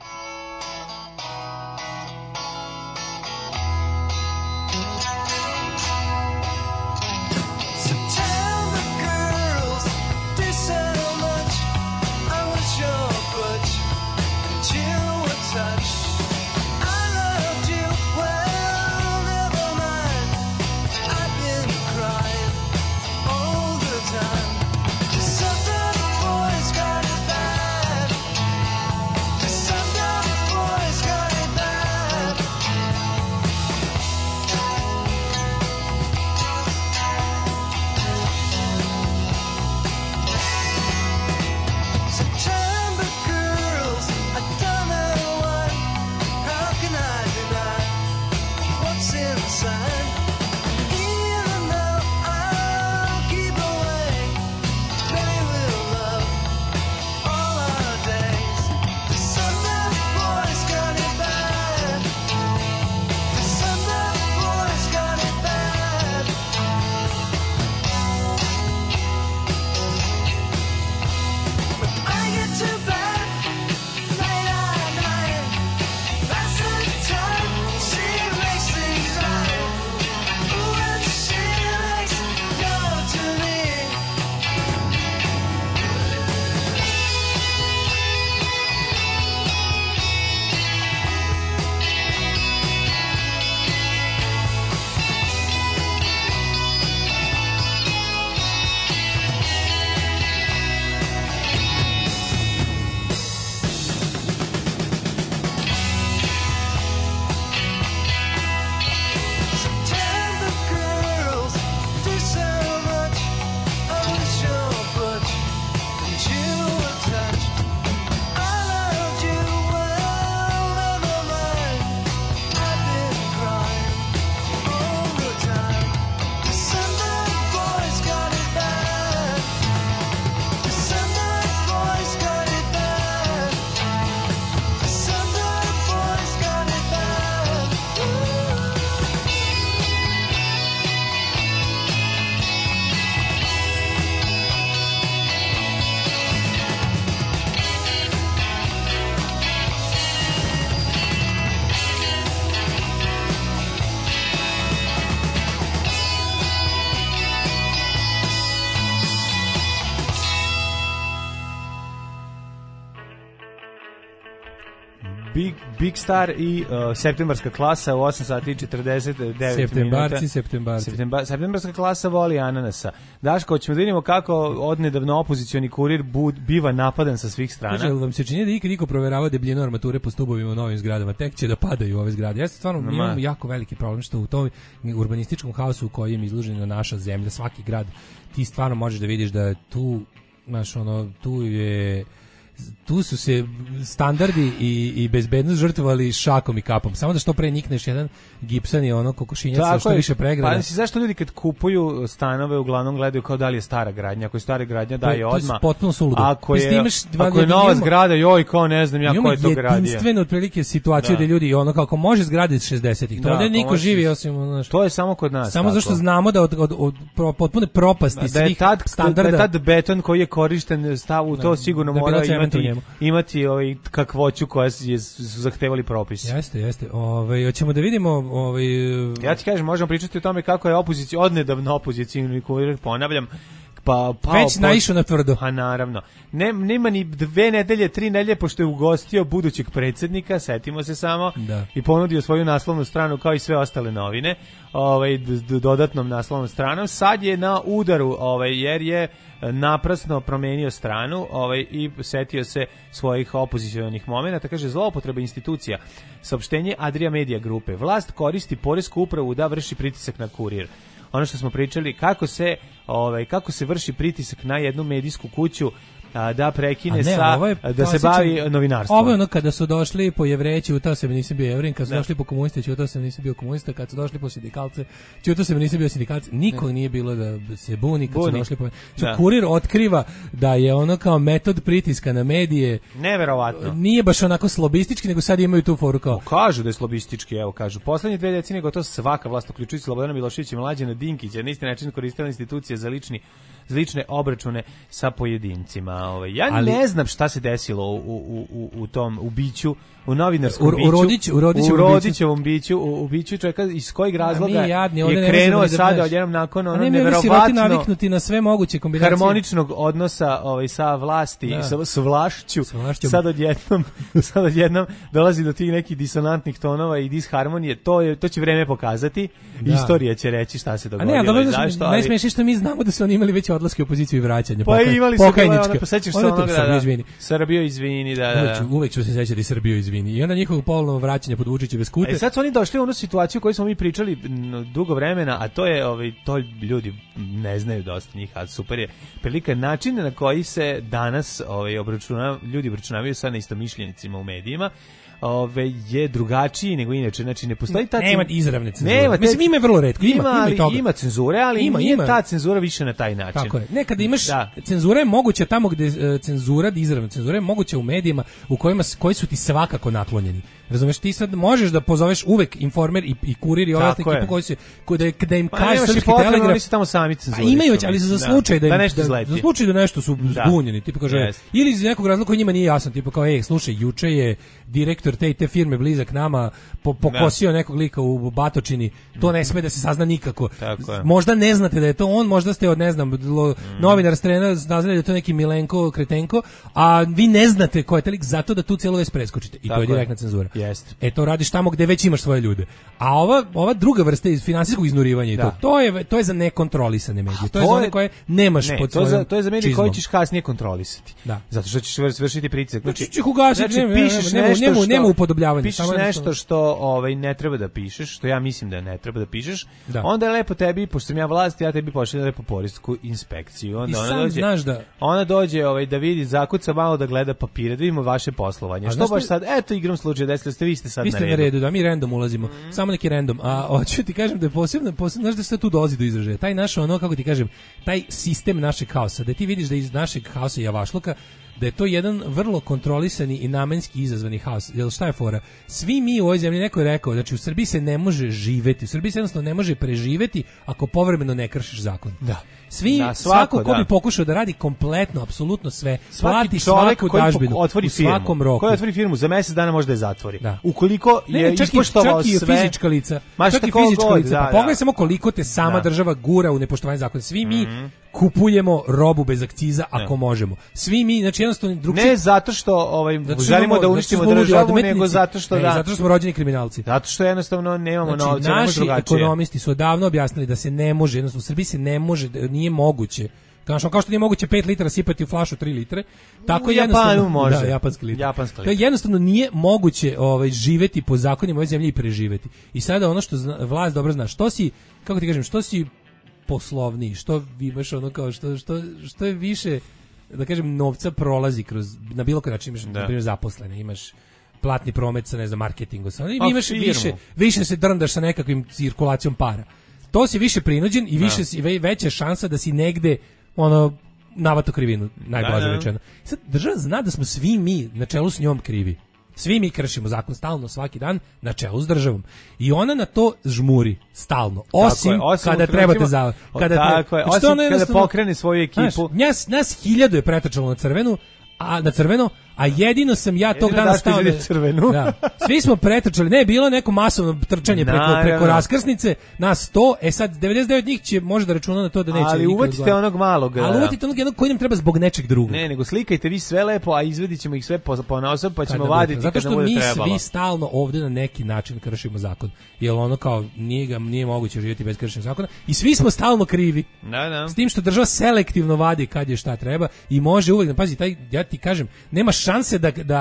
Big Star i septembarska klasa u 8 sati i 49 minuta. Septembarska klasa voli ananasa. Daško, hoćemo da vidimo kako odnedavno opozicioni kurir biva napadan sa svih strana. Kaže, vam se čini da ikad niko proverava debljinu armature po stubovima u novim zgradama? Tek će da padaju ove zgrade. Ja stvarno imam jako veliki problem što u tom urbanističkom haosu u kojem je izložena naša zemlja, svaki grad, ti stvarno možeš da vidiš da tu, znaš, tu su se standardi i bezbednost žrtvovali šakom i kapom. Samo da što pre nikneš jedan gipsan i kokošinjac što više pregrada. Pa zašto ljudi kad kupuju stanove uglavnom gledaju kao da li je stara gradnja? Ako je stara gradnja daje odmah. To je potpuno suludo. Ako je nova zgrada, joj, kao ne znam ja ko je to gradio. Imamo jedinstvenu otprilike situaciju da ljudi kako može zgraditi 60-ih. To da niko živi osim to je samo kod nas. Samo zašto znamo da od potpune propasti svih standarda. Da je tad beton koji je korišten stavu, to sigurno mora imati kakvoću koja su zahtevali propisi. Jeste. Hoćemo da vidimo ja ti kažem, možemo pričati o tome kako je odnedavno opozicijni kurir, ponavljam, već naišao na tvrdo. Pa naravno. Nema ni 2 nedelje, 3 nedelje, pošto je ugostio budućeg predsjednika, setimo se samo, i ponudio svoju naslovnu stranu kao i sve ostale novine, dodatnom naslovnom stranom. Sad je na udaru, jer je naprasno promenio stranu i setio se svojih opozicionih momenata. Kaže, zloupotreba institucija. Saopštenje Adria Media grupe. Vlast koristi poresku upravu da vrši pritisak na kurir. Ono što smo pričali, kako se vrši pritisak na jednu medijsku kuću da prekine da se bavi novinarstvom. Ovo je ono kada su došli po Jevreji, ćutao se, nisam bio Jevrin, kad su došli po komuniste, ćutao se, nisam bio komunista, kad su došli po sindikalce, ćutao se, nisam bio sindikalce. Nikog nije bilo da se buni kad su došli po... Kurir otkriva da je ono kao metod pritiska na medije. Neverovatno. Nije baš onako slobistički, nego sad imaju tu foru kao... Kažu da je slobistički, evo kažu. Poslednje 2 decenije gotovo svaka vlast, uključujući Slobodana Miloševića i Mlađana Dinkića, na isti način koristila institucije za lične obračune sa pojedincima. Ali ne znam šta se desilo u tom ubiću, u novinarskom biću, u Rodićevom biću, u biću čovjeka iz kojeg razloga je krenuo sada odjednom nakon ono neverovatno naviknuti na sve moguće kombinacije harmoničnog odnosa sa vlasti, sa vlašću. Sad odjednom dolazi do tih nekih disonantnih tonova i disharmonije. To će vreme pokazati. Istorija će reći šta se dogodilo. Najsmešnije što mi znamo da su oni imali već odlaske u opoziciju i vraćanje. Pa imali su pokajnička. Pa sećaš se onoga Srbijo izvini, Uvek ću se sećati Srbijo izvini. I onda njihovo polovno vraćanje pod Vučićeve skute. Sad su oni došli u onu situaciju koju smo mi pričali dugo vremena, a to je to ljudi ne znaju dosta njih, a super je prilika način na koji se danas ljudi obračunavaju sa neistomišljenicima u medijima. Je drugačiji nego inače, znači ne postoji ta nema izravne cenzure. Mislim ima vrlo retko, ima cenzure, ali nije ta cenzura više na taj način. Tako je. Nekada imaš cenzura je moguća tamo gde izravna cenzura je moguća u medijima koji su ti svakako naklonjeni. Razumeš, ti sad možeš da pozoveš uvek Informer i Kurir i ostale ekipu koji se da im kaže Srpski telegraf, oni su tamo sami cenzuri. Imaju već, ali za slučaj da nešto su zbunjeni, tipa kaže ili iz nekog razloga koji njima nije jasan, tipa kao slušaj, juče je direktor te firme blizak nama pokosio nekog lika u Batočini, to ne sme da se sazna nikako. Možda ne znate da je to on, možda ste od ne znam novinar strena nazvali da je to neki Milenko Kretenko, a vi ne znate ko je taj lik, zato da tu celu vez preskočite i to je direktna cenzura. To radiš tamo gde već imaš svoje ljude. A ova druga vrsta iz finansijskog iznurivanja i to je za nekontrolisane medije. To je za one koje nemaš pod svojom. To je za medije koje ćeš kasnije kontrolisati. Zato što ćeš vršiti pritisak. Znači pišeš nema upodobljavanja. Pišeš nešto što ne treba da pišeš, što ja mislim da ne treba da pišeš. Onda je lepo tebi, pošto sam ja vlast, ja tebi pošaljem lepo poresku inspekciju. Onda ona dođe da vidi, zakuca malo da gleda papire, da vidimo vaše poslovanje. Što baš sad, eto igram slučaj vi ste sad na redu, da mi random ulazimo. Samo neki random. A hoću ti kažem da je posebno, znaš da se tu dolazi do izražaja. Taj naš kako ti kažem, taj sistem našeg haosa, da ti vidiš da iz našeg haosa i javašluka, da je to jedan vrlo kontrolisani i namenski izazvani haos. Jel šta je fora? Svi mi u ovoj zemlji, neko je rekao, znači u Srbiji se ne može živeti, u Srbiji se jednostavno ne može preživeti ako povremeno ne kršiš zakon. Svako ko bi pokušao da radi kompletno, apsolutno sve, plati svaku dažbinu u svakom roku. Koji otvori firmu, za mjesec dana može da je zatvori. Ukoliko je ispoštovao sve... Čak i fizička lica. Pa pogledaj samo koliko te sama država gura u nepoštovanje zakona. Svi mi kupujemo robu bez akciza ako možemo. Svi mi, znači jednostavno drugčije. Ne zato što želimo da uništimo državu, nego zato što zato što smo rođeni kriminalci. Zato što jednostavno nemamo novca, naši ekonomisti su odavno objasnili da se ne može, jednostavno u Srbiji se ne može, nije moguće. Kao što nije moguće 5 litara sipati u flašu 3 litre, tako jednostavno može. Japanski litar. To jednostavno nije moguće živeti po zakonima ove zemlje i preživeti. I sada ono što vlast dobro zna, što si, kako ti kažem, što si poslovniji, što imaš kao što je više, da kažem, novca prolazi kroz, na bilo koji način imaš, na primjer, zaposlene, imaš platni promet sa, ne znam, marketingu, imaš više se drndaš sa nekakvim cirkulacijom para. To si više prinuđen i veća šansa da si negde navato krivinu, najblaže rečeno. Sad država zna da smo svi mi na čelu s njom krivi. Svi mi kršimo zakon stalno, svaki dan, na čelu s državom. I ona na to žmuri stalno. Osim kada trebate za... Kada pokrene svoju ekipu. Nas 1000 je pretrčalo na crveno, a jedino sam ja tog dana stao svi smo pretrčali, ne, bilo neko masovno trčanje preko raskrsnice, nas 100, sad 99 njih će možda računa na to da neće. Ali uvatite onog malog. Ali uvatite onog jednog koji nam treba zbog nečeg drugog. Ne, nego slikajte vi sve lepo, a izvedit ćemo ih sve ponaosob, pa ćemo vaditi kada bude trebalo. Zato što mi svi stalno ovdje na neki način kršimo zakon. Jer kao nije moguće živjeti bez kršenja zakona i svi smo stalno krivi. S tim što država selektivno vadi kad je šta treba i može uvijek, pazi, ja ti kažem, nema šanse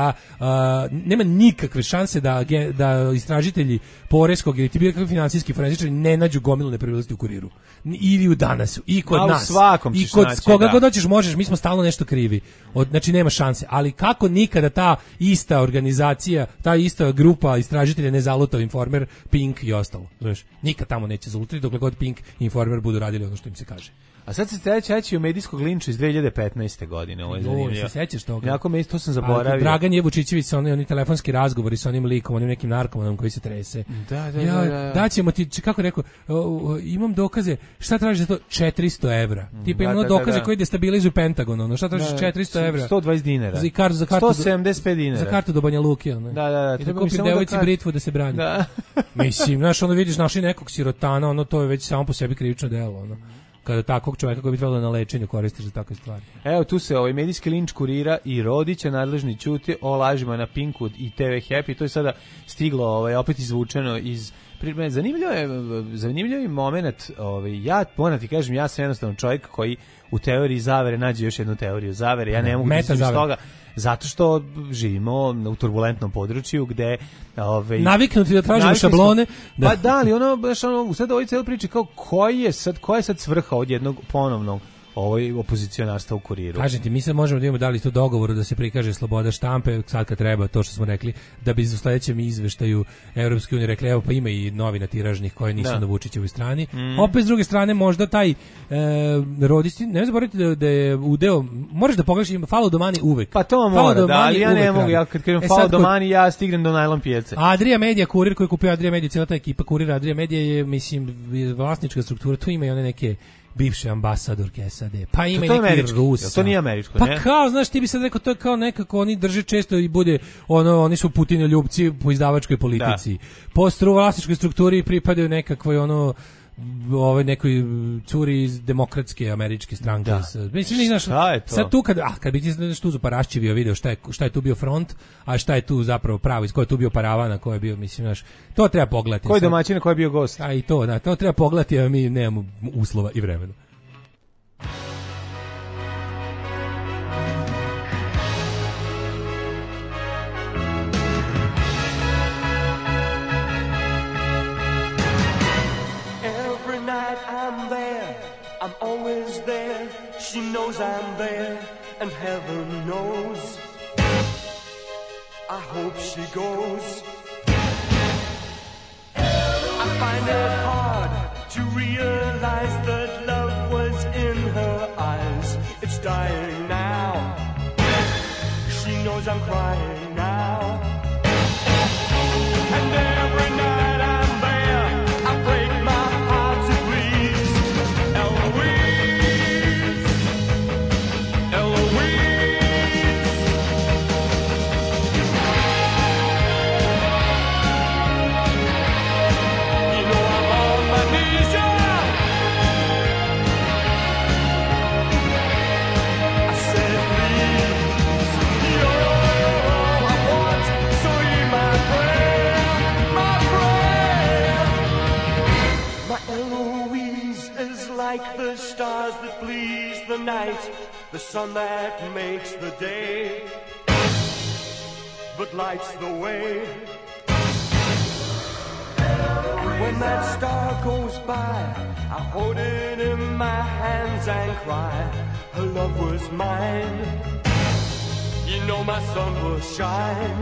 nema nikakve šanse da istražitelji poreskog ili ti bilo kakvi finansijski forenzičari ne nađu gomilu nepravilnosti u Kuriru ili u Danasu i kod nas i kod koga god hoćeš možeš, mi smo stalno nešto krivi, znači nema šanse, ali kako nikada ta ista organizacija, ta ista grupa istražitelja ne zaluta Informer, Pink i ostalo, znaš, nikad tamo neće zalutati dokle god Pink i Informer budu radili ono što im se kaže. A sad se treći o medijskog linča iz 2015. godine. Ovo je zanimljivo. Se sećaš toga? Jako to sam zaboravio. Dragan Jevučićević sa oni telefonski razgovori sa onim likom, onim nekim narkomanom koji se trese. Da. Daćemo ti, kako rekao, imam dokaze, šta tražiš za to? 400 evra. Tipa imamo dokaze koji destabilizuju Pentagon, ono, šta tražiš 400 evra? 120 dinara. Za kartu 175 dinara. Za kartu do Banja Luke, ono. Da. I da kupim devojci britvu da se brani. Da. Mislim, znaš, ono vidiš našli nekog sirotana, ono, to je već samo po sebi krivično delo, ono. Kada takvog čovjeka koji bi trebalo na lečenju koristiš za takve stvari. Evo tu se medijski linč Kurira i Rodića nadležni ćuti o lažima na Pinku i TV Happy. To je sada stiglo opet izvučeno iz zanimljiv je moment. Ja moram ti kažem, ja sam jednostavno čovjek koji u teoriji zavere nađe još jednu teoriju zavere. Ja ne mogu da iz toga. Zato što živimo u turbulentnom području gde naviknuti da tražimo šablone. Pa da, ali u sad ovoj cijeli priči kao koja je sad svrha od jednog ponovnog opozicionarstva u Kuriru. Kažem ti, mi sad možemo da imamo dali to dogovoru da se prikaže sloboda štampe, sad kad treba, to što smo rekli, da bi u sledećem izveštaju Evropske unije rekli, evo pa ima i novina tiražnih koje nisu na Vučićevoj strani. Opet s druge strane možda taj Rodić, ne zaboravite da je udeo, moraš da pogledaš, ima follow the money uvek. Pa to mora, da, ali ja ne mogu, ja kad kažem follow the money, ja stignem do najlon pijace. Adria Media, Kurir koji kupio Adria Media, cijela ta ekipa Kurira Adria Media je, mislim, vlasnička struktura, tu ima i one neke bivše ambasadorke SAD. Pa ima i neki Rusa. To nije američko, ne? Pa kao, znaš, ti bi sad rekao, to je kao nekako, oni drže često i bude, oni su Putinoljupci po izdavačkoj politici. Po vlasničkoj strukturi pripadaju nekakvoj, nekoj curi iz demokratske američke stranke. Mislim, znaš, sad tu kad bi ti tu pa raščivio video šta je tu bio front, a šta je tu zapravo pravo, iz koje je tu bio paravana, ko je bio, mislim, znaš, to treba pogledati. Koji domaćin, ko je bio gost. A i to, da, to treba pogledati, a mi nemamo uslova i vremena. I'm always there, she knows I'm there, and heaven knows I hope she goes. I find it hard to realize that love was in her eyes. It's dying now, she knows I'm crying now. And every night I'm there, I break my heart to please Eloise, Eloise. You know I'm on my knees, yeah. I said please, you're all I want, so hear my prayer, my prayer. My Eloise is like the stars that please the night, the sun that makes the day, but lights the way. And when that star goes by, I hold it in my hands and cry, her love was mine. You know my sun will shine.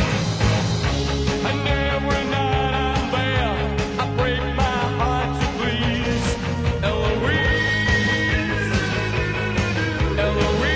And every night I'm there, I break my heart to please Eloise, Eloise.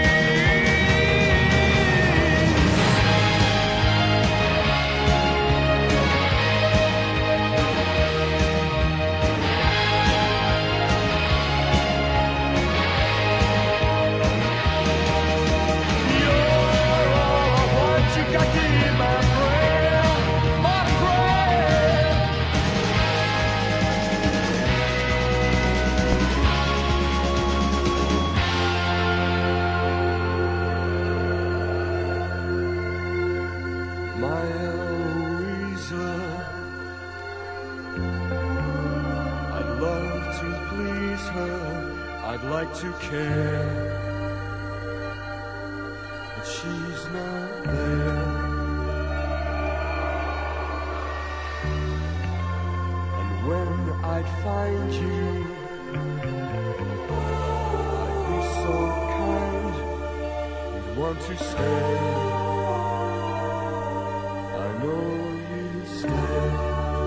You're all I want, you got to hear my prayer, my prayer. My Eloisa, I'd love to please her, I'd like to care, but she's not there. And when I'd find you, I'd be so kind, you'd want to stay. I know you'd stay.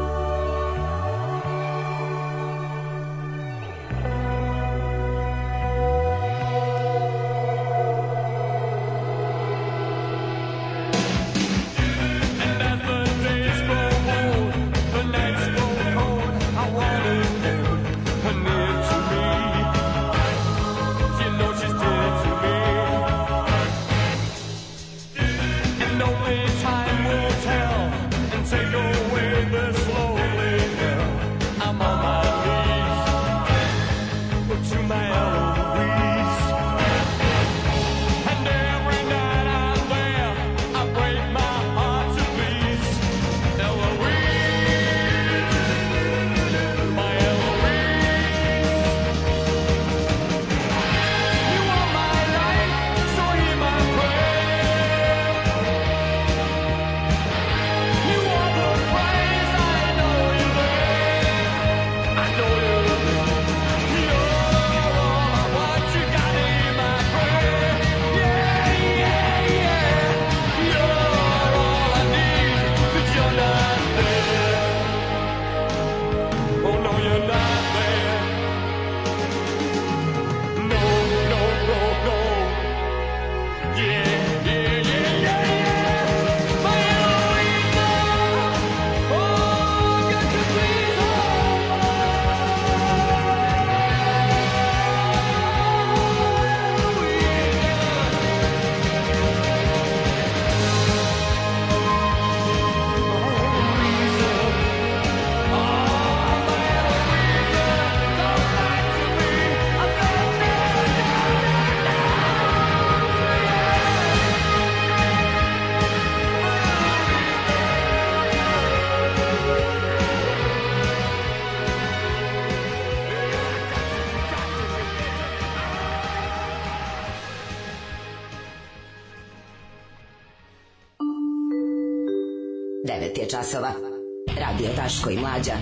Časova. Radio Daško i Mlađa.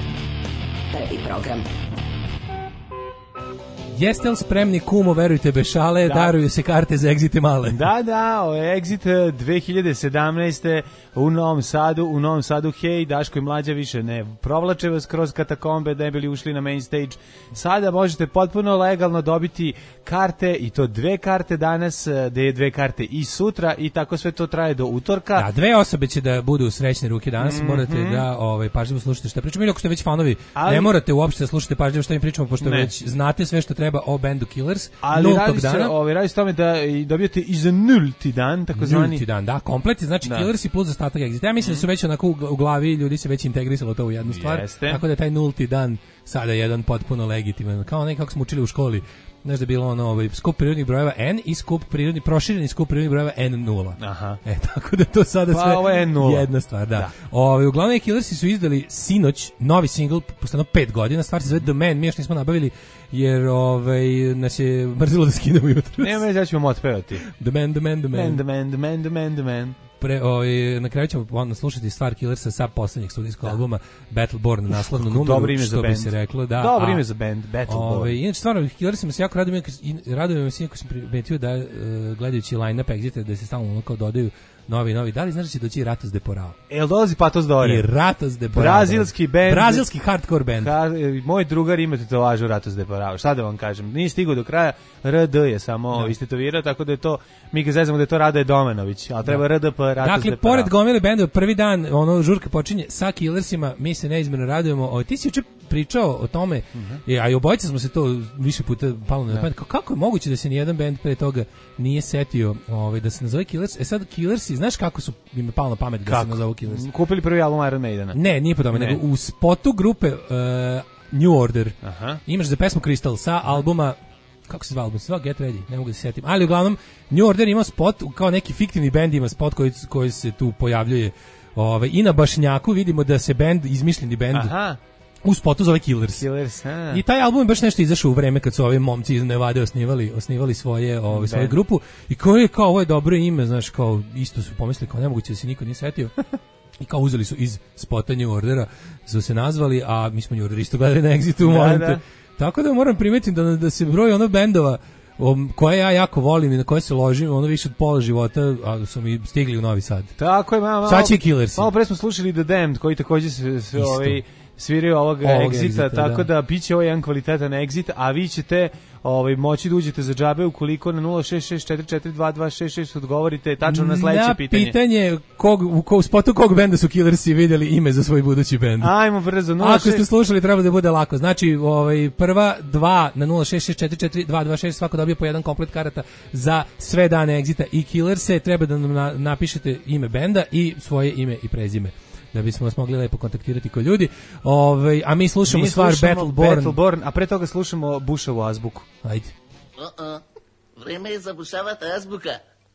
Prvi program. Jeste li spremni, kumo, verujte bez šale, da. Daruju se karte za Exite male. Da, Exit 2017. u Novom Sadu, hej, Daško i Mlađa više ne provlače vas kroz katakombe da ne bili ušli na main stage. Sada možete potpuno legalno dobiti karte, i to 2 karte danas, da je 2 karte i sutra, i tako sve to traje do utorka. Da, 2 osobe će da budu u srećne ruke danas, morate da pažljivo slušate šta pričamo, ili ako ste već fanovi, ne morate uopšte da slušate pažljivo šta mi pričamo, pošto već znate sve što treba o bendu Killers. Ali radi se o tome da dobijete i za nulti dan, takozvani nulti dan, da, komplet, znači Killers i plus ostatak Exit. Ja mislim da su već onako u glavi ljudi se već integrisalo to u jednu stvar, tako da je taj nulti dan sada jedan potpuno legitiman, kao nekako smo učili u školi. Znaš da je bilo ono, skup prirodnih brojeva N i prošireni skup prirodnih brojeva N0. Aha. Tako da to sada sve ovo je N0. Jedna stvar, da. Uglavnom Killersi su izdali sinoć novi singl, postano 5 godina, stvar se zove The Man, mi još nismo nabavili jer nas je mrzilo da skinemo jutros. Nema već, ja ćemo otpevati. The Man. The na kraju ćemo slušati stvar Killersa sa poslednjeg studijskog albuma Battleborn, naslovnu numeru, dobro ime što bi se reklo. Da, dobro ime za band, Battleborn. Inače, stvarno, Killersima se jako radujem me svi ako sam primetio da gledajući line-up Exita, da se stalno kao dodaju novi. Da li znaš da će doći Ratos de Porao? Jel dolazi Patos Dore? I Ratos de Porao. Brazilski band. Brazilski hardcore band. Moj drugar ima tetovažu Ratos de Porao. Šta da vam kažem? Nije stigao do kraja. RD je samo istetovirao, tako da je to, mi ga zezamo da je to Radoje Domanović, ali treba RDP, Ratos de Porao. Dakle, pored gomile benda, prvi dan, žurka počinje sa Killersima, mi se neizmjerno radujemo. Ti si juče pričao o tome, a i obojica smo se to više puta palo na pamet. Kako je moguće da se nijedan bend pre toga nije setio da se nazove Killers? Sad Killersi, znaš kako su im palo na pamet da se nazovu Killers? Kupili prvi album Iron Maidena. Ne, nije po tome, nego u spotu grupe New Order imaš za pesmu Crystal sa albuma, kako se zva album? Sva Get Ready, ne mogu da se setim. Ali uglavnom, New Order ima spot, kao neki fiktivni bend ima spot koji se tu pojavljuje. I na Bašnjaku vidimo da se bend, izmišljeni bend, u spotu zove Killers. I taj album je baš nešto izašao u vreme kad su ovi momci iz Nevade osnivali svoju grupu i koji je kao ovo je dobro ime, znaš, kao isto su pomislili kao nemoguće da se niko nije setio. I kao uzeli su iz spota New Ordera, su se nazvali, a mi smo New Order isto gledali na Exitu, molim te. Tako da moram primetiti da se broj ono bendova koje ja jako volim i na koje se ložim, ono više od pola života, a su mi stigli u Novi Sad. Tako je, sad će Killersi. Malo pre smo slušali The Damned, koji takođe se sviraju ovog Exita, tako da biće ovo jedan kvalitetan Exit, a vi ćete moći da uđete za džabe ukoliko na 066442266 odgovorite tačno na sledeće pitanje. Na pitanje u spotu kog benda su Killersi vidjeli ime za svoj budući bend. Ajmo brzo. Ako ste slušali, treba da bude lako. Znači, prva 2 na 066442226 svako dobije po jedan komplet karata za sve dane Exita i Killerse. Treba da nam napišete ime benda i svoje ime i prezime, da bismo vas mogli lepo kontaktirati kao ljudi. A mi slušamo stvar Battleborn, a pre toga slušamo Bushovu azbuku. Ajde. Vreme je zabušavati azbuka.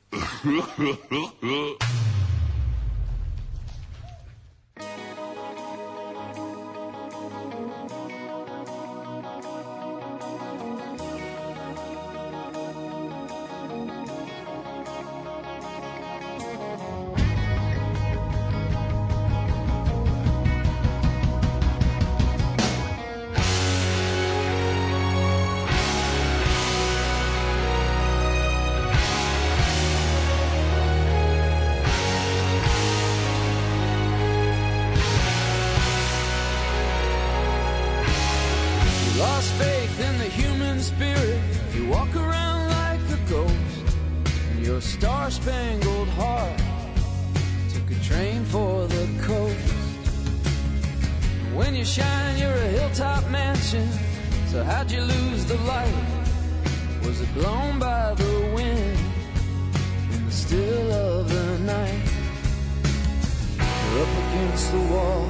Star-spangled heart took a train for the coast. When you shine, you're a hilltop mansion. So how'd you lose the light? Was it blown by the wind in the still of the night? You're up against the wall,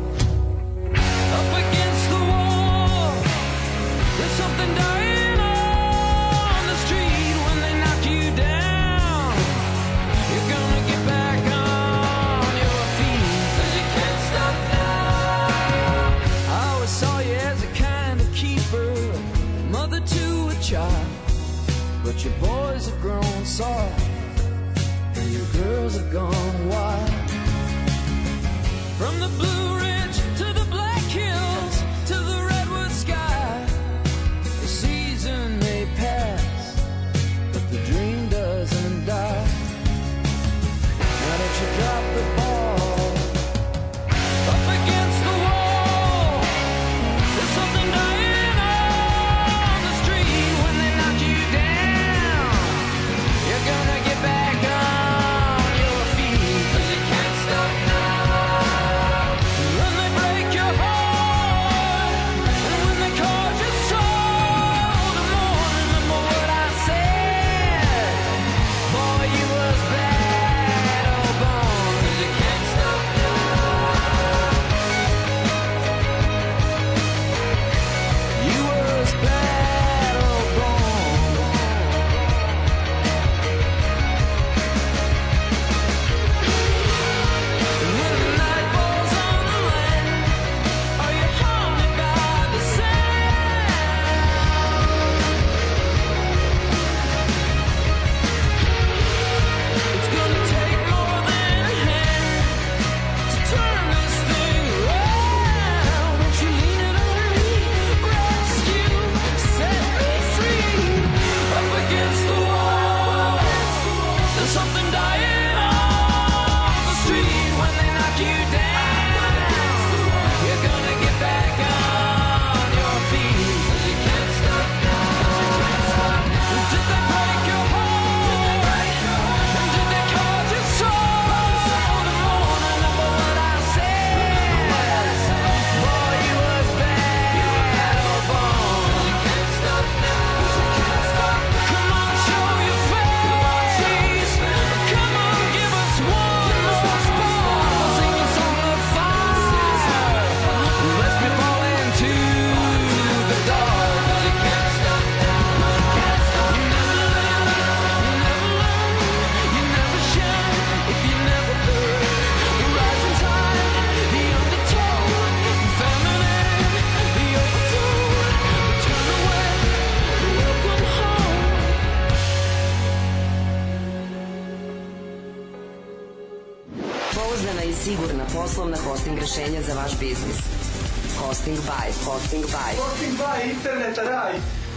up against the wall. There's something dying on the street when they knock you down. You're gonna get back on your feet, 'cause you can't stop now. I always saw you as a kind of keeper, mother to a child. But your boys have grown soft, and your girls have gone wild. From the Blue Ridge to the Black Hills to the redwood sky, the season may pass, but the dream doesn't die. Now that you drop the ball, up against the wall, there's something dying on the street when they knock you down. You're gonna get back on your feet, 'cause you can't stop now. poslovna hosting rešenja za vaš biznis. Hosting by. Hosting by internet raj.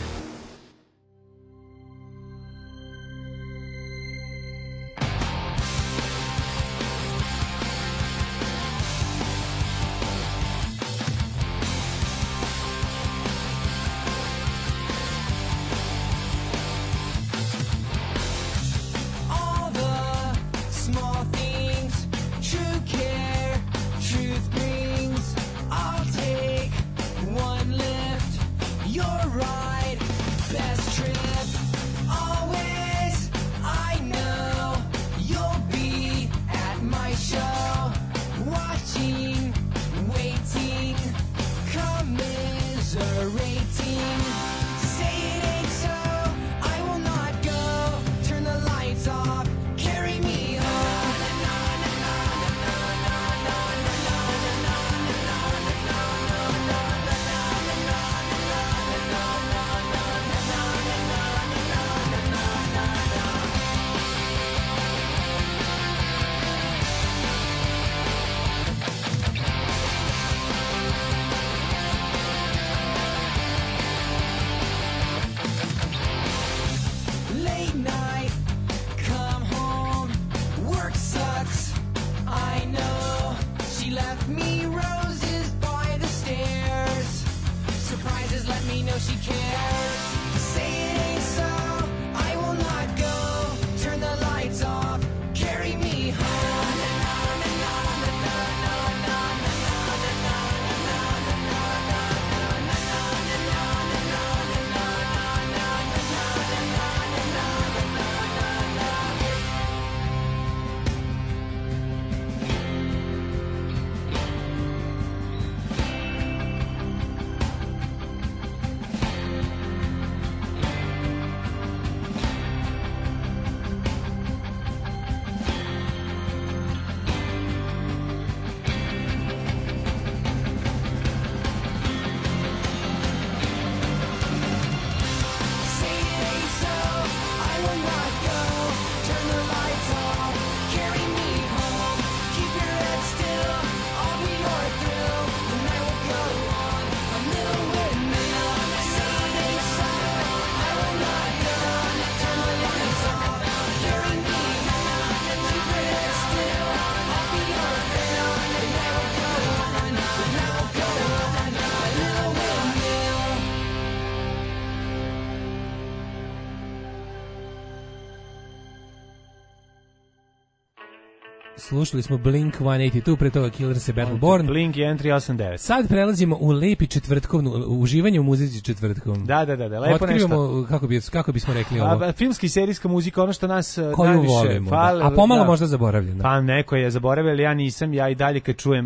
Slušali smo Blink 182, pre toga Killers i Battleborn. Blink 1389. Sad prelazimo u lepi četvrtkovnu, uživanje u muzici četvrtkom. Da, lepo otkrivamo, nešto. Kako bismo rekli ovo? Filmski i serijska muzika, ono što nas koju najviše volimo, a pomalo možda zaboravljeno. Pa neko je zaboravio, ali ja nisam, ja i dalje kad čujem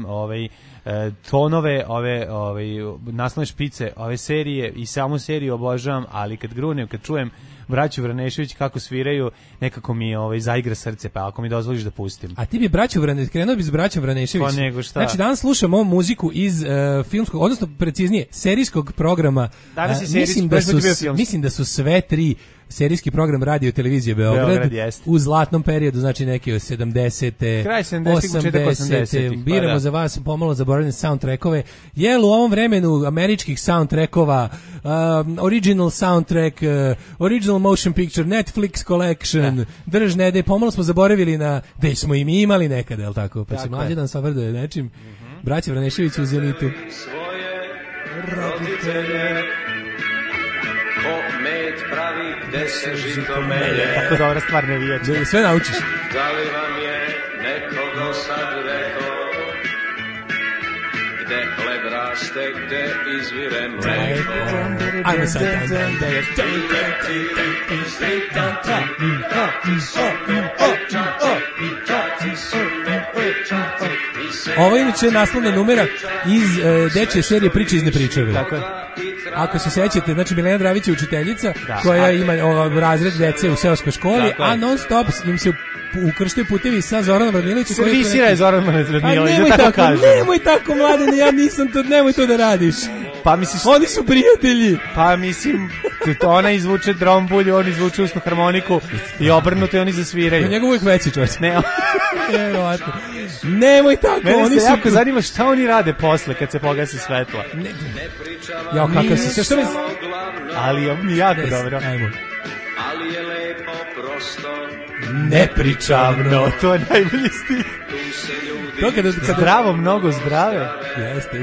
tonove, ove naslovne špice, ove serije i samu seriju obožavam, ali kad grunem, kad čujem braću Vranešević kako sviraju, nekako mi zaigra srce, pa ako mi dozvoliš da pustim. A ti bi krenuo bi s braćom Vranešević. Pa nego šta? Znači danas slušamo muziku iz filmskog, odnosno preciznije, serijskog programa. Danas je serijski, mislim da su sve tri serijski program radio televizije Beograd u zlatnom periodu, znači neke 70-te, kraj 70-te, biramo za vas pomalo zaboravljene soundtrackove. Jel u ovom vremenu američkih soundtrackova, original soundtrack, original motion picture, Netflix collection, držnede, pomalo smo zaboravili na da smo i mi imali nekada, je li tako? Pa se mlađe dan savrduje nečim. Braća Vranešević u Zenitu. Svoje roditelje med pravi gde se žito melje. Tako dobra stvar ne vijeće. Sve naučiš. Da li vam je nekoga sad rekao gde hleb raste, gde izvire mleko? Ajmo sad. Ovo je inače naslovna numera iz dečje serije Priče iz nepričave. Tako je. Ako se sećate, znači Milena Dravić je učiteljica koja ima razred dece u seoskoj školi, a non stop im se ukrštaju putevi sa Zoranom Radmilovićem. Servisira je Zoran Radmilović, da tako kažem. Nemoj tako, Mladene, ja nisam to, nemoj to da radiš. Pa misliš, oni su prijatelji. Pa mislim, ona izvuče drombulju, on izvuče usnu harmoniku i obrnuto i oni zasviraju. Na njegov uvijek veći čovječ. Ne, vjerovatno. Nemoj tako, mene oni se su... jako zanima šta oni rade posle kad se pogasi svetla. Jao, kakav si se... Ali mi je jako dobro. Ajmo. Ali je lepo prosto. Nepričavno, to je najbolji stih. To kada... Zdravo, mnogo zdrave. Jeste,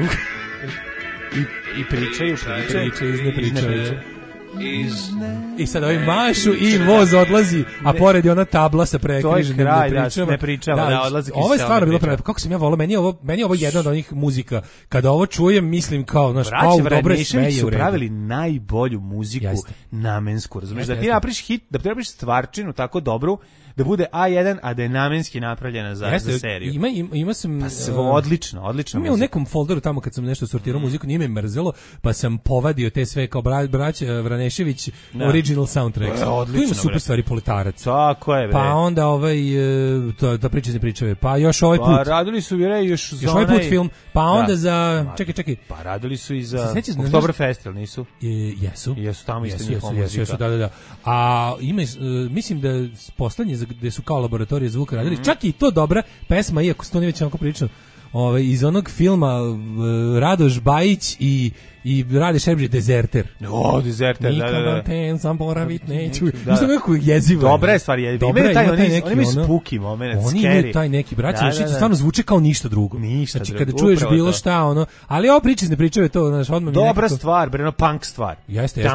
I pričaju, iznepričaju. I sad ovi mašu i voz odlazi, a pored je ona tabla sa prekriženim ne pričava, da, odlazi. Ovo je stvarno bilo prelepo. Kako sam ja volao, meni je ovo jedna od onih muzika. Kada ovo čujem, mislim kao, znaš, kao dobro sve je u redu. Su pravili najbolju muziku namensku, razumiješ? Da ti napraviš hit, da ti napraviš stvarčinu tako dobru, da bude A1, a da je namenski napravljena za seriju. Ima sam... Pa odlično Ima u nekom folderu tamo kad sam nešto sortirao muziku, nije me mrzelo, pa sam povadio te sve kao braća Vranešević original soundtracks. Tu ima super stvari, Politarac. Tako je, bre. Pa onda ta priča se pričave. Pa još ovaj put. Pa radili su još za ovaj put film. Pa onda za... Čekaj. Pa radili su i za Oktoberfest, ili nisu? Jesu. Jesu tamo isto njihova muzika. Jesu, da. A ima, mislim da poslednje gde su kao laboratorije zvuka radili, čak i to dobra pesma, iako se to nije već onako pričano, iz onog filma Radoš Bajić i Rade Šerbđe, Dezerter. Dezerter, da. Nikada te zaboravit neću. Mislim nekako jezivo. Dobra je stvar, jezivo. Imaju taj neki spooky moment, scary. Oni imaju taj neki, braća, stvarno zvuče kao ništa drugo. Znači, kada čuješ bilo šta, ali ovo priče ne pričaju to, znaš, odmah mi nekako... Dobra stvar, bre, punk stvar. Jeste.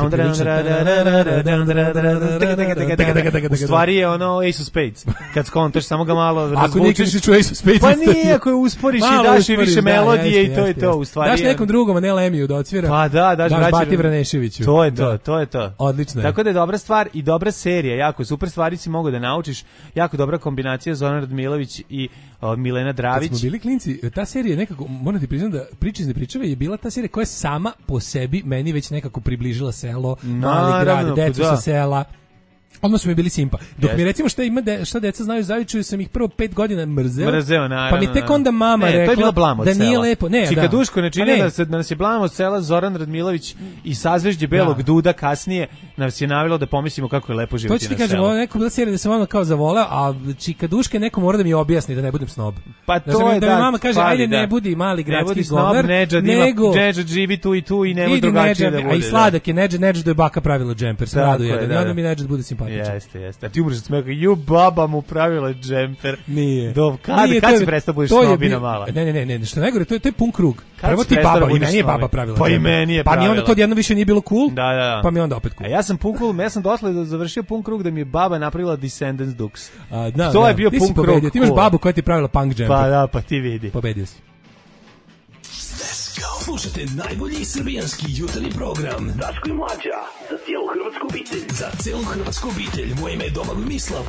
U stvari je Ace of Spades. Kad skontaš, samo ga malo razvučeš. Ako nikad si čuo Ace of Spades... Pa nije, ako je usporiš i daš i više melodije i to je to, u stvari. Daš nekom drugom, a ne Lemiju da odsvira. Pa daš Bati Vraneševiću. To je to. Odlično je. Tako da je dobra stvar i dobra serija, jako super stvari si mogu da naučiš, jako dobra kombinacija Zoran Radmilović i Milena Dravić. Kad smo bili klinci, ta serija nekako, moram ti priznam da Priče iz nepričave je bila ta serija koja sama po sebi meni već nekako približila selo, mali grad, decu sa sela. Odmah su mi bili simpa. Dok mi recimo šta deca znaju Zavičaju, sam ih prvo 5 godina mrzeo, naravno. Pa mi tek onda mama rekla da nije lepo. Čika Duško ne čini da nas je blam od sela. Zoran Radmilović i Sazvežđe Belog Duda kasnije nas je navelo da pomislimo kako je lepo živjeti na selu. To ću ti kažem, ovo je neko bila serija da sam ono kao zavoleo, a Čika Duška neko mora da mi objasni da ne budem snob. Pa to je da mi mama kaže, ajde ne budi mali gradski govnar, nego Nedžad živi tu i nema drugačije da bude. A i sladak je Nedžad da je baka pravila džemper, sam rado jedan. I onda mi Nedžad bude simpatičan. Jeste. A ti umreš od smeha, baba mu pravila džemper. Nije. Kad si prestao budeš snobina mala? Ne, što najgore, to je pun krug. Prvo ti baba, i meni je baba pravila džemper. Pa i meni je pravila. Pa mi onda to odjedno više nije bilo cool, pa mi onda opet cool. A ja sam pun cool, ja sam došla da završio pun krug da mi je baba napravila Descendants Dux. To je bio pun krug. Ti imaš babu koja ti pravila punk džemper. Pa da, pa ti vidi. Pobedio si. Slušajte najbolji srbijanski jutarnji program Daško i Mlađa, za cijelu hrvatsku obitelj. Za cijelu hrvatsku obitelj, moje ime je Domagoj Mislav.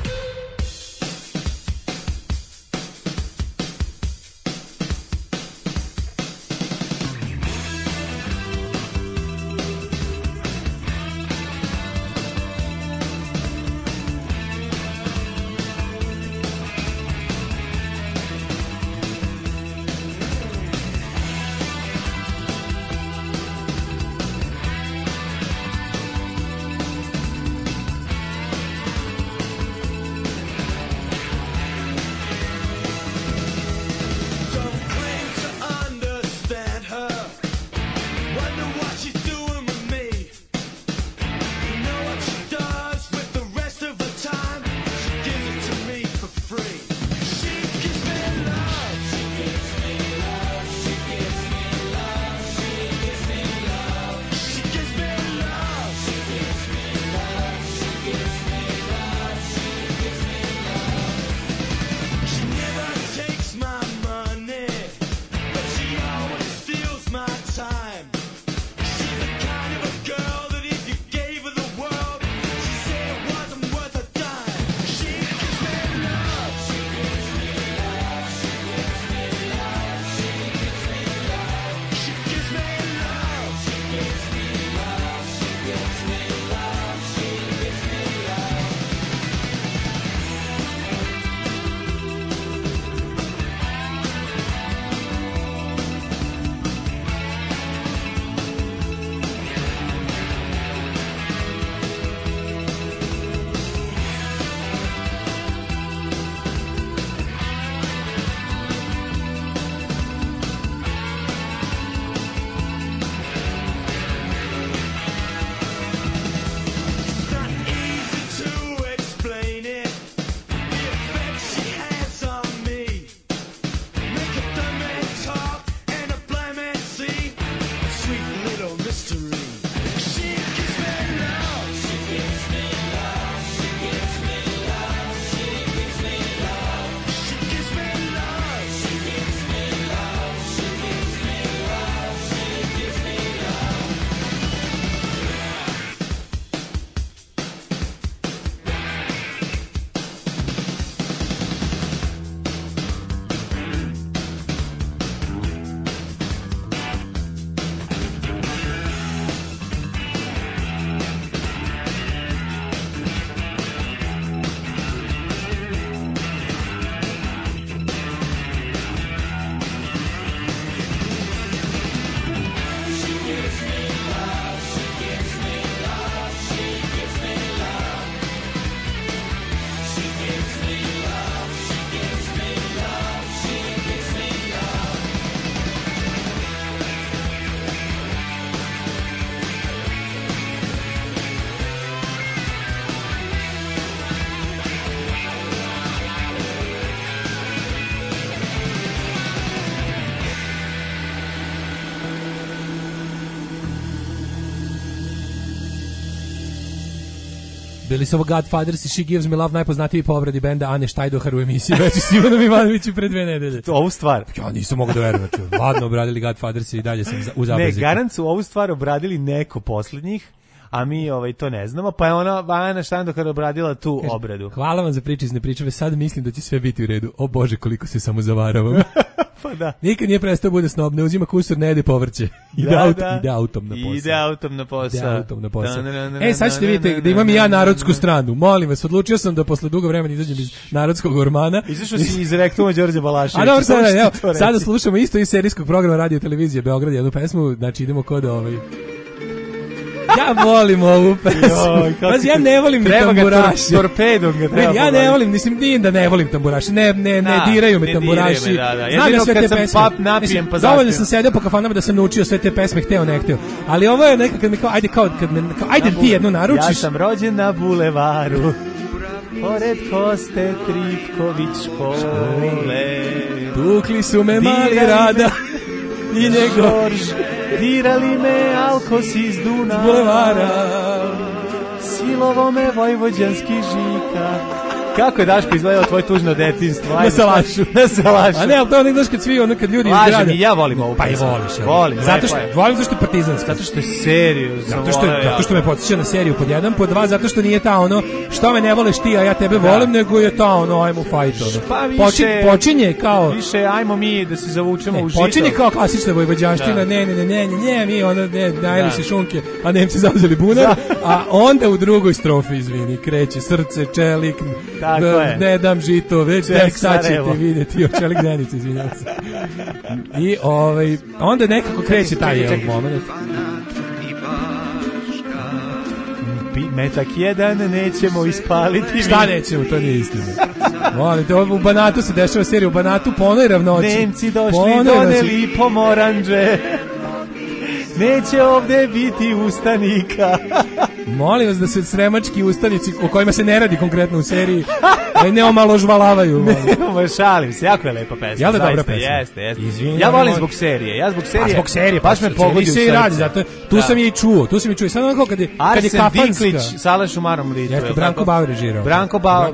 Bili su ovo Godfathers i She Gives Me Love, najpoznatiji po obradi benda Ane Štajdohar u emisiji Veći s Ivanom Ivanovićem pre 2 nedelje. Ovu stvar? Ja nisam mogao da verujem. Ladno obradili Godfathers i dalje sam u zabeziku. Ne, garant su ovu stvar obradili neko poslednjih, a mi to ne znamo, pa je ona Ana Štajdohar obradila tu obradu. Hvala vam za priče iz nepričave, sad mislim da će sve biti u redu. O Bože, koliko se samo zavaravam. Pa da. Nikad nije prestao bude snob, ne uzima kusur, ne jede povrće. Ide autom na posao. Ide autom na posao. Sad ćete vidjeti da imam i ja narodsku stranu. Molim vas, odlučio sam da posle dugo vremena izađem iz narodskog ormana. Izašao si iz rektuma Đorđe Balaševića. A dobro, sada slušamo isto iz serijskog programa Radio Televizije Beograd, jednu pesmu, znači idemo kod Ja volim ovu pesmu. Ja ne volim ni tamburaši. Torpedom ga treba. Ja ne volim, mislim da ne volim tamburaši. Ne diraju me tamburaši. Znam da sve te pesme. Dovoljno sam sedio po kafanama da sam naučio sve te pesme, hteo ne hteo. Ali ovo je nekako kad mi kao, ajde ti jednu naručiš. Ja sam rođen na bulevaru, pored Koste Trifković škole. Tukli su me mali Rada i njegov. Dirali me Alkos iz Dunava, bulevara, silovo me vojvođanski Žika. Kako je Daško izgledao tvoje tužno detinjstvo? Na salašu. A ne, ali to ono kad svi, kad ljudi izgrade. Lažem, i ja volim ovu pesmu. Pa i voliš. Volim zašto je partizanska. Zato što je seriju. Zato što me podsjeća na seriju pod 1, pod 2, zato što nije ta što me ne voleš ti, a ja tebe volim, nego je ta ajmo fight. Pa više, počinje kao... Više, ajmo mi da se zavučemo u žito. Počinje kao klasična vojvođanština, ne, mi najeli se šunke, a Nemci zauzeli bunar, a onda u drugoj strofi, izvini, kreće srce, čelik, ne dam žito, već tek sad ćete vidjeti o čelik Zenici, izvinjavam se. I onda nekako kreće taj moment. Metak 1 nećemo ispaliti. Šta nećemo, to nije istina. Volite, u Banatu se dešava serija, u Banatu po onoj ravnoći. Nemci došli, doneli pomoranđe. Neće ovde biti ustanika. Molim vas da se sremački ustanici, o kojima se ne radi konkretno u seriji, ne omaložvalavaju. Ne, šalim se, jako je lepa pesma. Jel da dobra pesma? Jeste. Ja volim zbog serije. Zbog serije, baš me pogodio u srce. Zato, tu sam je i čuo. I sad onako kad je kafanska. Arsen Diklić, Saleš Umarom Liču. Jeste, Branko Bauer režirao. Branko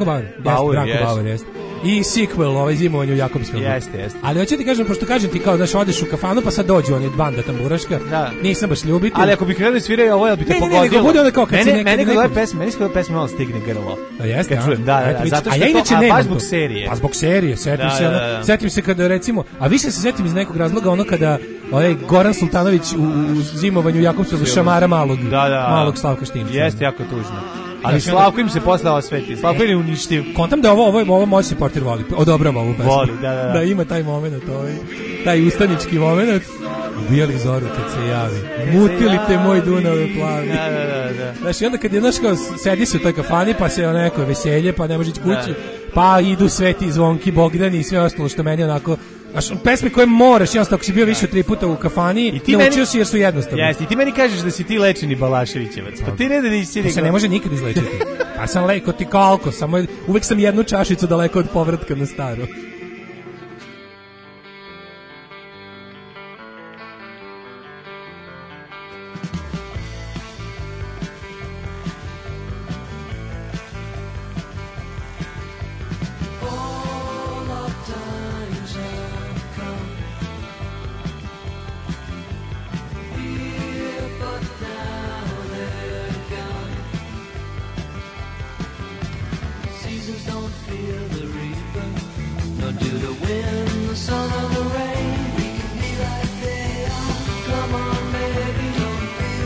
Bauer, jeste. I sequel, zimovanje u Jakobskom. Jeste. Ali hoću ti kažem, pošto kažem ti kao, odeš u kafanu, pa sad dođu oni banda tamburaška, nisam baš ljubitelj. Ali ako bi krenuli sviraju ovo, jel bi te pogodilo? Ne, bude onda kao kad si meni kod ove pesme malo stigne grlo. Jeste, zato što je to, baš zbog serije. Pa zbog serije, setim se kada recimo, a više se setim iz nekog razloga kada Goran Sultanović u zimovanju u Jakobskom šamara malog Slavka Štimca. Jeste, jako tužno. Ali Slavko im se posle osveti. Slavko je uništiv. Kontam da ovo moj supporter voli. Odobrava ovu pesmu. Voli, da ima taj moment, taj ustanički moment. Ubijali zoru kad se javi. Mutili te moj Dunave plavi. Da. Znaš, i onda kad je, sedi se u toj kafani, pa se neko veselje, pa ne može ići kući, pa idu Sveti Zvonki, Bogdani i sve ostalo što meni onako... Znaš, pesme koje moraš, jednostavno, ako si bio više od 3 puta u kafani, naučio si jer su jednostavne. Jeste, i ti meni kažeš da si ti lečeni Balaševićevac, pa ti ne da nisi... To se ne može nikad izlečiti. Pa sam leko ti kao alko, samo uvek sam jednu čašicu daleko od povratka na staro. Sun or the rain, we can be like they are. Come on, baby, don't feel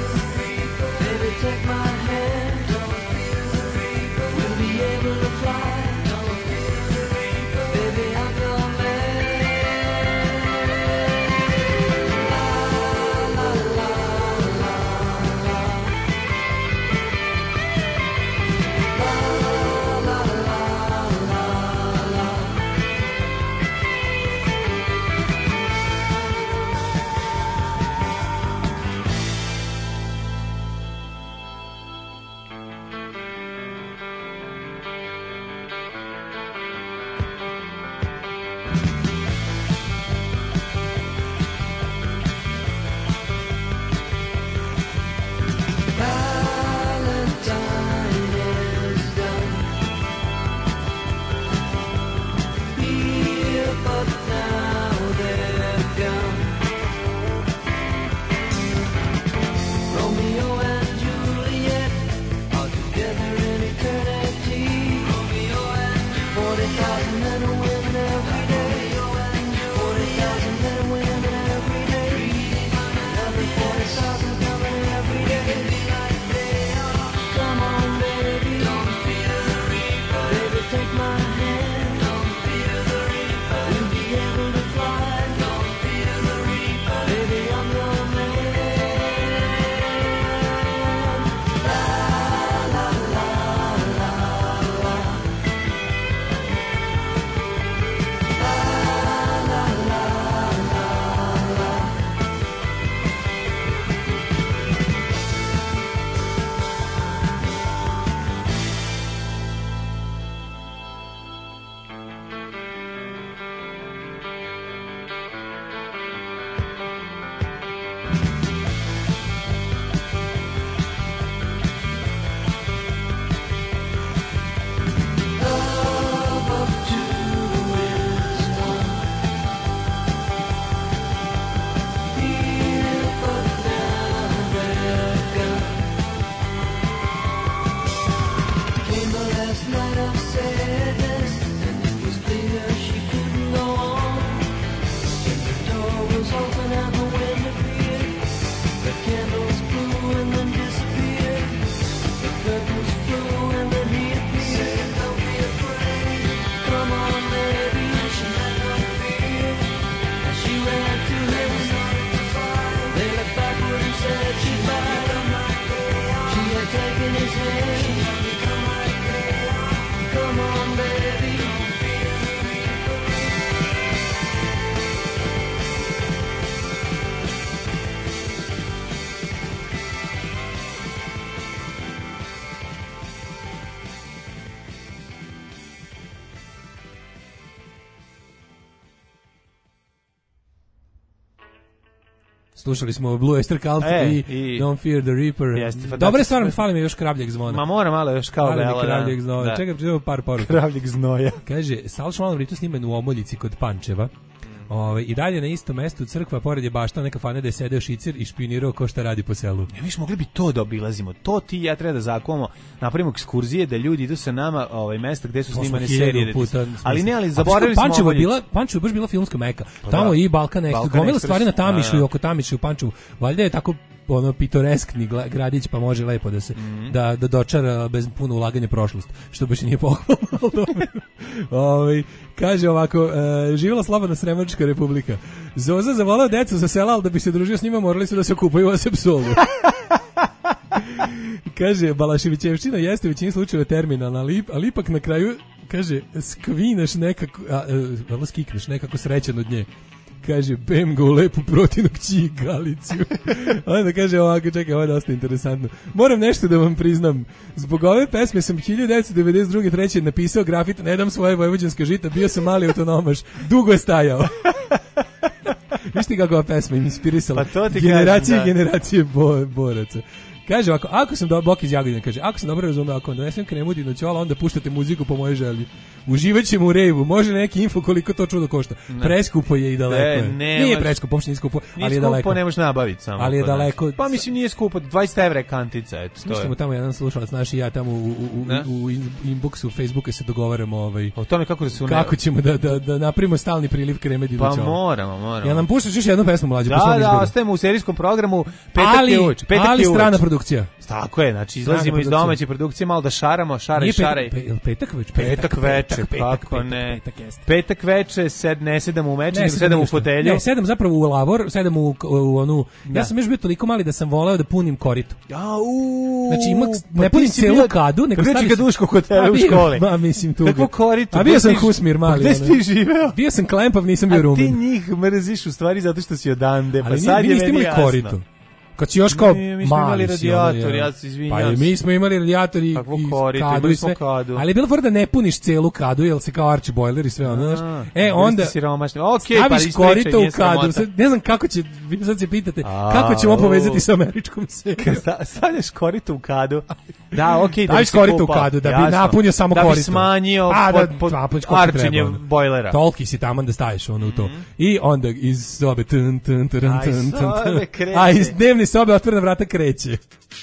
Slušali smo Blue Oyster Cult i Don't Fear the Reaper. Dobre stvar, fali mi još Kravljeg zvona. Ma mora malo još kao vela. Kravljeg znoja. Čekaj, pričamo par poruka. Kravljeg znoja. Kaže, Sal Šmalom Ritu sniman u Omoljici kod Pančeva. I dalje na istom mestu crkva, pored je bašta neka fane da je sedeo šicir i špionirao ko šta radi po selu. Ja, viš, mogli bi to da obilazimo. To ti ja treba da zakuvamo, napravimo ekskurzije da ljudi idu sa nama mesta gde su snimane serije. Ali ne, ali zaboravili smo Pančevo baš bila filmska meka. Tamo i Balkan Express, gomila stvari na Tamišu i oko Tamiša u Pančevu. Valjda je tako pitoreskni gradić, pa može lepo da se da dočara bez puno ulaganja prošlost, što baš nije pohvalno. Kaže ovako, živjela slobodna Sremačka republika. Zoza zavolao decu sa sela, ali da bi se družio s njima morali su da se okupaju u Asepsolu. Kaže, Balaševićevština jeste u većini slučajeva terminalna, ali ipak na kraju, kaže, skvineš nekako, skikneš nekako srećan od nje. Kaže, bem ga u lepu protinog ćiji Galiciju. Onda kaže ovako, čekaj, ovo je dosta interesantno. Moram nešto da vam priznam. Zbog ove pesme sam 1992. 3. napisao grafit, ne dam svoje vojvođanske žita, bio sam mali autonomaš. Dugo je stajao. Viš ti kako ova pesma im inspirisala? Pa generacije boraca. Kaže ovako, ako sam Bok iz Jagodine, kaže, ako sam dobro razumeo, ako vam donesem kremu dinoćola, onda puštate muziku po mojoj želji. Uživat ćemo u rejvu. Može li neki info koliko to čudo košta? Ne. Preskupo je i daleko. Nije preskupo, uopšte nije skupo, ali je daleko. Nije skupo, ne možeš nabaviti samo. Ali je daleko. Pa mislim nije skupo, 20 evra je kantica. Mislimo tamo jedan slušalac naš i ja tamo u inboxu Facebooka se dogovaramo o tome kako ćemo da napravimo stalni priliv kreme dinoćola. Pa moramo. Ja nam puštaš još jednu pesmu mlađu. Da, ostajemo u serijskom programu. Petak je uveč. Ali strana produkcija. Tako je, znači izlazimo iz domaće produkcije, malo da šaramo, šaraj. Petak veče, kako ne. Petak veče, ne sedamo u meče, nego sedamo u fotelju. Ne, sedam zapravo u lavor, sedam u onu. Ja sam još bio toliko mali da sam voleo da punim korito. Znači ne punim celu kadu, nego stavim ga duško kod tebe u školi. Ma mislim tu. Kako korito? A bio sam Husmir mali. Gde si ti živeo? Bio sam klempav, nisam bio Rumen. A ti njih mrziš u stvari zato što si odande, pa sad je meni jasno. Kad si još kao mi smo imali radijator, ja se izvinjam. Pa mi smo imali radijator i kadu i sve. Ali je bilo fora da ne puniš celu kadu, jer se kao Archie Boiler i sve ono, znaš. Onda staviš korito u kadu. Ne znam kako će, vi sad se pitate, kako ćemo povezati sa američkom serijom. Stavljaš korito u kadu. Da, okej. Staviš korito u kadu, da bi napunio samo korito. Da bi smanjio arčenje bojlera. Toliki si tamo da staviš ono u to. I onda iz sobe a iz dnevne sobe otvorena vrata kreće.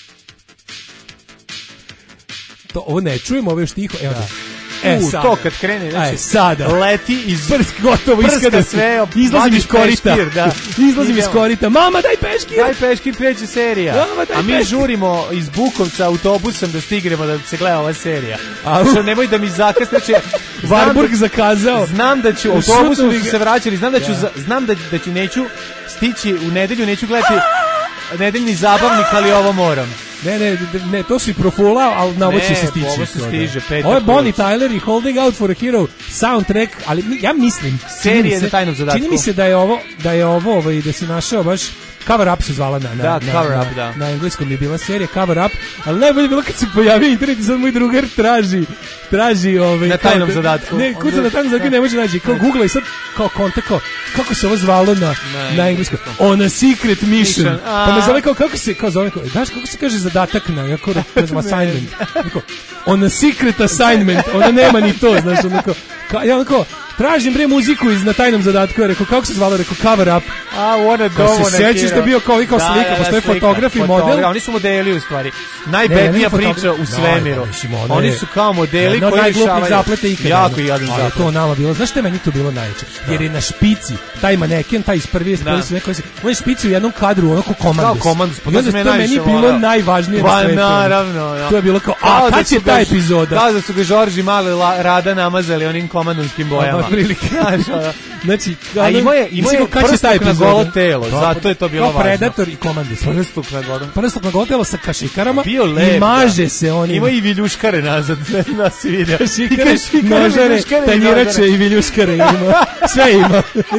Ovo ne čujemo, ovo je štiho. Sada. To kad krene, znači sada leti iz gotovo iskada sve, izlazim iz korita. Izlazim iz korita. Mama daj peškir. Daj peškir, kreće serija. A mi žurimo iz Bukovca autobusom da stignemo da se gleda ova serija. Što nemoj da mi zakasne, Varburg zakazao. Znam da ću autobusom se vraćali, znam da ću neću stići u nedelju, neću gledati nedeljni zabavnik, ali ovo moram. Ne, to si profulao, ali na ovo će se stići. Ovo se stiže, petak. Ovo je Bonnie Tyler i Holding Out for a Hero soundtrack, ali ja mislim, serije na tajnom zadatku. Čini mi se da je ovo da si našao baš Cover Up se zvala na engleskom je bila serija Cover Up, ali najbolje je bilo kad se pojavio internet i sad moj drugar traži na tajnom zadatku. Ne, kuca na tajnom zadatku ne može naći. Kao Google i sad kao kontakt kako se ovo zvalo na engleskom. On a secret mission. Pa me zove kako se kaže zadatak na assignment. On a secret assignment. Ona nema ni to, znaš, onako tražim muziku iz na tajnom zadatku, rekao kako se zvalo, rekao Cover Up. Se sećaš da bio kao slika, postoje fotograf i model. Oni su modeli u stvari. Najbednija priča u svemiru. Oni su kao modeli koji rešavaju zaplete ikada. Jako jadan zaplet. To nama bilo. Znaš što je meni to bilo najjače? Jer je na špici taj maneken, taj iz prvi on je špici u jednom kadru, onako komandos. I onda to meni bilo najvažnije na svetu. Pa naravno. To je bilo kao, kad će ta epizoda? Kao da su ga Žorži Mali Rada namazali onim komandonskim bojama. Znači, ima prsluk na golo telo, zato je to bilo važno. Kao Predator i Komandos. Prsluk na golo telo sa kašikarama i maže se oni. Ima i viljuškare nazad, da si vidio. Kašikare, nožare, tanjirače i viljuškare ima. Sve ima.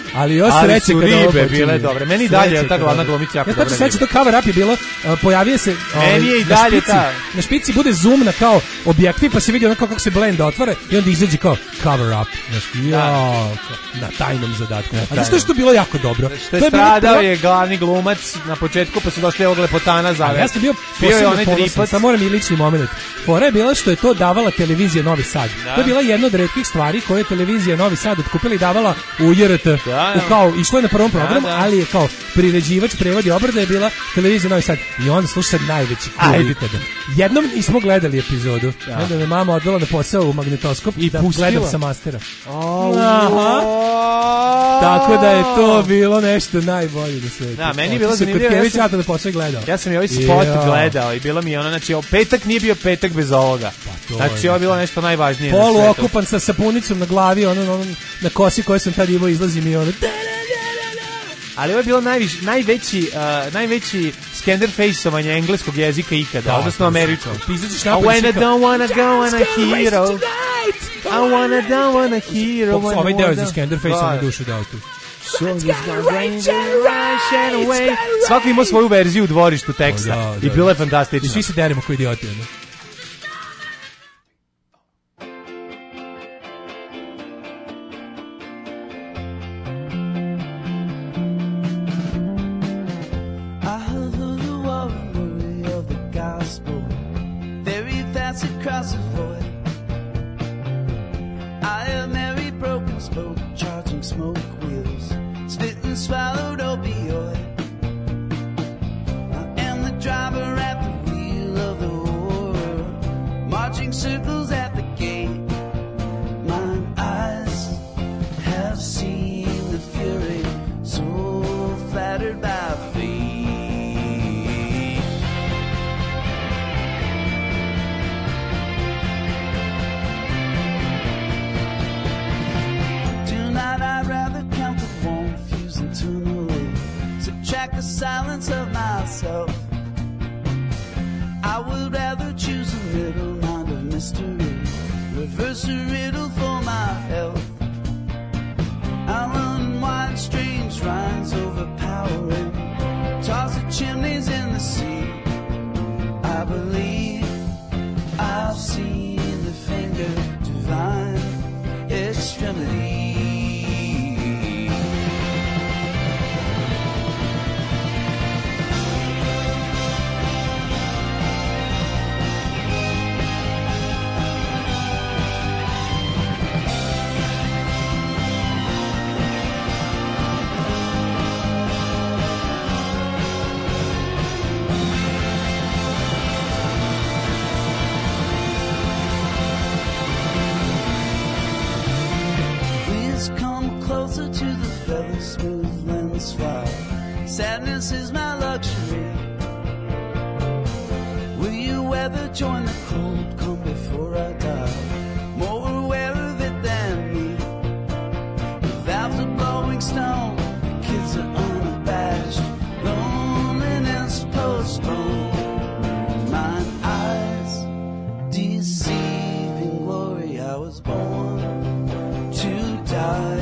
Ali još sreće kada ovo ribe bile dobre. Meni dalje ta glavna glumica jako dobra. Ja tačno sećam to cover up je bilo, pojavio se meni je i dalje na špici bude zoom na kao objektiv, pa se vidi onako kako se blend otvara i onda izađe kao cover up. Na tajnom zadatku. A zašto što je bilo jako dobro? Što je stradao je glavni glumac na početku, pa su došli ovog lepotana zave. Ja sam bio ponosan, samo moram i lični moment. Fora je bila što je to davala televizija Novi Sad. To je bila jedna od retkih stvari koje je televizija Novi Sad otkupila i davala u JRT. Kao išlo je na prvom programu, ali je kao priređivač, prevod i obrada je bila televizija Novi Sad. I onda sluša najveći kul. Jednom nismo gledali epizodu. Onda me mama odvela na posao u magnetoskop i da gledam sa mastera. Tako da je to bilo nešto najbolje na svetu. Da, meni je bilo zanimljivo. Ja sam i ovaj spot gledao i bilo mi je ono, znači, petak nije bio petak bez ovoga. Znači, ovo je bilo nešto najvažnije na svetu. Polu okupan sa sapunicom na glavi, ono na kosi koje sam tad imao, izlazi mi ono. Ali ovo je bilo najveći skender face-ovanje engleskog jezika ikada, odnosno američkog. When I don't wanna go on a hero, I don't wanna hero. Ovaj deo je za skender face-ovanje dušu dao tu. Svako ima svoju verziju u dvorištu teksta i bilo je fantastično. I svi se derimo koji idioti. Across the void, I have Mary broken spoke, charging smoke wheels, spit and swallowed opioid. I am the driver at the wheel of the horror, marching circles at the gate. My eyes have seen the fury, so flattered by fate. I'd rather count the warm fuse and turn away, subtract the silence of myself. I would rather choose a middle mind of mystery, reverse a riddle for my health. I'll run wide, strange lines overpowering, toss the chimneys in the sea. I believe I've seen the finger divine extremity. Closer to the feather smooth lens fly. Sadness is my luxury. Will you ever join the cold? Come before I die. More aware of it than me. The valves are blowing stone. The kids are unabashed. Loneliness postponed. Mine eyes deceiving glory. I was born to die.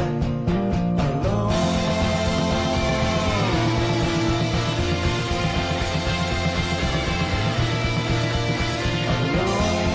Alone.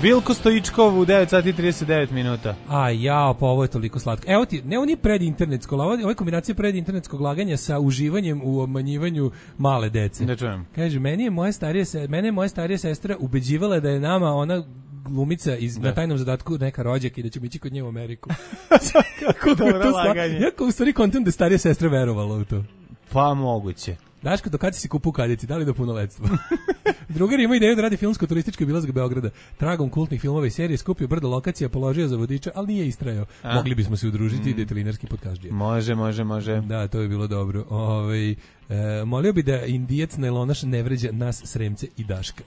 Vilko Stojičkov u 9 sati 39 minuta. A jao, pa ovo je toliko slatko. Evo ti, ne oni predinternetsko, ovo je kombinacija predinternetskog laganja sa uživanjem u obmanjivanju male dece. Da čujem. Kaže, mene je moja starija sestra ubeđivala da je nama ona glumica na tajnom zadatku neka rođak i da ćemo ići kod nje u Ameriku. Kako dobro laganje. Ja kao u stvari kontam da starija sestra verovala u to. Pa moguće. Daško, do kada si kupu u kadeti, da li do punoletstva? Drugar ima ideju da radi filmsko-turistički obilazak Beograda. Tragom kultnih filmova i serije skupio brdo lokacija, položio za vodiča, ali nije istrajao. Mogli bismo se udružiti i detelinarski podkaždije. Može. Da, to je bilo dobro. Molio bi da indijac najlonaš ne vređa nas, Sremce i Daška.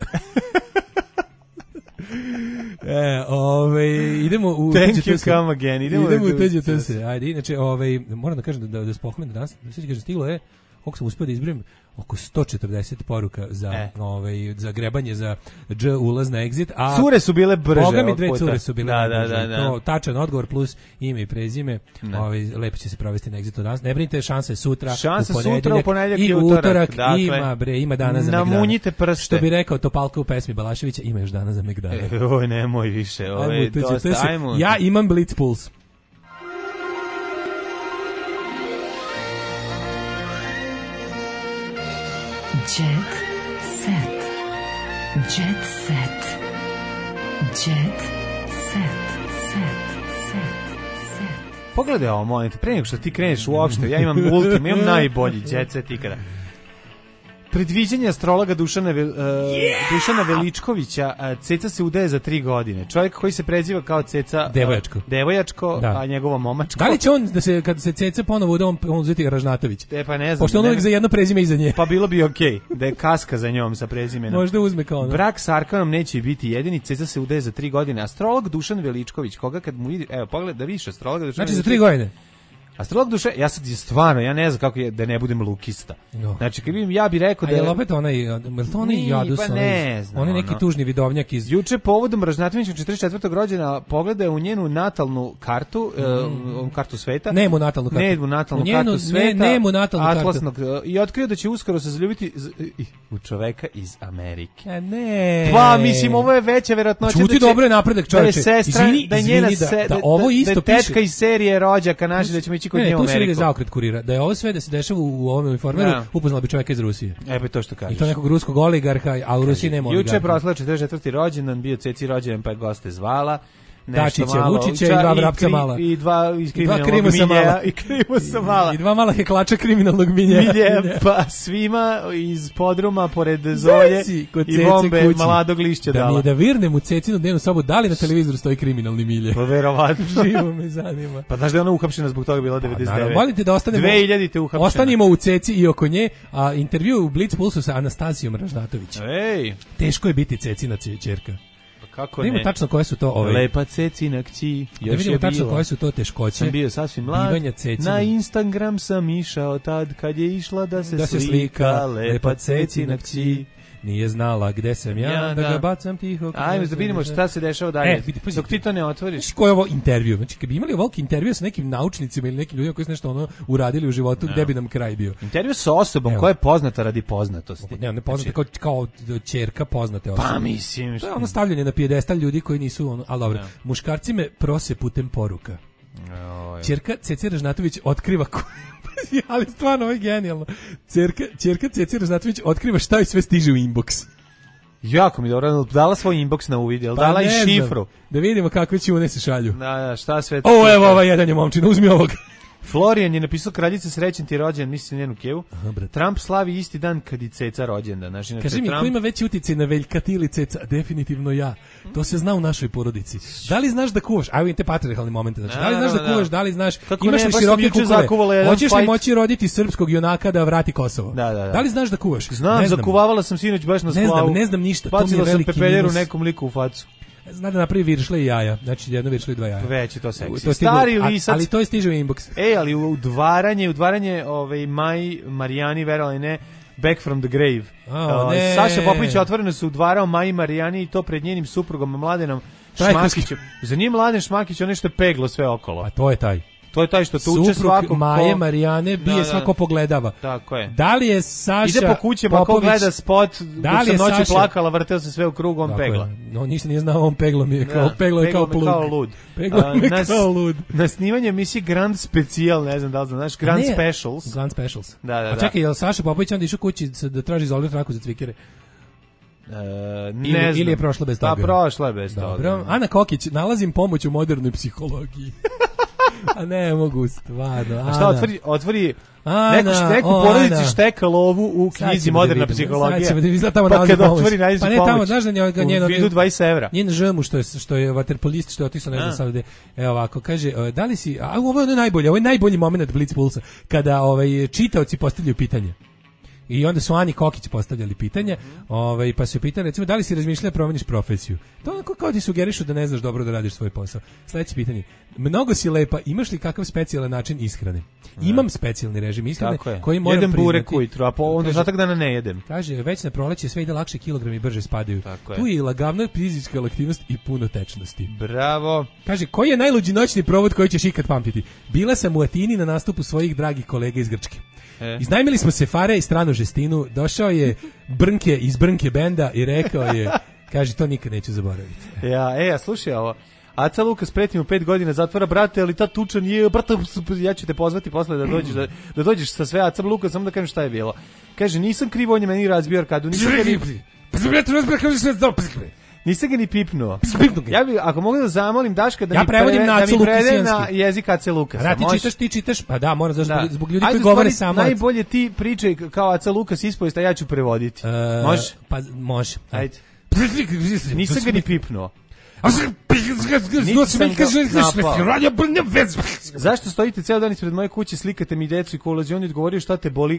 Idemo u Thank you, come again. Idemo u TGTS. Ajde, inače, moram da kažem da se pohvalim da danas, sve kaže, stiglo je, koliko sam uspio da izbrojim, oko 140 poruka za grebanje za dž ulaz na exit, a cure su bile brže. Boga mi dve cure su bile brže. To tačan odgovor plus ime i prezime. Lepo će se provesti na exitu danas. Ne brinite, šansa je sutra, u ponedeljak i utorak. Dakle, ima dana za megdane. Namunjite prste. Što bi rekao Topalka u pesmi Balaševića, ima još dana za megdane. Nemoj više. Ja imam Blitz Puls. Jet set. Jet set. Jet set. Pogledaj ovo, molim te, pre nego što ti kreneš uopšte, ja imam najbolji jet set ikada. Predviđenje astrologa Dušana Veličkovića, Ceca se udaje za 3 godine. Čovjek koji se preziva kao Ceca Devojačko, a njegova momačko. Da li će on, kad se Ceca ponovo uda, on uzeti Ražnatović? Pa ne znam. Pošto on uvijek za jedno prezime iza nje. Pa bilo bi okej, da je kaska za njom sa prezimenom. Možda uzme kao ono. Brak s Arkanom neće biti jedini, Ceca se udaje za 3 godine. Astrolog Dušan Veličković, koga kad mu vidi, evo pogledaj da vidiš astrologa Dušan. Znači za 3 godine. Astrolog duše, ja sad je stvarno, ja ne znam kako je da ne budem lukista. Znači, kad vidim, ja bih rekao da je opet onaj Jadus, on je neki tužni vidovnjak iz juče povodom Ražnatovićem 44. rođena, pogledaj u njenu natalnu kartu, kartu sveta. Nemu natalnu kartu sveta. Nemu natalnu atlasnog i otkrio da će uskoro se zaljubiti u čoveka iz Amerike. Ne. Pa mislim, ovo je veća verovatnoća da će dobro je napredak, čoveče. Izvini, da ovo isto piše. Tečka iz serije rođaka naši da ćemo kod njega u Ameriku. Tu se zaokret kurira. Da je ovo sve da se dešava u ovom Informeru, upoznala bi čovjeka iz Rusije. Pa to što kažeš. I to nekog ruskog oligarha, a u Rusiji nema oligarha. Juče je proslao 44. rođendan, bio Ceci rođendan, pa je goste zvala. Dačića, Vučića i 2 vrapca mala. I 2 iz kriminalnog miljeja. I krimusa mala. I 2 mala heklača kriminalnog miljeja. Pa svima iz podruma, pored Zolje i bombe Maladog lišća dala. Da virnem u Cecinu dnevnu sobu, da li na televizoru stoji kriminalni milje? Pa verovatno. Živo me zanima. Pa znaš da je ona uhapšena zbog toga bila 99. Volite da ostanemo. 2000-te uhapšena. Ostanimo u Ceci i oko nje, a intervju u Blitz Pulsu sa Anastasijom Ražnatović. Teško je biti Cecina ćerka. Kako ne? Da vidimo tačno koje su to lepa Cecina kći. Da vidimo tačno koje su to teškoće. Sam bio sasvim mlad. Na Instagram sam išao tad kad je išla da se slika lepa Cecina kći. Nije znala gde sam ja, da ga bacam tiho. Ajmo da vidimo šta se dešava dalje. Dok ti to ne otvoriš. Koji je ovo intervju? Znači, kad bi imali ovoliki intervju sa nekim naučnicima ili nekim ljudima koji su nešto uradili u životu, gde bi nam kraj bio? Intervju sa osobom koja je poznata radi poznatosti. Ne poznata kao ćerka poznate osobe. Pa mislim. To je ono stavljanje na pijedestal ljudi koji nisu ali dobro. Muškarci me prose putem poruka. Ćerka Ceci Ražnatović otkriva ali stvarno ovo je genijalno. Ćerka Ceci Ražnatović otkriva šta joj sve stiže u inbox. Jako mi dobro, dala svoj inbox na uvid, jel dala i šifru? Da vidimo kakve ćune se šalju. Da, šta sve... Evo ovaj jedan je momčina, uzmi ovog. Florian je napisao kraljice srećen ti rođendan, misli njenu kevu. Trump slavi isti dan kad i Ceca rođendan. Znači, kaži mi, ko ima veći uticaj na Veljka ili Ceca? Definitivno ja. To se zna u našoj porodici. Da li znaš da kuvaš? Ajmo te patriarhalni momente. Znači, da li znaš da kuvaš? Da li znaš? Imaš li široke kukove? Hoćeš li moći roditi srpskog junaka da vrati Kosovo? Da li znaš da kuvaš? Znam, zakuvavala sam sinoć baš na splavu. Ne znam ništa. Bacila sam pepeljeru nekom liku u facu. Zna da napravi viršle i jaja. Znači jedno viršle i 2 jaja. Već je to seksi. Stari lisac. Ali to je stiže u inbox. Ali udvaranje Maj Marijani, verovali ne, Back from the Grave. Saša Popović otvoreno se udvarao Maji Marijani i to pred njenim suprugom Mladenom Šmakićem. Za njim Mladen Šmakić, ono što je peglo sve okolo. A to je taj. To je taj što tuče svakog ko... Maje Marijane bije svako pogledava. Tako je. Da li je Saša ide po kućama, ko gleda spot, da li je noći Saša... plakala, vrteo se sve u krug, on pegla. No, ništa nije znao, on peglo mi je kao, peglo je kao plug. Kao lud. Peglo mi je kao lud. Na snimanje emisije Grand Special, ne znam da li znaš, Grand Specials. Grand Specials. Da. A čekaj, je li Saša Popović onda išao kući da traži izolirat traku za cvikere? Ili je prošla bez toga? Pa prošla je bez toga. Dobro. Ana Kokić, nalazim pomoć u modernoj psihologiji. A ne mogu stvarno. A šta otvori neku porodici štekalo lovu u knjizi Moderna psihologija. Pa kad otvori nađe pomoć. Pa ne tamo, znaš da njeno... U vidu 20 €. Njen žemu što je vaterpolist, što je otišao, ne znam sad gde. Evo ovako, kaže, da li si... Ovo je najbolje, ovo je najbolji moment Blitz Pulsa, kada čitaoci postavljaju pitanje. I onda su Ani Kokić postavljali pitanje, pa su je pitali, recimo, da li si razmišljala promeniš profesiju? To onako kao ti sugerišu da ne znaš dobro da radiš svoj posao. Sljedeće pitanje, mnogo si lepa, imaš li kakav specijalan način ishrane? Imam specijalni režim ishrane koji moram jedem priznati. Jedem burek ujutru, a onda ostatak dana ne jedem. Kaže, već na proleće sve ide lakše, kilogrami brže spadaju. Tu je i lagavna fizička aktivnost i puno tečnosti. Bravo. Kaže, koji je najluđi noćni provod koji ćeš ikad pamtiti? Bila sam u Atini na nastupu svojih dragih kolega iz Grčke. Iznajmili smo se Fare i stranu žestinu, došao je Brnke iz Brnke benda i rekao je, kaže, to nikad neću zaboraviti. Ja, slušaj ovo. Aca Lukas preti mu 5 godina zatvora, brate, ali ta tuča nije, brate, ja ću te pozvati posle da dođeš sa sve Aca Lukas, samo da kažem šta je bilo. Kaže, nisam krivo, on je meni razbio arkadu, nisam ga ni pipnuo. Ja bih, ako mogu da zamolim Daška da mi prevede na jezik Ace Lukasa. Ti čitaš, pa da, moram zbog ljudi koji govore samo. Najbolje ti pričaj kao Ace Lukas ispovest, a ja ću prevoditi. Može? Pa može. Ajde. Nisam ga ni pipnuo. Zašto stojite ceo dan ispred moje kuće, slikate mi decu i ko ulazi, on je odgovorio šta te boli.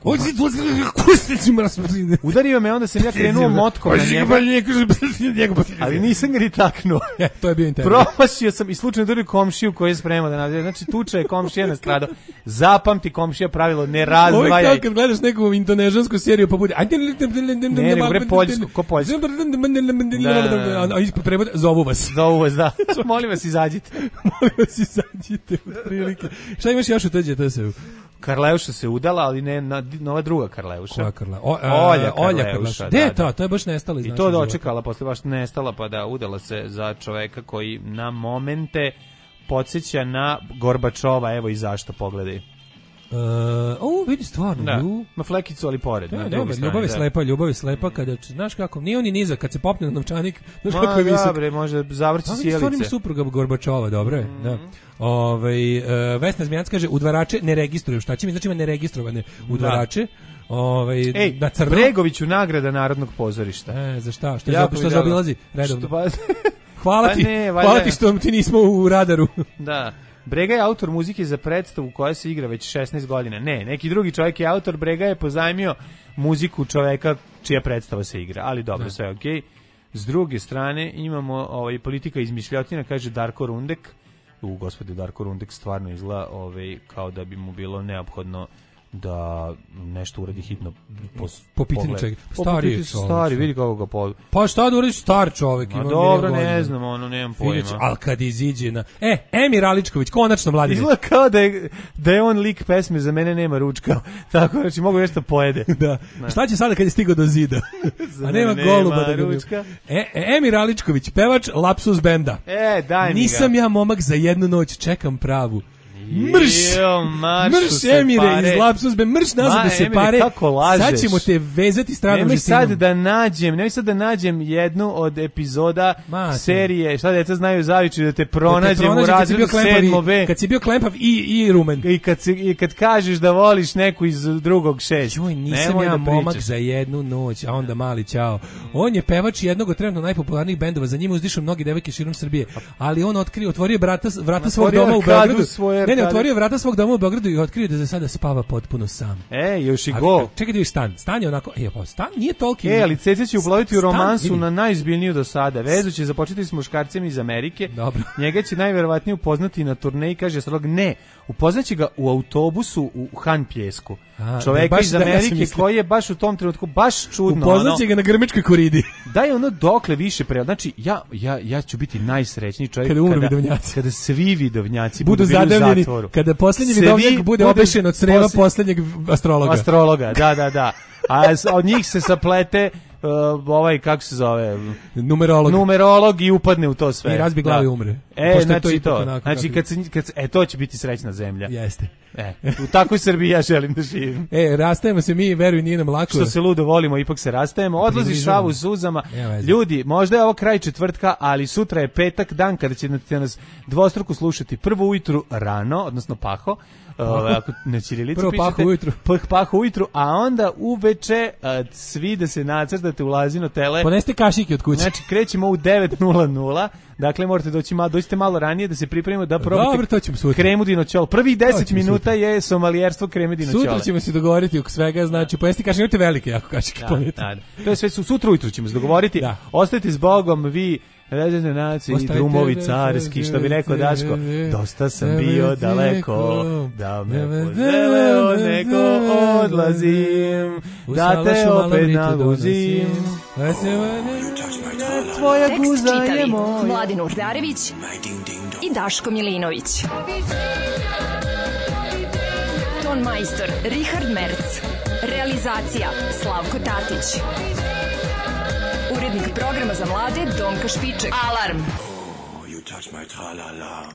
Udario me, onda sam ja krenuo motkom na njega, ali nisam ga ni taknuo. To je bio internet. Promašio sam i slučajno udario komšiju koji je spremao da nađe. Znači, tuča je komšija nastradao. Zapamti komšija pravilo, ne razdvajaj. Ovo je kao kad gledaš neku indonežansku seriju pa bude... Ne, bre, poljsku, ko poljsku. A ispod prevod, zovu vas. Zovu vas, da. Molim vas, izađite. Molim vas, izađite. Šta imaš još u TGTS-u? Karleuša se udala, ali ne nova druga Karleuša. Koja Karleuša? Olja Karleuša. Gde to je baš nestala iz našeg života. I to dočekala, posle baš nestala, pa da udala se za čoveka koji na momente podsjeća na Gorbačova, evo i zašto, pogledaj. Vidi stvarno. Da, ma flekicu, ali pored. Ljubav je slepa kada, znaš kako, nije on i nizak, kad se popne na novčanik, znaš kako je visok. Dobre, može zavrći sjelice. Stvarno ima supruga Gorbačova, dobro je, da. Vesna Zmijanac kaže, udvarače ne registruju, šta će mi, znači ima neregistrovane udvarače. Na crno. Bregoviću nagrada Narodnog pozorišta. Za šta? Što zaobilazi redovno? Hvala ti što ti nismo u radaru. Da. Brega je autor muzike za predstavu koja se igra već 16 godina. Ne, neki drugi čovjek je autor, Brega je pozajmio muziku čovjeka čija predstava se igra, ali dobro, sve je okej. S druge strane imamo politika izmišljotina, kaže Darko Rundek. Gospode, Darko Rundek stvarno izgleda kao da bi mu bilo neophodno da nešto uradi hitno po pitanju čega. Stari, vidi kako ga pa šta da uradi star čovjek. Ma dobro, ne znam, nemam pojma. Ali kad iziđe na... Emir Aličković, konačno mladi. Izgleda kao da je on lik pesme Za mene nema ručka. Tako, znači mogu nešto pojede. Da. Šta će sada kad je stigao do zida? A nema goluba da ručka. Emir Aličković, pevač Lapsus benda. Daj mi ga. Nisam ja momak za jednu noć, čekam pravu. Mrš Emire iz Lapsus benda, mrš nazad da se pare. Sad ćemo te vezati stranom žestinom. Nemoj sad da nađem jednu od epizoda serije Šta deca znaju zavičaju, da te pronađem u razredu 7B. Kad si bio klempav i rumen. I kad kažeš da voliš neku iz drugog 6. Joj, nisam ja momak za jednu noć, a onda mali ćao. On je pevač jednog od trenutno najpopularnijih bendova, za njima uzdišu mnogi devojke širom Srbije, ali on otvorio vrata svog doma u Beogradu. Otvorio vrata svog doma u Beogradu i otkrio da za sada spava potpuno sam. Još i go. Čekaj da vidiš stan. Stan je onako, stan nije toliki. Ali Ceca će uploviti u romansu na najizbiljniju do sada. Vezu će započeti s muškarcem iz Amerike. Dobro. Njega će najverovatnije upoznati na turneji, kaže astrolog. Ne, upoznaće ga u autobusu u Han Pljesku. Čoveka iz Amerike koji je baš u tom trenutku baš čudno. Upoznaće ga na Grmečkoj koridi. daj ono dokle više znači ja ću biti najsrećniji čovjek kada umru vidovnjaci, kada svi vidovnjaci budu zadavljeni, u zatvoru, kada poslednji vidovnjak bude obešen od creva poslednjeg astrologa, da, a od njih se saplete kako se zove, numerolog i upadne u to sve i razbi glavu i umre. Znači to će biti srećna zemlja. Jeste. U takvoj Srbiji ja želim da živim. Rastajemo se mi, veruj, nije nam lako. Što se ludo volimo, ipak se rastajemo. Odlazi šavu u suzama. Ljudi, možda je ovo kraj četvrtka, ali sutra je petak, dan kada ćete nas dvostruko slušati. Prvo ujutru rano, odnosno paho, ako na ćirilici pišete, paho ujutru, a onda uveče svi da se nacrtate u Lazino tele. Poneste kašike od kuće. Znači, krećemo u 9:00. Dakle, morate dođite malo ranije da se pripremimo da probate kremu dinoćol. Prvih 10 minuta je somalijerstvo kreme dinoćola. Sutra ćemo se dogovoriti oko svega, znači pojesti kašike, imate velike jako kašike. To je sve sutra ujutru ćemo se dogovoriti. Ostajte s Bogom, vi Ređene nacije i drumovi carski, što bi rekao Daško, dosta sam bio daleko, da me poželeo neko odlazim, da te opet naguzim. Tvoja guza je moja. Mladin Urdarević i Daško Milinović. Ton majstor Richard Merc. Realizacija Slavko Tatić. Urednik programa za mlade Donka Špiček. Alarm!